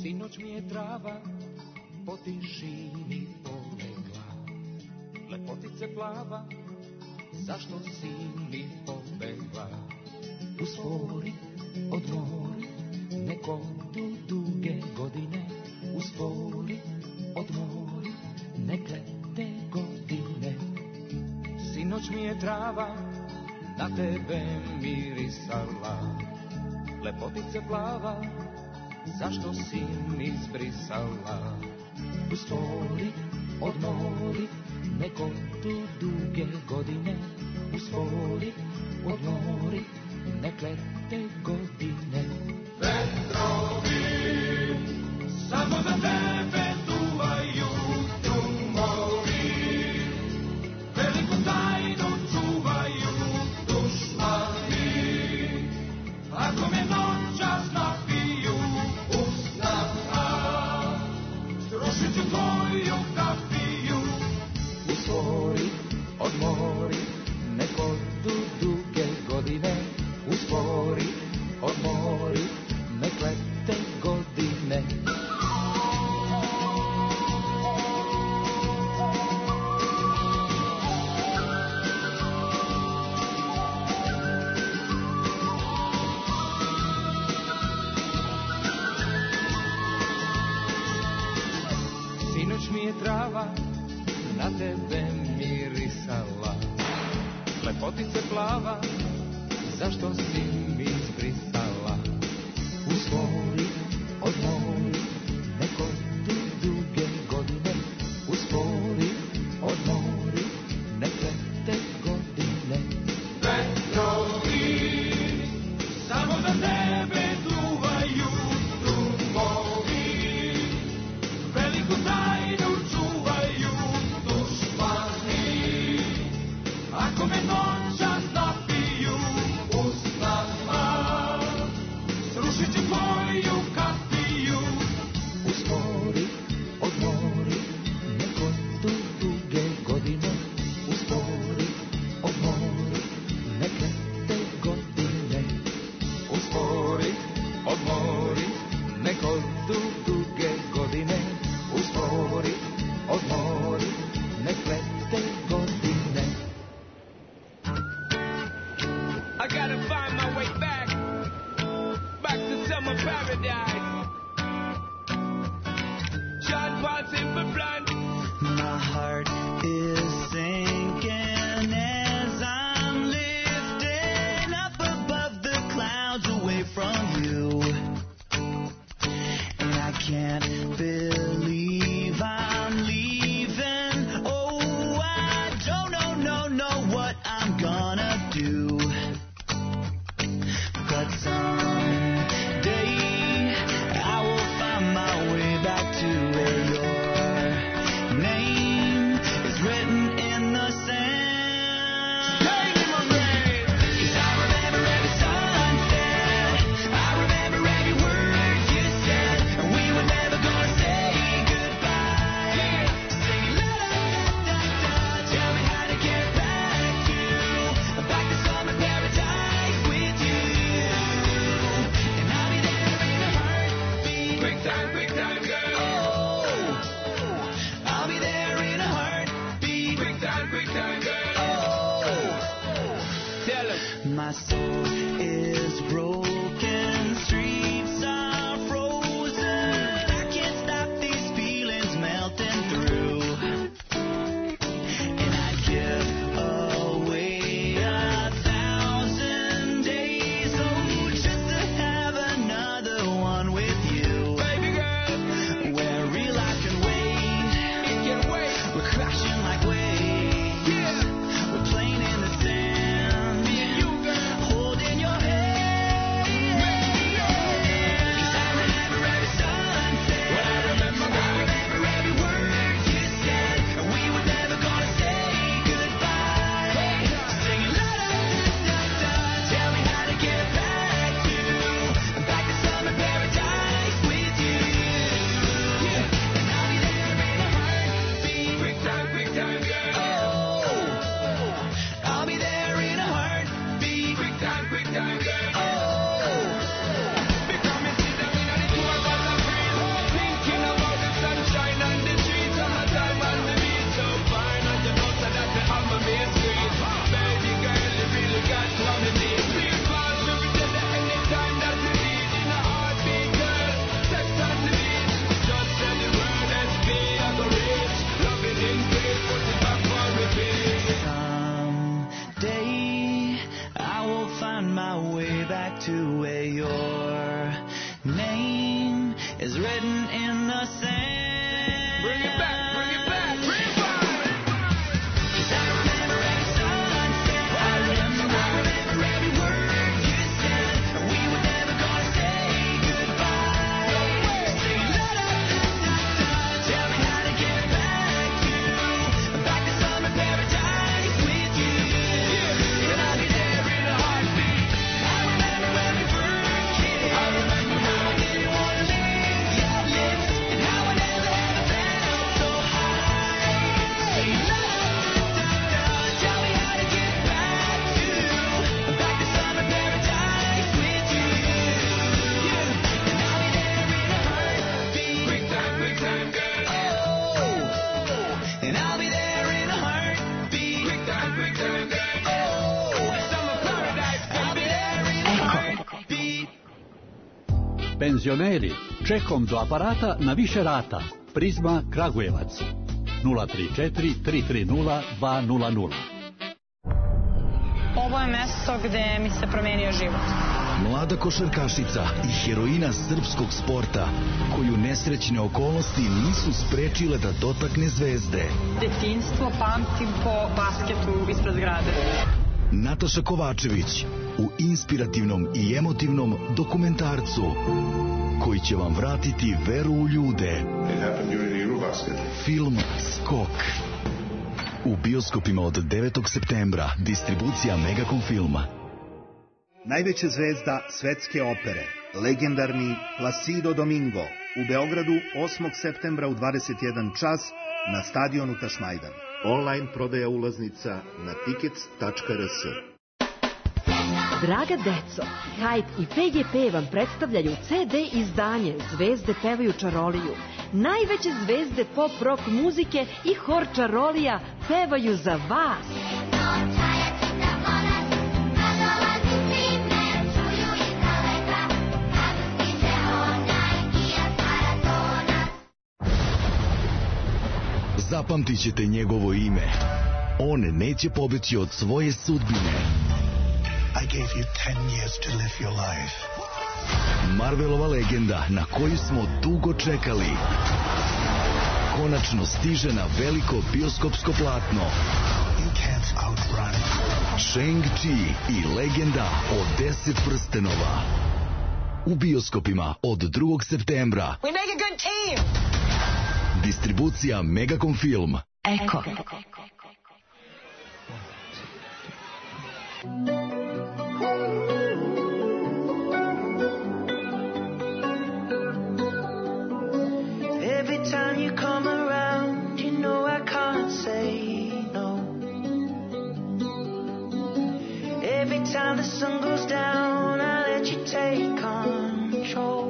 Sinoć mi je trava po tišini polegla. Lepotice plava, zašto si mi pobegla? Uspori, odmori, neko duge godine. Uspori, odmori, nek lete godine. Sinoć mi je trava na tebe mirisala. Lepotice plava, zašto si mi zbrisala? Uspori, odmori, neko duge godine. Uspori, odmori, nek lete godine. Vetrovi samo za tebe duvaju trumovi, veliku tajnu čuvaju dušmani. Ako me noćas napiju usnama, srušit ću tvoju kafiju. Uspori, odmori, neko duge godine. Uspori, odmori, nek lete godine. Sinoć mi je trava na tebe mirisala. Lepotice plava, zašto si mi zbrisala? Uspori, odmori, neko duge godine. Uspori, odmori, nek lete godine. Vetrovi samo za tebe duvaju trumovi, veliku tajnu čuvaju dušmani. Ako me noćas napiju usnama, srušit ću tvoju kafiju. Uspori, odmori, neko duge godine. Uspori, odmori, nek lete godine. Uspori, odmori, neko duge godine. Uspori, odmori, nek lete godine. I gotta find my way back to summer paradise. John Paul Simple Plan. My heart is sinking as I'm lifting up above the clouds away from you. And I can't believe I'm leaving. Oh, I don't know what I'm gonna do. But someday I will find my way back to where your name is written in the sand. Stay in my brain. 'Cause I remember every sunset. I remember every word you said. And we were never gonna say goodbye. Sing la la da da. Tell me how to get back to summer paradise with you. And I'll be there in a heartbeat. Quick time, girl. Oh, I'll be there in a heartbeat. Quick time, girl. Oh, tell us. My soul is broken, streets are frozen. I can't stop these feelings melting through. And I give away 1,000 days, oh, just to have another one with you. Baby girl, where real life can wait. It can wait. We're crashing like waves. Yeah. We're playing in the sand. Me and you, girl, holding your hand. way back to where your name is written in the sand. Bring it back, bring it back, bring it back. Penzioneri, čekom do aparata na više rata. Prizma Kragujevac 034 330 200. Ovo je mesto gde mi se promenio život. Mlada košarkašica i heroina srpskog sporta, koju nesrećne okolnosti nisu sprečile da dotakne zvezde. Detinjstvo pamtim po basketu ispred zgrade. Nataša Kovačević u inspirativnom i emotivnom dokumentarcu koji će vam vratiti veru u ljude. Film Skok. U bioskopima od 9. septembra. Distribucija Megacom Filma. Najveća zvezda svetske opere, legendarni Placido Domingo, u Beogradu 8. septembra u 21 čas na stadionu Tašmajdan. Online prodaja ulaznica na tickets.rs. Draga deco, Hajt i PGP vam predstavljaju CD izdanje Zvezde pevaju čaroliju. Najveće zvezde pop rock muzike i hor čarolija pevaju za vas. Zapamtit ćete njegovo ime. On neće pobeći od svoje sudbine. I gave you 10 years to live your life. Marvelova legenda na koju smo dugo čekali. Konačno stiže na veliko bioskopsko platno. You can't outrun. Shang-Chi i legenda o 10 prstenova. U bioskopima od 2. septembra. We make a good team. Distribucija Megacom Film. Eko. Every time you come around, you know I can't say no. Every time the sun goes down, I let you take control.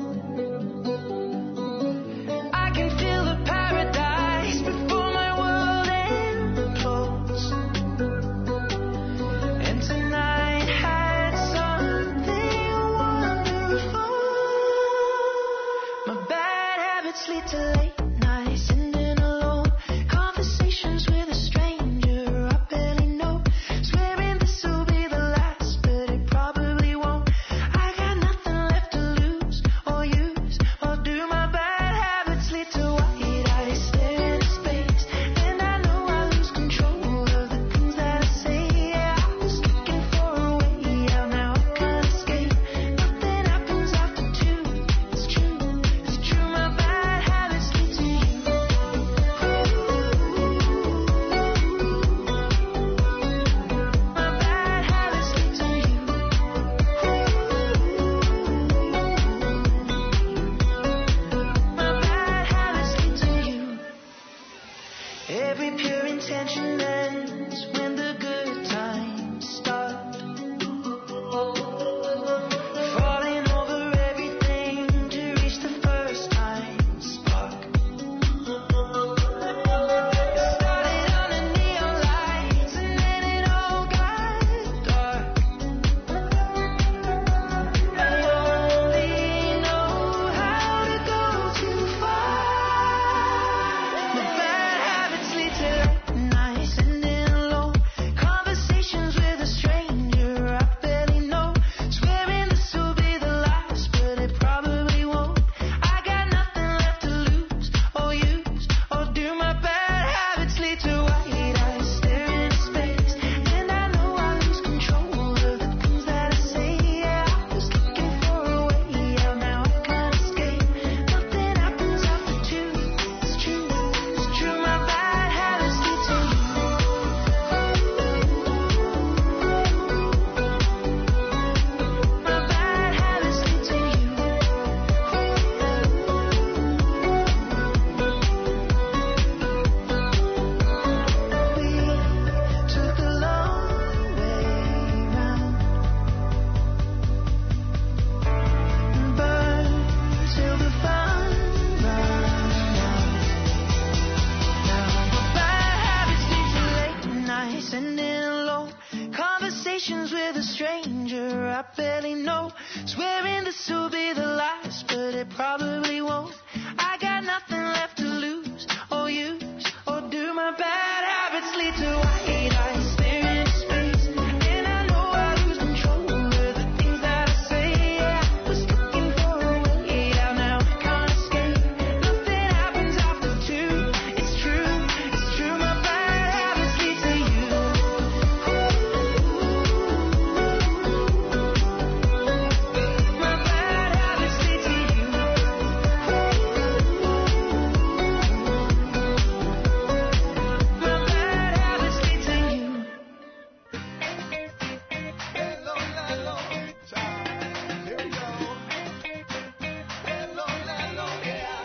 I can feel the paradise before my world implodes. And tonight had something wonderful. My bad habits lead to late nights, sitting alone. Conversations with a stranger I barely know. Swearing this will be the last, but it probably barely know. Swearing this will be the last, but it probably won't. I got nothing left to lose or use, or do my bad habits lead to white eyes staring into space? And I know I lose control of the things that I say. Yeah, I was looking for a way out, now I can't escape. Nothing happens after two. It's true, my bad habits lead to you. My bad habits lead to you. My bad habits lead to you. Hello, hello, ciao, here we go. Hello, hello, yeah.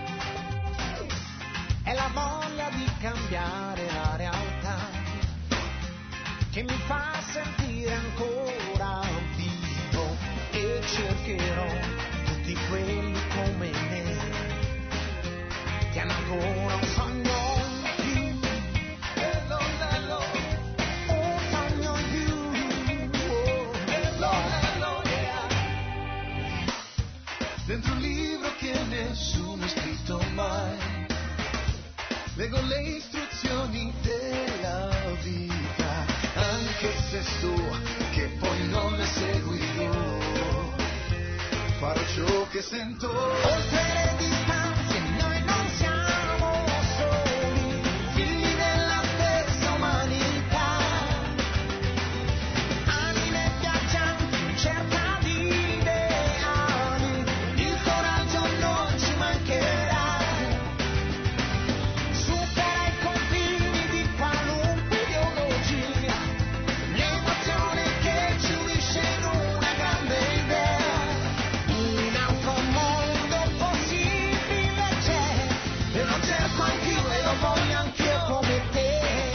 È la voglia di cambiare la realtà che mi fa sentire ancora vivo, e cercherò tutti quelli come me che hanno ancora un sogno in più. Hello, hello, un sogno in più. Hello, hello, yeah. Dentro un libro che nessuno ha scritto mai, leggo le istruzioni della vita, anche se so che poi non le seguirò. Farò ciò che sento. Oltre le distanze noi non siamo soli, figli della stessa umanità, anime viaggianti in cerca di ideali, il coraggio non ci mancherà. Supera i confini di qualunque ideologia, l'emozione che ci unisce in una grande idea. Un altro mondo possibile c'è, e lo cerco anch'io e lo voglio anch'io come te.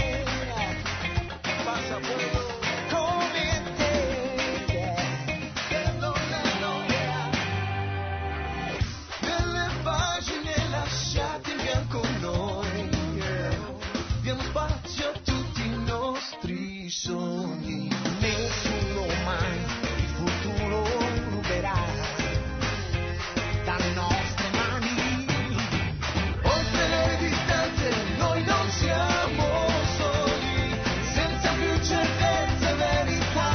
Passa fuori come te, yeah. Hello, hello, yeah. Nelle pagine lasciate in bianco noi, yeah, diamo spazio a tutti i nostri sogni. Nessuno mai il futuro ruberà dalle nostre mani. Oltre le distanze noi non siamo soli, senza più certezze e verità,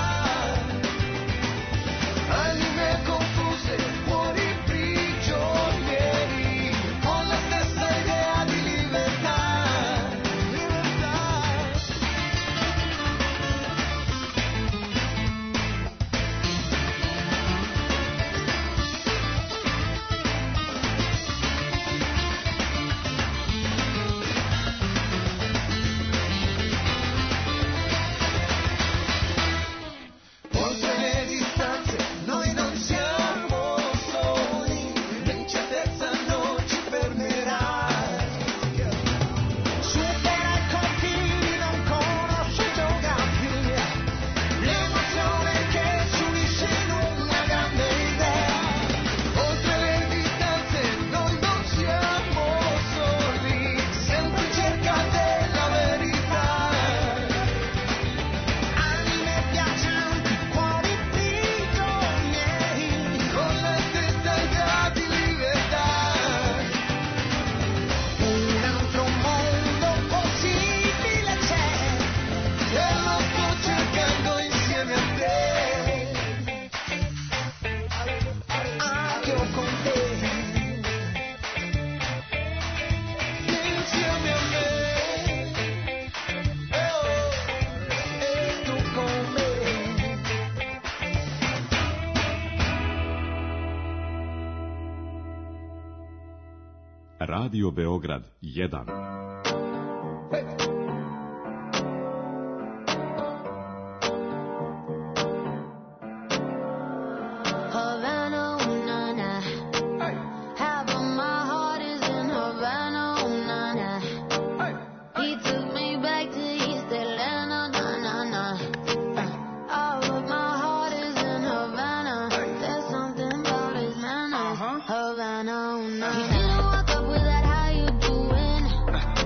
anime confuse, cuori prigionieri, con la stessa idea di libertà. Oltre le distanze noi non siamo soli, l'incertezza non ci fermerà. Supera i confini, non conosce geografia, l'emozione che ci unisce in una grande idea. Oltre le distanze noi non siamo soli, sempre in cerca della verità. Anime viaggianti, cuori prigionieri, con la stessa idea di libertà. Un altro mondo possibile c'è, e lo sto cercando insieme a te, anche io con te, insieme a me, e tu con me. Radio Beograd 1. Havana, ooh, na, na. Half of my heart is in Havana, ooh, na, na. He took me back to East Atlanta, na, na, na. All of my heart is in Havana. There's something about his manner. Havana, ooh, na, na. He didn't walk up with that, how you doing?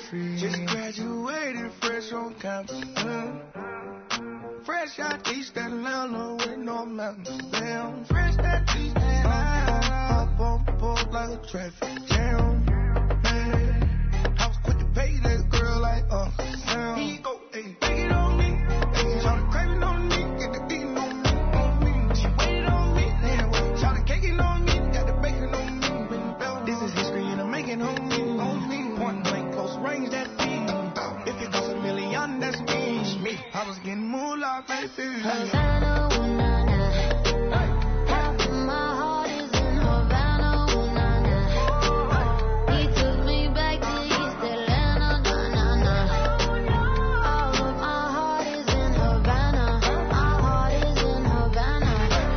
free. Just graduated fresh on campus. Fresh out East Atlanta with no mountains. Damn, fresh out East Atlanta. Hop on board like a traffic jam. Man, I was quick to pay that girl like Uncle Sam. Here you go, ayy, take it on me. Ayy, tryna crave it on me, get the beating on me, on me. She waited on me, damn, tryna cake it on me, got the bacon on me. This is history and I'm making on me, on me. Point blank, close range, that beat. If it goes a million, that's me. I was getting moolah, baby. Havana, ooh, na, na. Half of my heart is in Havana, ooh, na, na. He took me back to East Atlanta, na, na, na. All of my heart is in Havana. My heart is in Havana.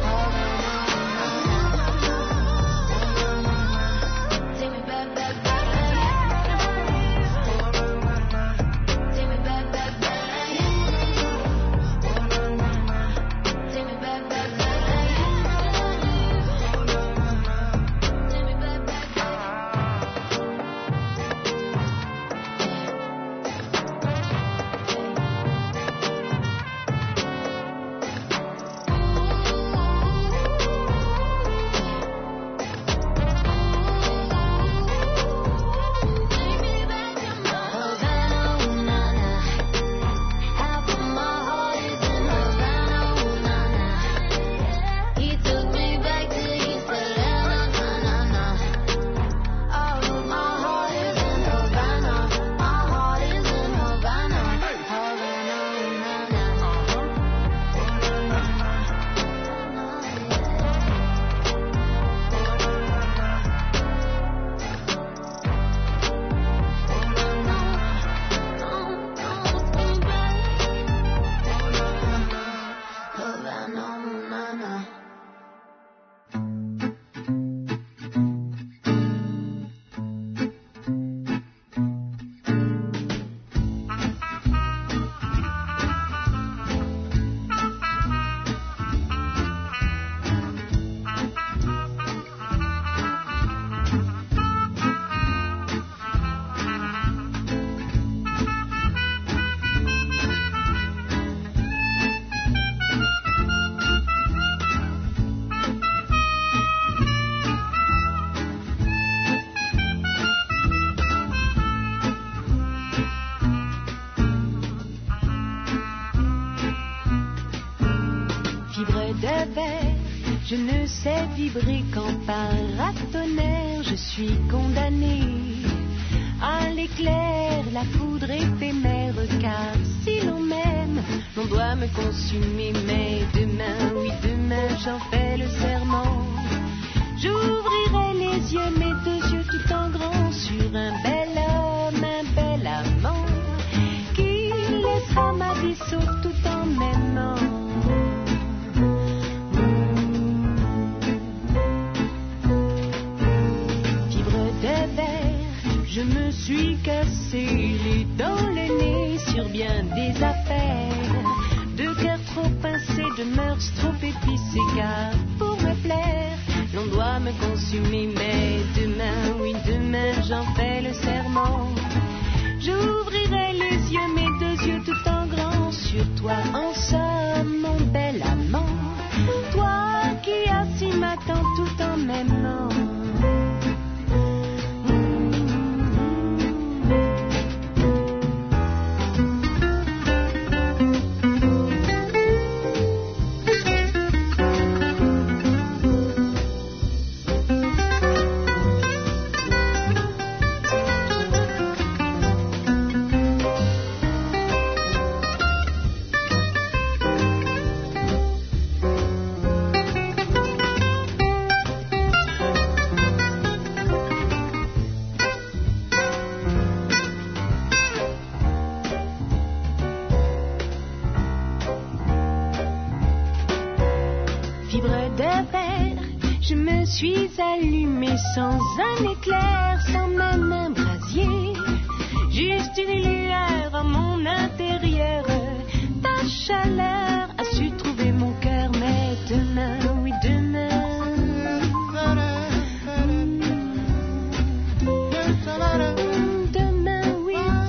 Havana, take me back, back, back. Take me back, back, back. Je ne sais vibrer qu'en paratonnerre, je suis condamnée à l'éclair, la foudre éphémère, car si l'on m'aime, l'on doit me consumer. Mais demain, oui demain, j'en fais le serment. J'ouvrirai les yeux, mes deux yeux tout en grand, sur un bel homme, un bel amant, qui laissera ma vie sauve tout en m'aimant. Je me suis cassé les dents, le nez sur bien des affaires, de cœur trop pincé, de mœurs trop épicées, car pour me plaire, l'on doit me consumer. Mais demain, oui demain, j'en fais le serment. J'ouvrirai les yeux, mes deux yeux tout en grand, sur toi en somme, mon bel amant, toi qui assis m'attends tout en m'aimant. Je me suis allumée sans un éclair, sans même un brasier, juste une lueur en mon intérieur. Ta chaleur a su trouver mon cœur, mais demain, oui demain, demain, oui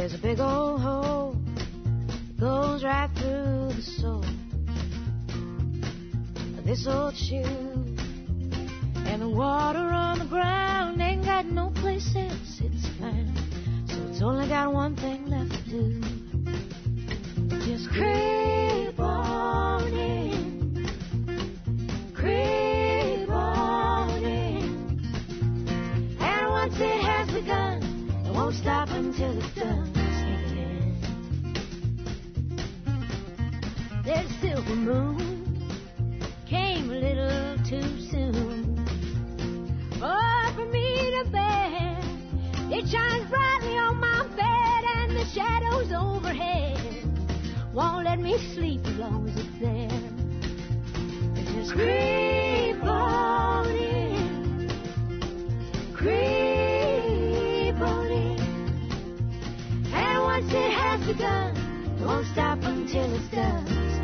There's a big old hole goes right through the sole of this old shoe, and the water on the ground ain't got no place else it's found, so it's only got one thing left to do. Just creep on in, creep on in, and once it has begun, it won't stop until it's done. There's a silver moon, came a little too soon. Oh, for me to bear, it shines brightly on my bed, and the shadows overhead won't let me sleep as long as it's there. It's just creep on in, creep on in, and once it has begun, it won't stop until it's done.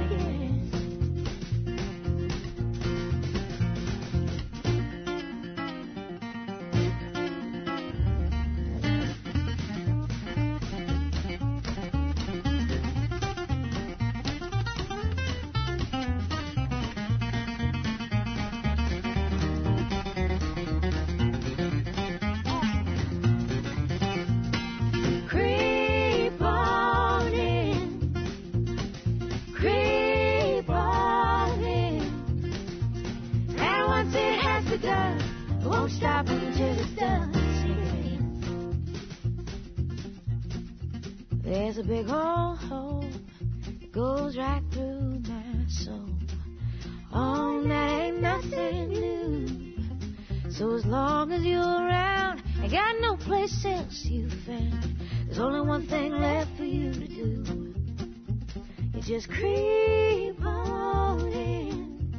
There's a big old hole that goes right through my soul. Oh, that ain't nothing new. So as long as you're around, I got no place else you found. There's only one thing left for you to do. You just creep on in,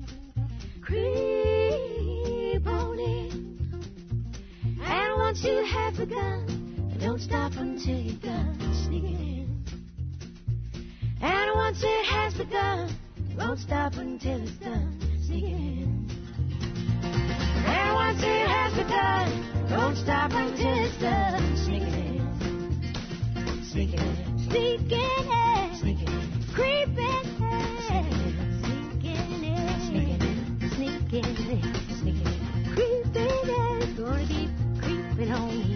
creep on in, and once you have begun, don't stop until you're done sneaking in. And once it has begun, won't stop until it's done sneaking in. And once it has begun, don't stop until it's done sneaking in. Sneaking in, sneaking in, sneaking in, creeping in, sneaking in, sneaking in, sneaking in, sneaking in, creeping in. Gonna keep creeping on in.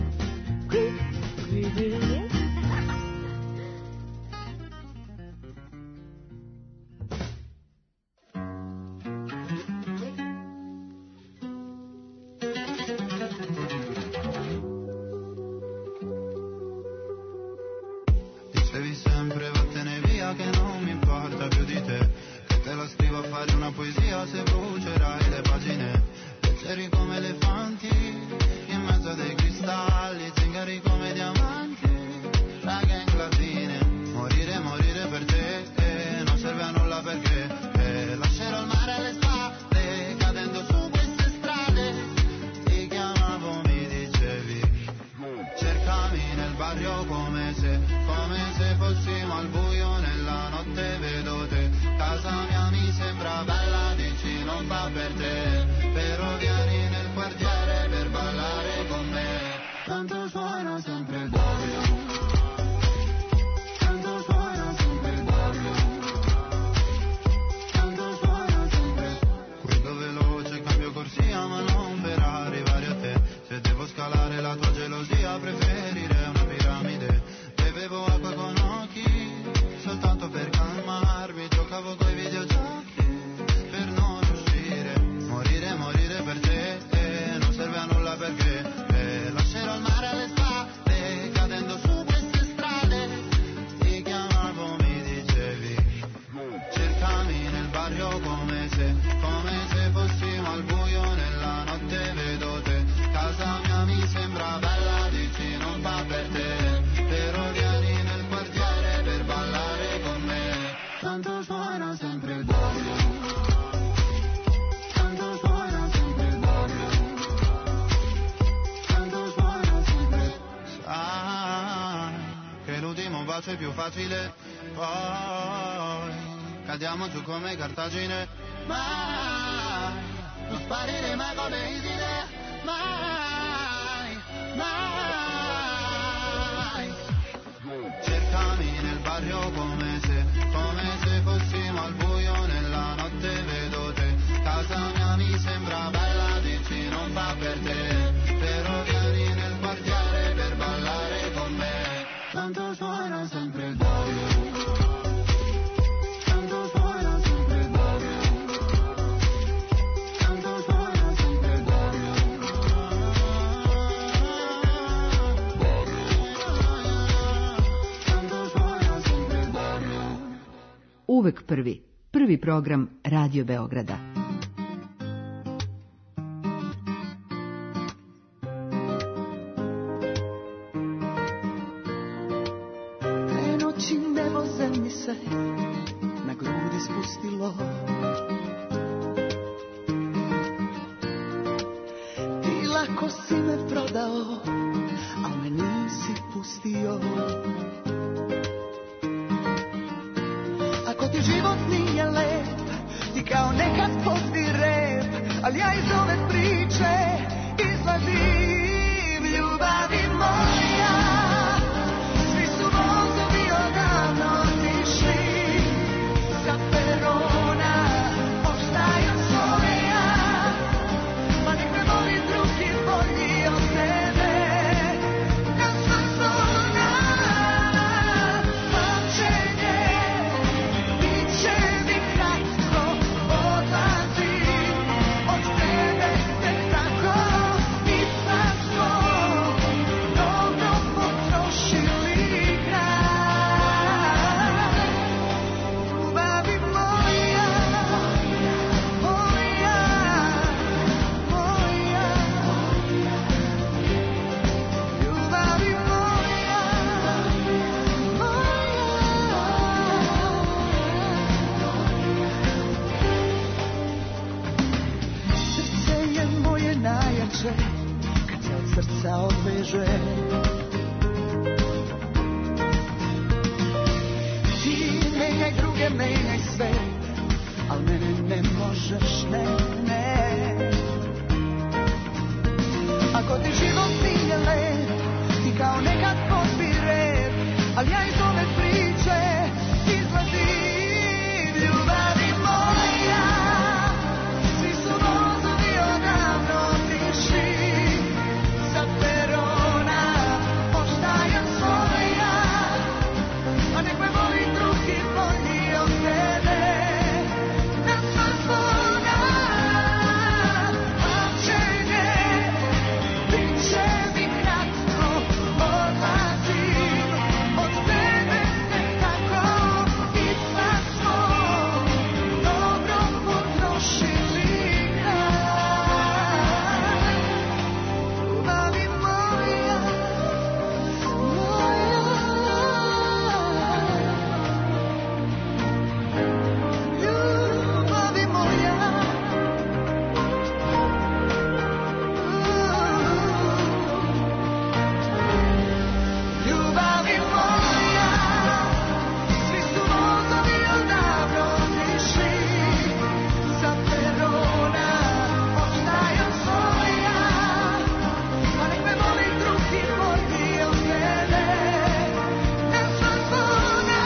Dicevi sempre vattene via che non mi importa più di te, che te la scrivo a fare una poesia se brucerai le pagine, leggeri come elefanti in mezzo a dei cristalli, zingari come diamanti, la gang latine, morire, morire per te, non serve a nulla perché lascerò il mare alle spalle, cadendo su queste strade, ti chiamavo, mi dicevi, cercami nel barrio come se fossimo al buio nella notte, vedo te, casa mia mi sembra bella, dici non va per te, però vieni nel quartiere per ballare con me, tanto suona sempre il barrio, tanto suona sempre il barrio, tanto suona sempre, guido veloce, cambio corsia ma non per arrivare a te, se devo scalare la tua gelosia preferirei una piramide, bevevo acqua con occhi, soltanto per calmarmi, giocavo coi videogiochi, per non uscire, morire, morire per te, non serve a nulla perché lascerò il mare alle spalle, cadendo su queste strade, ti chiamavo, mi dicevi, cercami nel barrio come se fossimo al buio nella notte, vedo te, casa mia mi sembra bella, dici non va per te, però vieni nel quartiere per ballare con me, tanto suona sempre il barrio, tanto suona sempre il barrio, tanto suona sempre, sai che l'ultimo bacio è più facile, poi cadiamo giù come Cartagine, mai non sparire mai come Iside, mai, mai. uvek prvi. Prvi program Radio Beograda. Te noći nebo zemlji se na grudi spustilo. Ti lako si me prodao, al me nisi pustio. Ako ti život nije lep, ti kao nekad pozdi rep, ali ja iz ove priče izlazim, ljubavi moja. Svi su vozovi odavno otišli sa perona, ostajem svoja, pa nek me voli drugi bolji od tebe. Na sva zona, pamćenje, biće mi kratko, odlazim od tebe tek tako. Ipak smo dobro potrošili grad. Ljubavi moja, moja, moja. Ljubavi moja, moja. Srce je moje najjače kad se od srca odveže. Ti menjaj druge, menjaj sve, al mene ne možeš, ne, ne. Ako ti život nije lep, ti kao nekad pozbi rep, al ja iz ove priče izlazim, ljubavi moja. Svi su vozovi odavno otišli sa perona, ostajem svoja, a nek me voli drugi bolji od tebe. Na sva zvona, pamćenje, biće mi kratko, odlazim od tebe tek tako. Ipak smo dobro potrošili grad. Ljubavi moja, moja. Ljubavi moja. Ljubavi moja. Svi su vozovi odavno otišli sa perona, ostajem svoja, pa nek me voli drugi bolji od tebe. Na sva zvona,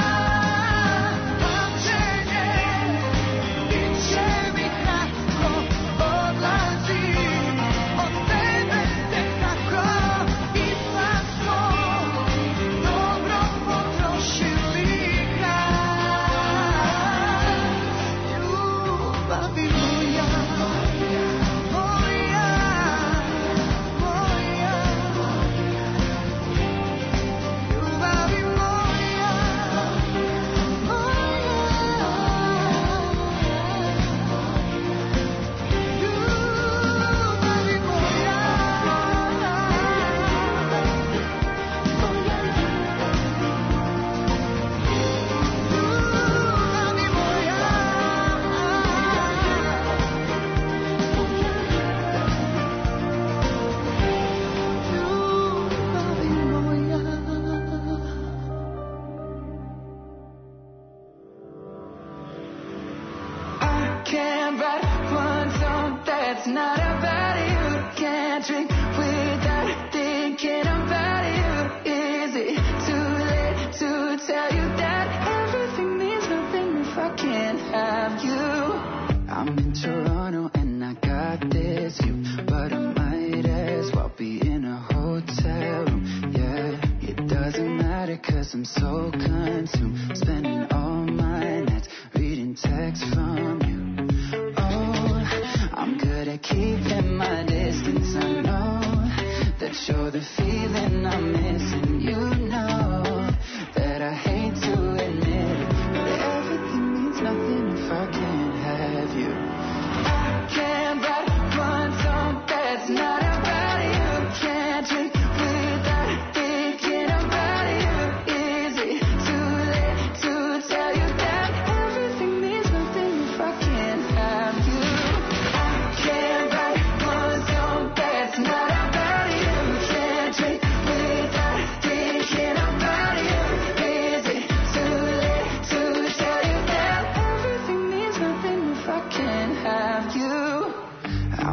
pamćenje, biće mi kratko, odlazim od tebe tek tako. Ipak smo dobro potrošili grad. Ljubavi moja, moja, moja. Ljubavi moja, ljubavi moja. Ljubavi moja. Ljubavi moja. I can't write one song that's not about you. Can't drink without thinking about you. Is it too late to tell you that everything means nothing if I can't have you? I'm in Toronto and I got this view, but I might as well be in a hotel room. Yeah, it doesn't matter 'cause I'm so consumed, spending all my nights reading texts from you. Oh, I'm good at keeping my distance. I know that you're the feeling I'm missing. You know that I hate to admit it, but everything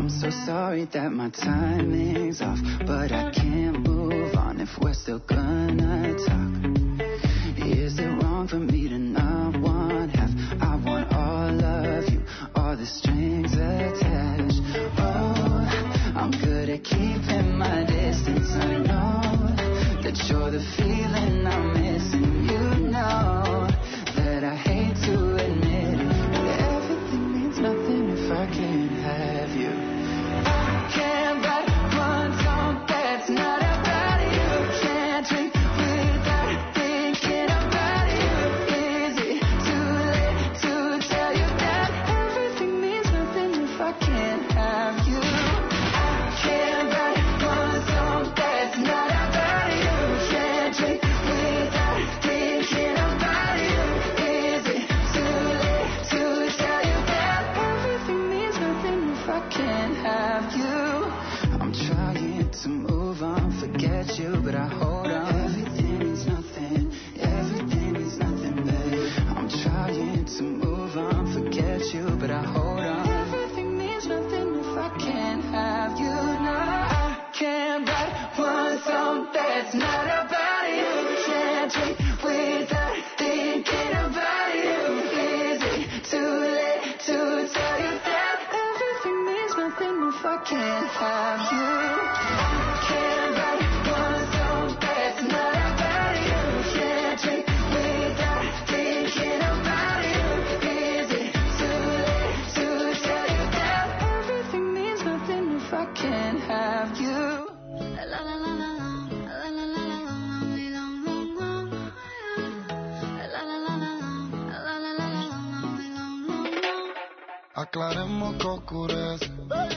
I'm so sorry that my timing's off, but I can't move on if we're still gonna talk. Is it wrong for me to not want half? I want all of you, all the strings attached. Oh, I'm good at keeping my distance. I know that you're the feeling I'm missing. You know that I hate to admit it, that everything means nothing if I can't have you. I can't write one song that's not about you. Can't drink without thinking about you. Is it too late to tell you that everything means nothing if I can't have you? I can't write one song that's not about you. Can't drink without thinking about you. Is it too late to tell you that everything means nothing if I can't have you? I'm trying to move on, forget you, but I hold on. Everything means nothing, everything means nothing, babe. I'm trying to move on, forget you, but I hold on. Everything means nothing if I can't have you. No, I can't write one song that's not about you. Can't drink without thinking about you. Is it too late to tell you that everything means nothing if I can't have you? Can't write one song that's not about you. Can't drink without thinking about you. Is it too late to tell you that everything means nothing if I can't have you? Aclaremos que ocurrece